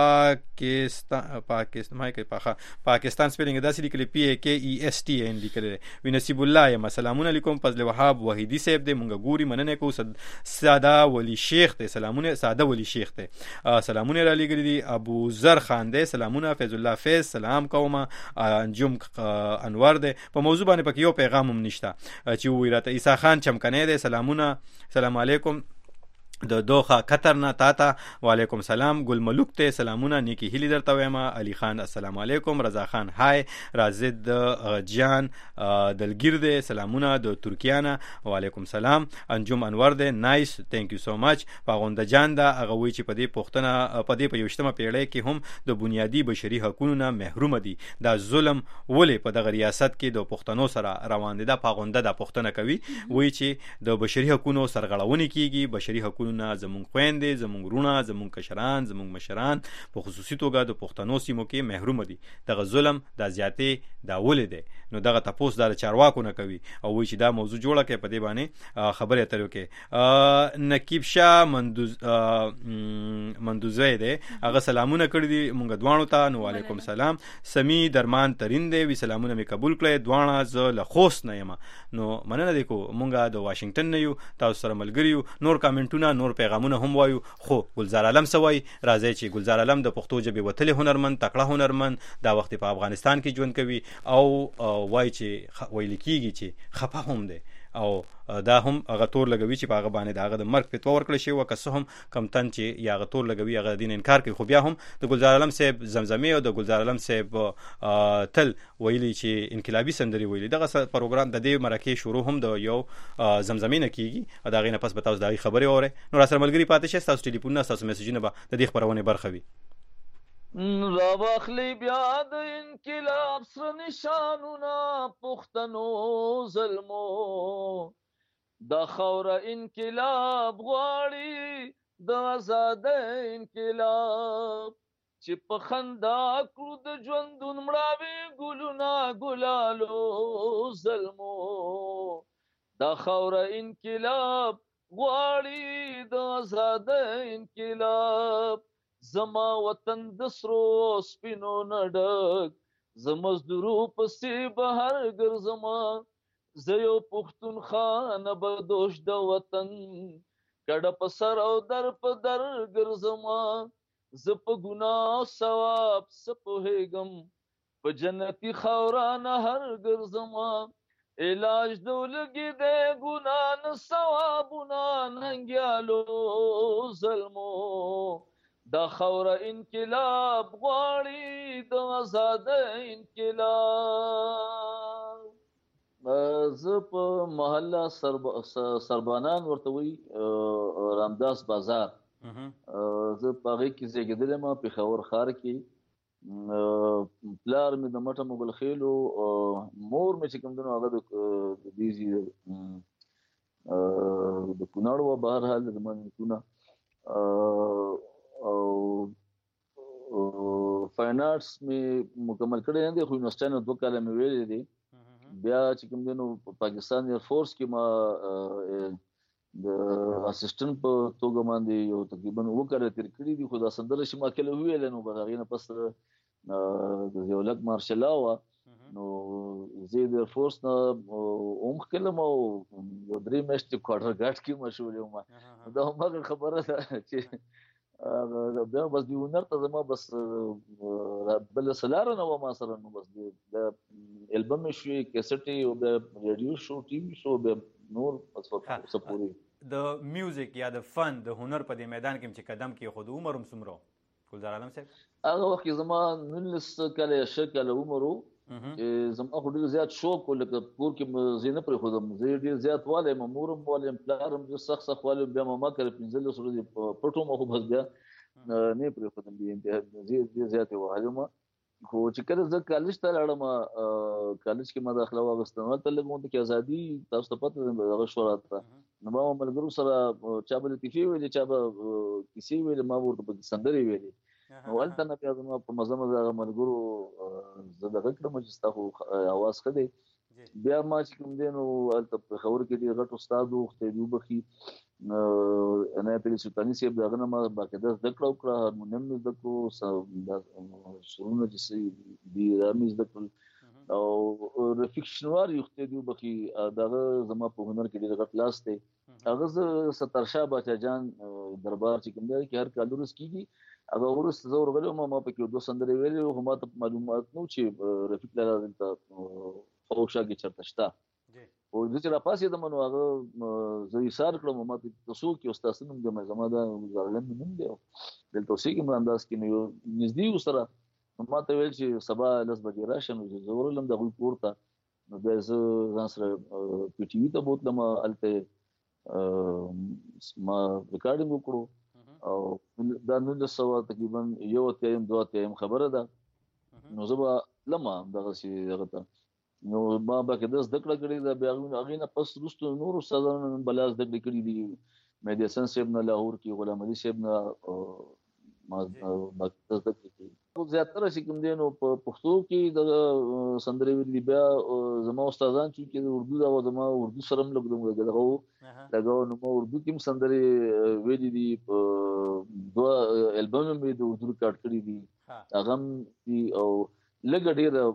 پاکستان سپیلینګ داسې لیکلي پی ای کی ای اس ټی ان لیکلي وی. نصیب الله یم سلامونه علیکم. فضل وهاب وحیدی صاحب دی مونږ ګوري مننه کو. ساده ولی شیخ دی سلامونه ساده ولی شیخ دی سلامونه را لګري دي. ابو ذر خان دی سلامونه. فیض الله فیض سلام کوم. انجم انور دی په موضوع باندې پکې یو پیغام هم نشته چې وی راته. عیسی خان چمکنه دی سلامونه سلام علیکم. د دوخه قطر نه تاته وعلیکم سلام. ګل ملوک ته سلامونه نیکی هیلی درته وایم. علی خان السلام علیکم. رضا خان هاي. رازد جان دلگیر ده سلامونه د ترکیانه وعلیکم سلام. انجم انور ده نایس ثانک یو سو مچ. پاغونده جان ده هغه وی چې په دې پښتنه په دې 21مه پیړۍ کې هم د بنیادی بشري حقوقو نه محروم دي. دا ظلم ولې په دغه ریاست کې د پښتنو سره روان دي. دا پاغونده د پښتنه کوي وی چې د بشري حقوقو سرغړونه کیږي بشري حقوقو لورونه زمونږ خويندې زمونږ رونه زمونږ کشران زمونږ مشران په خصوصي توګه د پښتنو سیمو کې محروم دي. دغه ظلم د زیاتې دا ولې دی نو دغه تاسو د چارواکو نه کوي او وایي چې دا موضوع جوړه کوي په دې باندې خبرې اترې کوي. نقیب شاه مندوزی دی هغه سلامونه کړی دي مونږ دوانو ته. نو وعلیکم السلام. سمی درمان ترین دی وی سلامونه می قبول کړئ دوانه ز له خوست نه یم. نو مننه دی کو مونږه د واشنگټن نه یو تاسو سره ملګری یو. نور کامنټونه نور پیغامونه هم وایو خو گلزار عالم سوای راځي چې گلزار عالم د پښتو ژبې وتلې هنرمند تکړه هنرمند دا وخت په افغانستان کې ژوند کوي او وای چې ویل کیږي چې خفه هم دی او دا هم هغه تور لګوي چې په هغه باندې د هغه د مرګ فتوا ورکړل شي او که هم کم تن چې یا هغه تور لګوي هغه دین انکار کوي. خو بیا هم د گلزار عالم صاحب زمزمه او د گلزار عالم صاحب تل ویلي چې انقلابي سندري ویلي. دغه پروګرام د دې مرکه شروع هم د یو زمزمه نه کیږي او دا غینه پس به تاسو د خبرې اوره. نو را سره ملګری پاتې شئ تاسو ټلیفون تاسو میسجونه به د دې خبرونه برخه وي. را واخلی بیا د انقلاب سره نشانونه پښتنو ظلمو دا خوره انقلاب غواړي د آزاد انقلاب چې په خندا کړو د ژوندون مړاوي ګلونه ګلالو ظلمو دا خوره انقلاب غواړي د آزاد انقلاب زما وطن د سرو سپینو نډک زمزدورو پسې بهر ګرځما زه یو پښتونخوا نه بدوش د وطن کډه په سر او در په در ګرځما زه په ګناه ثواب څه پوهېږم په جنتي خاوره نه هر ګرځما علاج د ولګي د ګناه نه ثوابونه ننګیالو ظلمو دا خوره انقلاب غواړي د آزاد انقلاب. زه په محله سربانان ورته وی رامداس بازار زه په هغې کې زیږېدلی یم پېښور ښار کې. پلار مې د مټه مغل خیلو مور مې چې کوم دی نو هغه د دیزي د کونړ وه بهرحال زما نیکونه او فاین آرټس مې مکمل کړی نه دی خو یونیورسټۍ نه 2 کاله مې ویلي دي. بیا چې کوم دی نو په پاکستان ایر فورس کې ما د اسسټنټ په توګه باندې یو تقریبا 2 کاله تیر کړي دي. خو دا سندره چې ما کله ویل نو په هغې نه پس د یو لک مارشلا وه نو زه د ایر فورس نه هم ښکلم او یو 3 میاشتې کوارټر ګاډ کې مشغول یم. دا هماغه خبره ده چې بیا بس دی هنر ته زما بس بل سلاره نه و ما سره نو بس د البم شو کیسټي او د ریډیو شو ټي وي شو به نور سپوري د میوزیک یا د فن د هنر په دې میدان کې چې قدم کې خود عمر هم سمرو گلزار عالم صاحب هغه وخت زما 19 کاله یا 20 کاله عمر زما خو ډېر زیات شوق لکه کور کې زینه پر خودم زه ډېر زیات والي مامورم والي پلارم سخت والي بیا ما کړ 15 سره پټو مخ بس بیا نه پر خودم بیا ډېر زیات والي ما خو چې کله زه کالج ته لاړم کالج کې ما داخله واغستم ته لګون ته ازادي تاسو ته پته ده شو راته نو ما ملګرو سره چا به لطیفي ویلې چا به کیسې ویلې ما ورته په سندري ویلې ولته نه بیا زما په مزه هغه ملګرو زه دغه کړم چې تاسو आवाज کړی بیا ما چې کوم دی نو هلته په خبر کې دی غټ استاد وخت دی بخي عنایت علي سلطاني صاحب دغه نه ما باقاعده زده کړه وکړه هارمونیم مې زده کړو سرونه چې دي دا مې زده کړل او رفیق شنوار یو ختې دی بخي دغه زما په هنر کې ډېر غټ لاس دی هغه زه سترشاه باچا جان دربار چې کوم دی کې هر کال ورس کېږي هغه ورس زه ورغلم ما پکې 2 سندرې ویلې خو ما ته معلومات نو چې رفیق لاله دلته خوشا کې چرته شته او د چې را پاسې د منو هغه زه یې سار کړم ما ته تاسو کې استاد نوم د زما دا زړلم نوم دی دلته اوسې کې مرانداز کې نو نږدې سره ما ته ویل چې سبا 10 بجې راشم زه ورلم د غوي پورته نو بیا زه ځان سره پی ټي وي ته بوتلم الته ما ریکارډینګ وکړو او دا 1900 تقریبا 1 خبره ده نو زه به لمه دغه شي دغه ته نو ما به کې 10 دکړه کړې دا بیا هغه نه پس رستو نور استادانو بلاس دکړه کړې دي میډیسن صاحب نه لاهور کې غلام علي صاحب نه ماستر کې زیاتره چې کوم دي نو په پښتو کې د سندرې ویلي بیا زما استادان چې د اردو دا زما اردو سره هم لګاو نو ما اردو کې هم سندرې ویلي دي دوه البم مې د اردو ریکارډ کړی دي هغه او لږ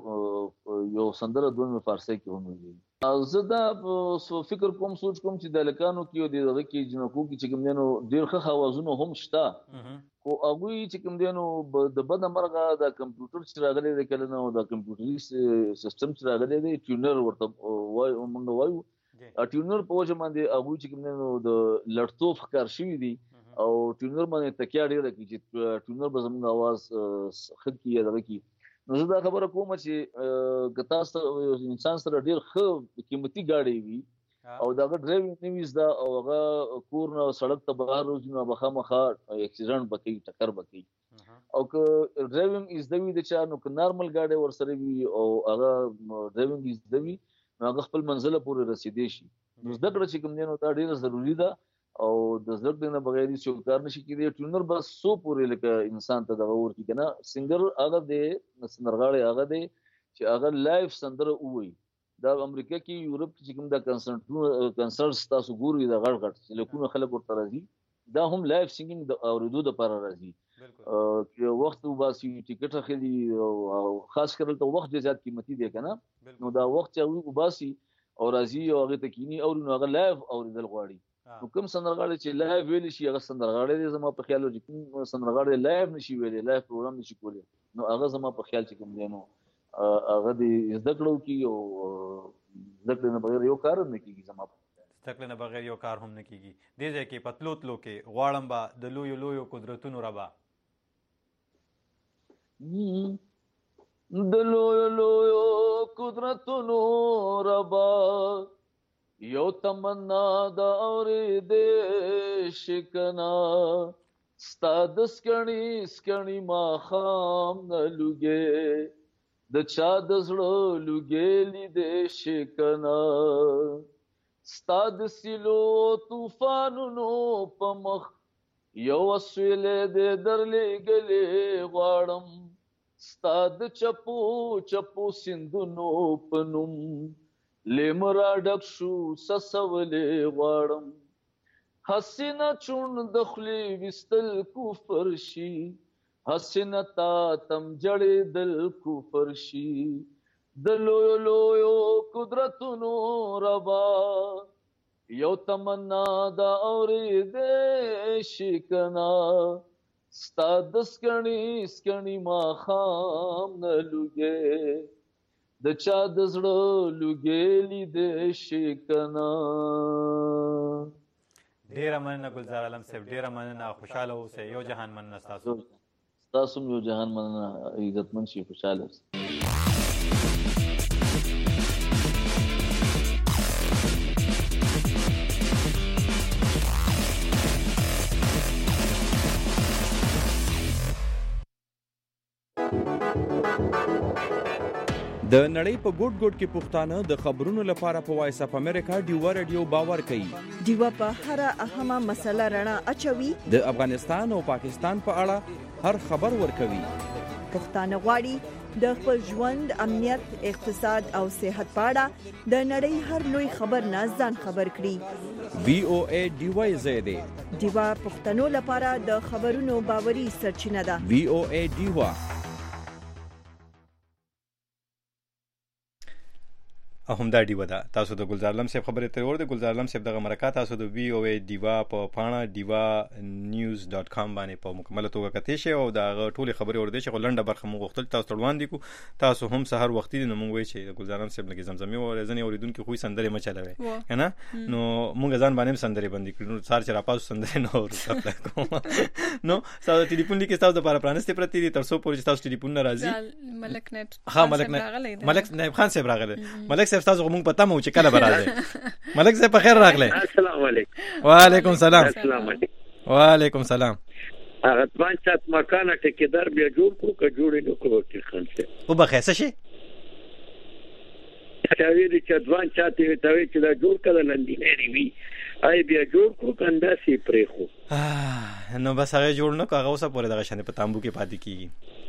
ډېر یو سندره دوه فارسی کې هم ویلي زه دا فکر کوم سوچ کوم چې د لکانو کې د دغه کې جنکو کې چې کوم دي نو ډېر ښه اوازونه هم شته خو هغوی چې کوم دی نو د بده مرغه د کمپیوټر چې راغلی دی کله نو د کمپیوټري سیسټم چې راغلی دی ټیونر ورته وایو موږ وایو ټیونر په وجه باندې هغوی چې کوم دی نو د لړتوب ښکار شوي دي او ټیونر باندې تکیه ډېره کوي چې ټیونر به زموږ اواز ښه کړي یا دغه کړي نو زه دا خبره کوم چې که تاسو انسان سره ډېر ښه قیمتي گاډی وي او دغه ډرایوینګ نه وي زده او هغه کور نه سړک ته بهر روزي نو به خامخا اکسیډنټ به کوي ټکر به کوي او که ډرایوینګ زده وي د چا نو که نارمل ګاډی ورسره وي او هغه ډرایوینګ زده وي نو هغه خپل منزل پورې رسیدلی شي نو زده کړه چې کوم دی نو دا ډېره ضروري ده او د زده کړې نه بغیر هېڅ کار نشي کېدی ټیونر بس څو پورې لکه انسان ته دغه ورکړي که نه سنګر هغه دی سندرغاړی هغه دی چې هغه لایف سندره ووایي دا امریکا کې یورپ کې چې کوم دا کنسرټس تاسو ګورئ د غټ غټ چې لکونه خلک ورته راځي دا هم لایف سینګینګ د اورېدو دپاره راځي چې وخت وباسي ټیکټ اخلي او خاص کر دلته وخت ډېر زیات قیمتي دی که نه نو دا وخت چې هغوی وباسي او راځي او هغې ته کیني اوري نو هغه لایف اورېدل غواړي نو کوم سندرغاړی چې لایف ویلی شي هغه سندرغاړی دی زما په خیال چې کوم سندرغاړی لایف نشي ویلی لایف پروګرام نشي کولی نو هغه زما په خیال چې کوم دی نو هغه د زده کړو کې او زده کړې نه بغیر یو کار هم نه کېږي زما زده کړې نه بغیر یو کار هم نه کېږي دې ځای کې په تلو تلو کې غواړم به د لویو لویو قدرتونو ربه د لویو لویو قدرتونو ربه یو تمنا د اورېدې شکنا ستا د سکڼي سکڼي ماښام نه لوګې د چا د زړه لوګې لیدې شکنا ستا د سیلو طوفانونو په مخ یو اسویلې دې درلېږلې غواړم ستا د چپو چپو سیندونو په نوم لیمرا ډک شو سسولې غواړم حسینه چون د خولې ویستل کفر شي حسینه تا تم جړېدل کفر شي د لویو لویو قدرتونو ربا یو تمنا دا اورېدې شي کنه ستا د سکڼي سکڼي ماښام نه لوګې د چا د زړه لوګې لیدې شي کنه ډېره مننه ګلزار عالم صاحب ډېره مننه خوشحاله اوسئ یو جهان مننه ستاسو ستاسو هم یو جهان مننه عزتمند شي خوشحاله اوسئ د نړۍ په ګوټ ګوټ کې پښتانه د خبرونو لپاره په وایس اپ امریکا ډیوا رادیو باور کوي. ډیوا په هر اهمه مسله رڼا اچوي. د افغانستان او پاکستان په اړه هر خبر ورکوي. پښتانه غواړي د خپل ژوند، امنیت، اقتصاد او صحت په اړه د نړۍ هر لوی خبر نه ځان خبر کړي. VOA ډیوا زیاده ډیوا پښتنو لپاره د خبرونو باوري سرچینه ده. VOA ډیوا همدا ډیوا ده. تاسو د ګلزار علم صاحب خبرې ته ور دي. ګلزار علم صاحب دغه مرکه تاسو د VOA ډیوا په پاڼه divanews.com باندې په مکمله توګه کتئ شئ او دا ټولې خبرې ور دي چې لنډه برخه موږ غوښتل تاسو ته وړاندې کړو. تاسو هم سحر وختي دي نو موږ وایو چې د ګلزار علم صاحب لګي زمزمې او ځنې اوریدونکو خو سندرې مچلوي کنه نو موږ ځان باندې سندرې بندي کړو. نو سار چې را پاسو سندرې نو ورته نو تاسو ټلیفون لیکي تاسو د لپاره پرانستې پرتی دي تر څو پورې تاسو ټلیفون راځي. ملک نت ملک نائب خان صاحب راغله. ملک صاحب تاسو موږ پته مو چې کله برازه. ملک صاحب په خیر راغله. السلام علیکم. وعلیکم السلام. السلام علیکم. وعلیکم السلام. هغه پنځه مکان ټیکدار بیا جوړ کو که جوړ نه کو کې خان صاحب او بخیسه شي ویلي چې ځوان چاته وي ته چې دا جوړ کړه لندینری وي آی بیا جوړ کړو کنده سي پرې خو نو بس هغه جوړ نه هغه اوسه پورې دغه شانه په تامبو کې پاتې کیږي.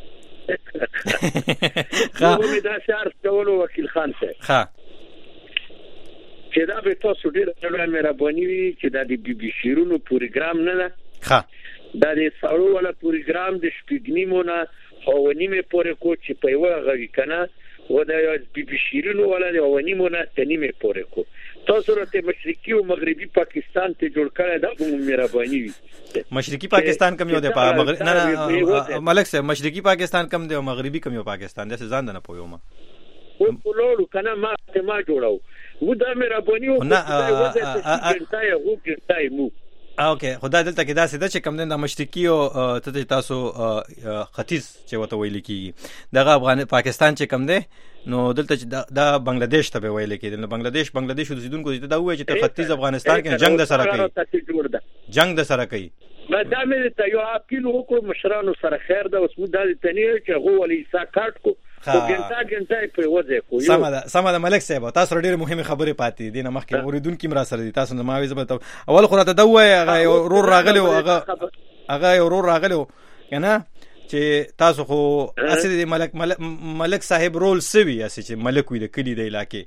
نو دا شعر ټولو وکیل خان څه چې دا به تاسو ډېر ډېر مهرباني وي چې دا د بي بي شیرونو پروګرام نه ده دا د ساړو ولا پروګرام د شپږنیمونه هاونیمه پورې کو چې په یو غوي کنه و دا بي بي شیرونو ولا د هاونیمونه تنیمه پورې کو تاسو راته مشرقي او مغربي پاکستان ته جوړ کړی دا کوم مهرباني وي. مشرقي پاکستان کم یو دی نه ملک صاحب مشرقي پاکستان کم دی او مغربي کم یو پاکستان دی ځان نه پوهیو ما او پلوړو کنه ما جوړاو و دا مهرباني او ګټای او ګټای مو اوکې خدای دلته کې دا سده چې کم د مشرقي او ته تاسو ختیځ چې وته ویل کیږي دغه افغان پاکستان چې کم دی نو دلته چې دا بنگلاديش ته ویل کېدل نو بنگلاديش اوسیدونکو ته دا وایي چې ته ختیځ افغانستان کې جنگ د سره کوي جنگ د سره کوي ما دا مې ته یو اپیل وکړو مشرانو سره خیر ده اوس مو د تنیر چې هغه ولې ساکټ کو او ګنټه په وځه کو سم ده ملک صاحب تاسو ډېر مهمه خبره پاتې دي نه مخکې اوریدونکو مرا سره دي تاسو ما وې زبر اول خو راته دا وایي هغه ورور راغلی او هغه ورور راغلی کنه چې تاسو خو اصلي ملک صاحب رول سوي اسی چې ملک وي د کلی د علاقې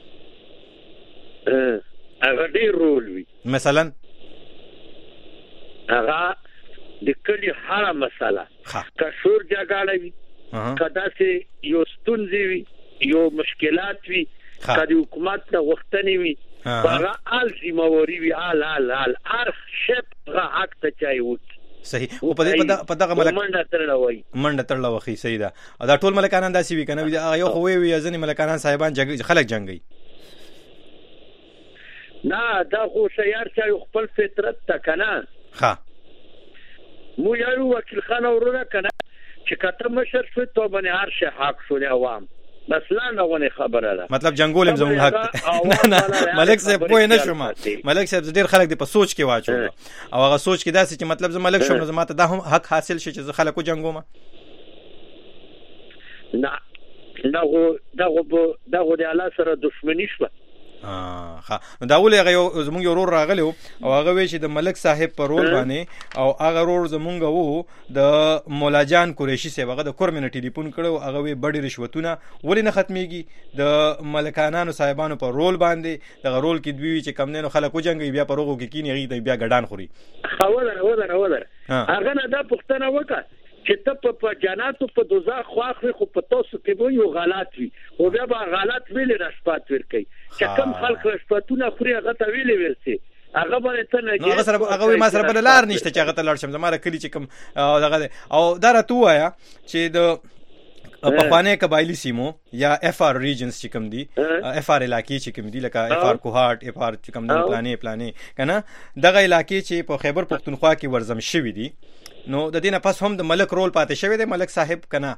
هغه ډېر رول وي مثلا هغه د کلی هر مسله که شور جګړه وي کدا سي یو ستونزې وي یو مشکلات وي کدي حکومت ته وختنی وي هغه ال ذمہواری وي ال هر شپ هغه حق ته چای وټ صحیح او په دغه ملک منډه تړلا وخی صحیح ده دا ټول ملکانان داسي وی کنه یو خو وی ځنی ملکانان صاحبان خلک جنگي نه دا خو شیار چې خپل فطرت ته کنه مو یو وکیل خان ورونه کنه چې کته مشر شو ته باندې هر شي حق شو د عوام مثلا نه خبره ده مطلب جنگولم زموږ حق نه ملک صاحب پوه نه شوم ملک صاحب ډیر خلک د په سوچ کې واچو او هغه سوچ کې داسې چې مطلب زه ملک شوم زما ته دا هم حق حاصل شي چې خلکو جنگوم نه دا د الله سره دښمنی شو نو دا ولې هغه زمونږ ورور راغلی او هغه وی چې د ملک صاحب په رول باندې او هغه ورور زمونږ وو د مولا جان قریشي صاحب هغه د کورمنه ټلیفون کړو هغه وی بډې رشوتونه ولې نه ختميږي د ملکانانو صاحبانو په رول باندې د رول کې دوی چې کم نه خلکو جنگي بیا پروغو کې کینی غي بیا ګډان خوري خبره هغه نه دا پښتنه وکړه چې ته په جناتو په دوزخ خواخې خو په تاسو کې به یو غلط وي او بیا به غلط ویل راشپات ورکي چې کم خلک راشپاتونه خوري هغه ته ویل ورسي هغه باندې ته نه هغه سره هغه ما سره بل لار نشته چې هغه ته لړ شم زما کلی چې کم دغه او دا راته وایا چې د په خوانه قبایلی سیمو یا اف ار ریجنز چې کوم دي اف ار علاقې چې کوم دي لکه اف ار کوهات اف ار چې کوم دي پلانې کنه دغه علاقې چې په خیبر پختونخوا کې ورزم شوی دي نو د دینه پس هم د ملک رول پاتې شوی دی ملک صاحب کنه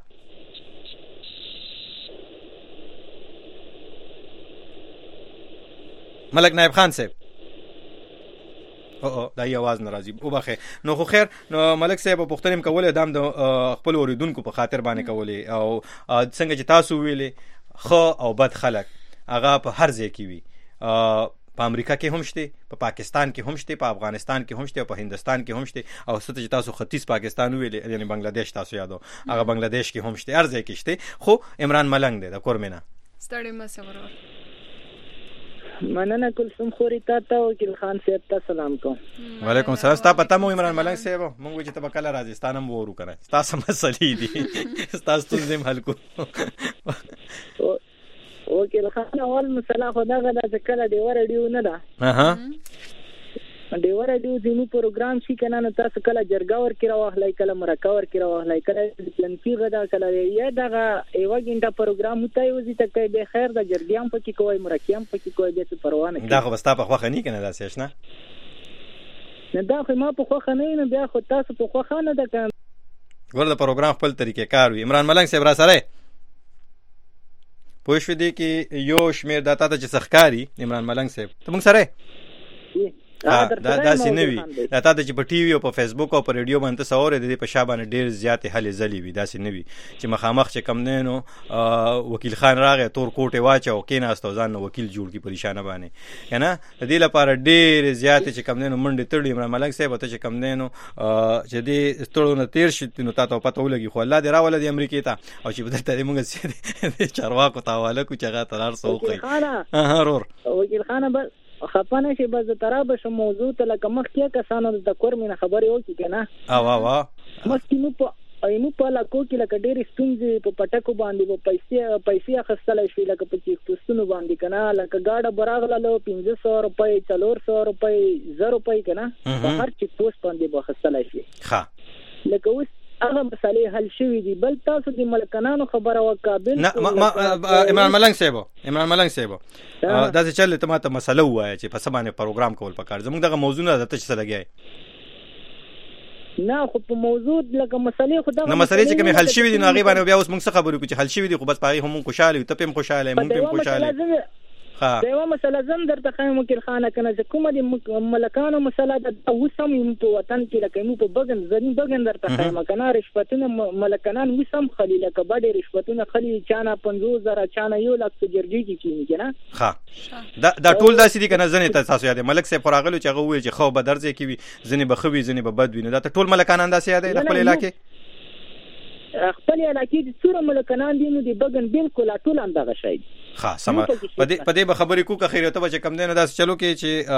ملک نائب خان صاحب او دا یو आवाज ناراضي او بخیر نو خو خیر نو ملک صاحب په پختنیم کوله دام د خپل اوریدونکو په خاطر باندې کوله او څنګه چې تاسو ویلې خو او بد خلک هغه په هر ځای کې وي په امریکا کې هم شته په پاکستان کې هم شته په افغانستان کې هم شته او په هندستان کې هم شته او ست چې تاسو ختیځ پاکستان ویلې یعنی بنگلاديش تاسو یادو هغه بنگلاديش کې هم شته ارزه کې شته خو عمران ملنګ دی د کورمنه ستړي مسورور مننه کلثوم خوري تا وکیل خان صاحب ته سلام کوم وعلیکم السلام تاسو پته مو عمران ملنګ صاحب مونږ چې تبکل راځستان هم ورو کړه تاسو مسلې دي تاسو زم حل کو وکیل خان اول مسله خدا غدا ذکر دی ور ډیو نه ده دی ور ډیو زمو پروګرام شي کنه نو تاسو کله جرګاور کې راوخلای کله مرکاور کې راوخلای کله پلنکی غدا کله یا دغه یو غنټه پروګرام ته یوزي ته کوي به خیر د جرګیام پکې کوي مرکیام پکې کوي د پروا نه دا خو بستا په خوخه نه کنه دا سیشنه نه دا خو ما په خوخه نه بیا خو تاسو په خوخه نه ده ګور د پروګرام خپل طریقې کار وي عمران ملنګ صاحب را سره پوښ دې کې یو شمیر داتا ته چې سخکاری عمران ملنګ صاحب ته موږ سره دا سينوي دا ته چې په ټي وي او په فیسبوک او په ریډیو باندې څورې د په شابه ډیر زیات هلې زلي وي دا سينوي چې مخامخ چې کم نه نو وکیل خان راغی تور کوټه واچو کیناستو ځان وکیل جوړ کی پریشانه باندې کنه د دې لپاره ډیر زیات چې کم نه نو منډه تړي عمران ملنګ صاحب ته چې کم نه نو چې دې ستړو نه تیر شي نو تاسو پته ولګي خو الله دې راول د امریکا ته او چې بدل ته موږ سي چارواکو تاواله کو چې هغه ترار سوقي هرور وکیل خان بس خپانه شي بس ترابه شو موضوع ته لکه مخ کې کسانو د کورمینه خبرې وکړي کنه وا مخکې نو په لکو کې لکه ډېر ستونزې په پټکو باندې په پیسې اخیستل شي لکه په چیکپوسټونو باندې کنه لکه گاډه براغله له 1500 روپۍ 400 روپۍ 1000 روپۍ کنه په هر چیکپوسټ باندې به اخیستل شي ښه لکه اوس هغه مسالې حل شوې دي بل تاسو د ملکانانو خبره وکابل عمران ملنګ صاحب دا چې چل ته ماته مسله وایي چې په سبانه پروګرام کول پکار زموږ دغه موضوع نه ته څه لګي نه خو په موضوع لکه مسلې خو دا مسلې چې کوم حل شوې دي نو هغه باندې بیا اوس موږ څه خبرو کوو چې حل شوې دي خو بس پای هم خوشاله ته هم خوشاله مونږ هم خوشاله دیوه مسله زم درته خایم وکیل خانه کنه چې کومه د ملکانو مسله د وسم یم په وطن کې لکه مو په بغن زنی بغن درته خایم کنه رشوتونه ملکانان وسم خلیل کبه رشوتونه خلی چانه 50000 چانه 1 لک جرګي کې کنه ها دا ټول داسې دي کنه زنی تاسو یاد ملک صاحب فراغلو چې هغه وی چې خو به درځي کې زنی بخوي زنی به بد ویني دا ټول ملکانان داسې یاد د خپل علاقې خپل علاقې د څوره ملکانان دي نو د بغن بالکل ټول اندغه شي ها سم په دې به خبرې کو که خیرته به کم دینه داس چلو کې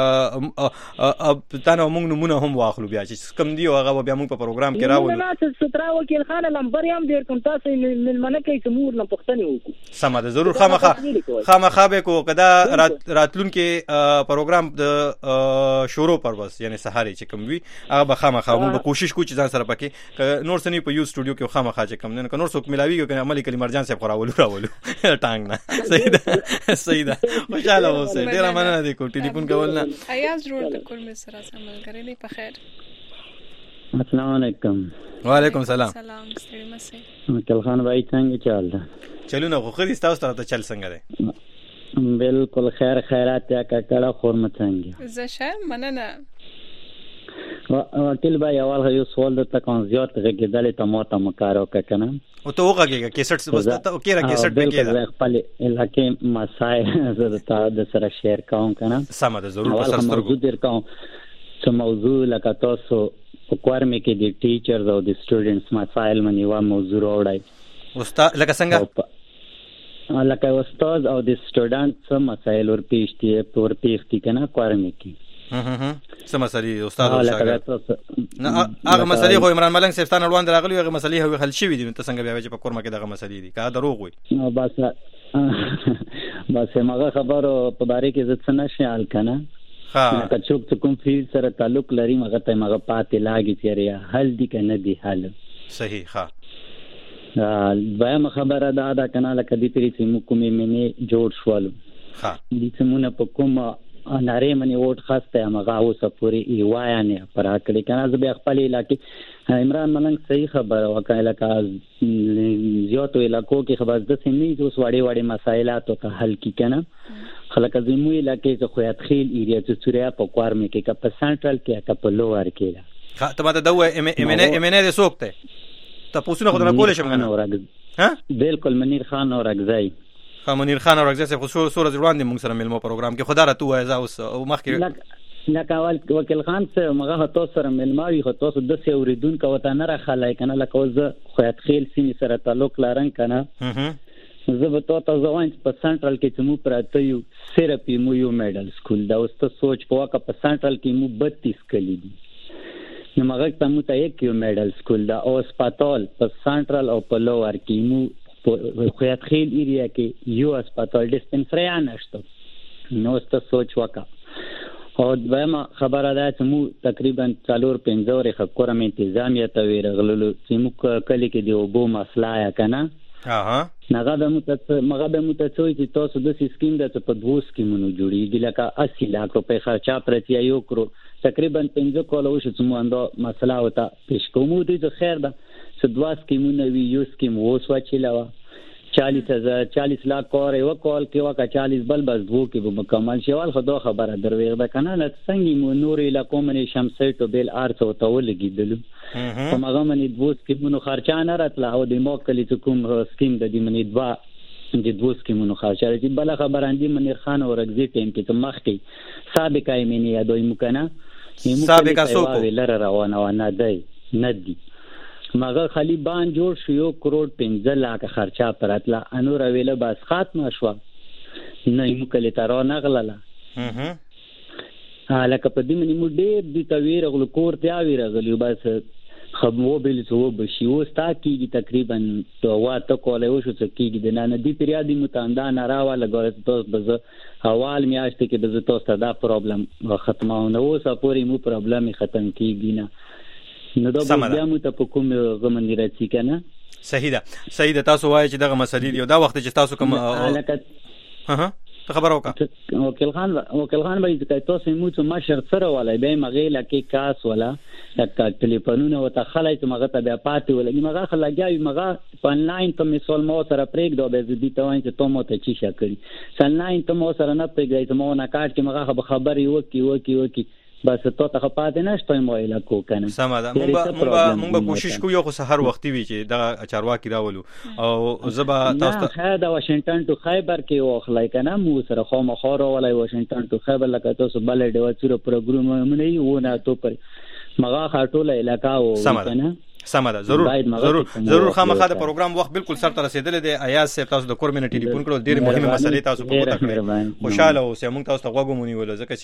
چې تانه موږ نمونه هم واخلو بیا چې کم دی هغه بیا موږ په پروګرام کې راوړو نه سترا وکیل خان لمبر یم ډیر کوم تاسو من منه کې کومور نه پښتني وکړو سم ده ضرور خامخا به کو کدا راتلون کې پروګرام د شروع پر بس یعنی سهاري چې کم وی هغه به خامخا موږ کوشش کوو چې ځان سره پکې نور سني په یو سټوډیو کې خامخا چې کم نه نور څوک ملاوي کې عملي کلی مرجان صاحب راولو ټانګ نه صحیح ده خوشاله اوسه ډیر مننه دي کو ټلیفون کول نه ایاز جوړ د کور مې سره سمل کړی دی په خیر السلام علیکم وعلیکم السلام ستړي مسه کل خان بھائی څنګه چل ده چلو نو خو دې تاسو ته چل څنګه ده بالکل خیر خیرات یا کړه خور مڅنګ زه شه مننه وکیل بھائی اول یو سوال د تکون زیات غږیدل ته مو ته مکارو کنه او ته وګورئ کیسټ بس ته کیرا کیسټ به کېده خپل علاقې مسائل زه د سره شیر کوم کنه سم ده ضرور په سر سترګو موضوع در کوم څه موضوع لکه تاسو په کوارمه کې د ټیچرز او د سټوډنټس مسائل منی و موضوع راوړای استاد لکه څنګه لکه استاد او د سټوډنټس مسائل ور پیښتي کنه کوارمه کې څه مسلې استاد او شاګرد نه هغه مسلې خو عمران ملنګ صاحب ستانه روان راغلی هغه مسلې هغه حل شوې دي ته څنګه بیا چې په کورما کې دغه مسلې دي کا دروغ وي نو بس هغه خبرو په باره کې زت څه نشي حل کنه ها که څوک کوم فیلډ سره تعلق لري هغه ته هغه پاتې لاګي چې حل دي کنه دي حل صحیح ها وایم خبره دا کنه لکه دې پری چې کومې منی جوړ شول ها دې څمونه په کومه ناره منی ووټ خاصه هغه اوسه پوری ایوایا نه پر اکړی کنه زه به خپل علاقې عمران ملنګ صحیح خبر وکایله کا زیاتو علاقو کې خبر د سیمې اوس وړي مسایلات او حل کی کنه خلک زمو علاقې ته خویات خیل ایریا چې سوریا په کوارمه کې کا په سنټرل کې کا په لوور کې ته ماته دا امنه د سوکته ته پوسونه خو نه کولې شم کنه ها بالکل منیر خان او رغزای منیر خان او رغزای خو سورج وړاندې موږ سره ملمو پروګرام کې خدا راته وای زاوس او مخکې لکه وکیل خان سره مغه تاسو سره ملماوي خو تاسو د سه اوریدون کو ته نه راخلای کنه لکه زه خویات خیل سیمې سره تعلق لرم کنه زه به تاسو ځوان په سنټرل کې چې مو پراته یو سیرپی مو یو میډل سکول دا اوس ته سوچ په واکه په سنټرل کې مو 32 کلی دي نو مغه ته مو ته یو میډل سکول دا او هسپتال په سنټرل او په لوور کې مو خویات خیل ایریا کې یو هسپتال ډیسپنسری نشته نو ست سوچ وکا او دغه خبره ده چې مو تقریبا 4-5 ورې خکورم انتظامیه ته ورغلو چې مو کلی کې دی وبو مسله یا کنه هغه به متڅوي چې تاسو د سکیم د په 2 سکیمونو جوړیږي لکه 80 لک روپۍ خرچا پرتی یو کرو تقریبا 15 کال وشو چې مو انده مسله وته پیش کومو دي خیر ده چې 2 سکیمونه وی یو سکیم وسو چلاوه 40 लाख کور یو کال کې وکړه 40 بل بس دوه کې به مکمل شي. ول خو خبره درویغ ده کنه نه څنګه مو نورې علاقو منې شمسې ټو بیل ارڅ او تول کېدلو په مغه منې دوه سکیمونو خرچا نه راتله او د مو کلی کوم سکیم د دې منې دوا د دوه سکیمونو خرچا دي. بل خبر اندي منیر خان او رغزي ټیم کې مخکې سابقه یې یادوي مکنه سابقه سوکو لره روانه و نه دی نه دی مګر خالی بان جوړ شو 1 کروڑ 15 لک خرچا پراتله انور ویله بس خاتمه شو نه یو کله تر نه غلاله لکه په دې منی مو ډېر د تویر غل کور ته اوی راغلی بس خبو بل څو بشي وستا کیږي تقریبا واته کولای وشو چې کیږي د نه دی پریادي متاندا نه راواله ګورته توس بز حوال میاشته کې بز توس دا پرابلم ختمونه اوسه پوری مو پرابلم ختم کیږي نه نو دا بیا مو ته په کوم غمن راځي کنه. صحیح ده تاسو وایي چې دغه مسلې دی دا وخت چې تاسو کوم خبر وکړه وکیل خان به چې تاسو مو ته مشر سره ولای به مغیله کې کاس ولا لکه ټلیفونونه وته خلای ته مغه ته بیا پاتې ولګي مغه خلګي مغه په انلاین ته مثال مو سره پریک دا به دې ته وایي چې ته مو ته چی شکري انلاین ته مو سره نه پریک ته مو نه کاټ کې مغه خبري وکی بس ته ته پاتې نشته موبایل کو کنه. سم ده مونږ به کوشش کوو خو سحر وختي وي چې دا چارواکي راولو او زبا تاسو ته دا واشنگټن ټو خیبر کې واخلای کنه مو سره خو مخاور ولای واشنگټن ټو خیبر لکه تاسو بل ډیو چیرې پروګرام نه یو نه تو پر مغه خاطوله علاقہ و کنه سم ده ضرور خامخا د پروګرام وخت بالکل سر ته رسیدل دی. ایاز صاحب تاسو د کورمنه ټلیفون کړو ډېر مهمه مسلې تاسو په کوته کړې خوشاله اوسئ موږ تاسو ته غوږ مونږ ول ځکه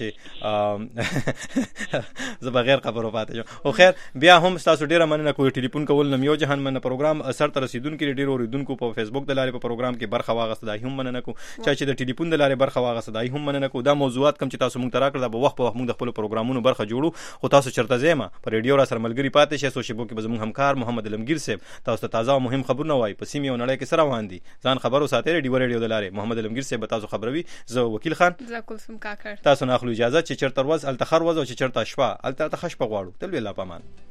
چې زه بغیر خبرو پاتې یم. او خیر بیا هم تاسو ډېر مننه کوی ټلیفون کول نو یو جهان من پروګرام سر ته رسیدون کې ډېر اوریدونکو په فیسبوک د لارې په پروګرام کې برخه واغسته دای هم مننه کو چې د ټلیفون د لارې برخه واغسته دای هم مننه کو. دا موضوعات کم چې تاسو موږ ته راکړل په وخت په وخت موږ د خپل پروګرامونو برخه جوړو خو تاسو چرته زما په ریډیو را سره ملګری پاتې شئ. سوشي بو کې به زموږ همکار محمد علمگیر صاحب تاسو ته تازه او مهم خبرونه وای په سیمه او نړۍ کې سره روان دي ځان خبرو ساتي ریډیو د لارې محمد علمگیر صاحب تاسو خبروي زه وکیل خان زکلثوم کاکړ تاسو نه اخلو اجازه چې چرته ورځ التخر وځو چې چرته شپه الته خش په غواړو تل ویلا پامان.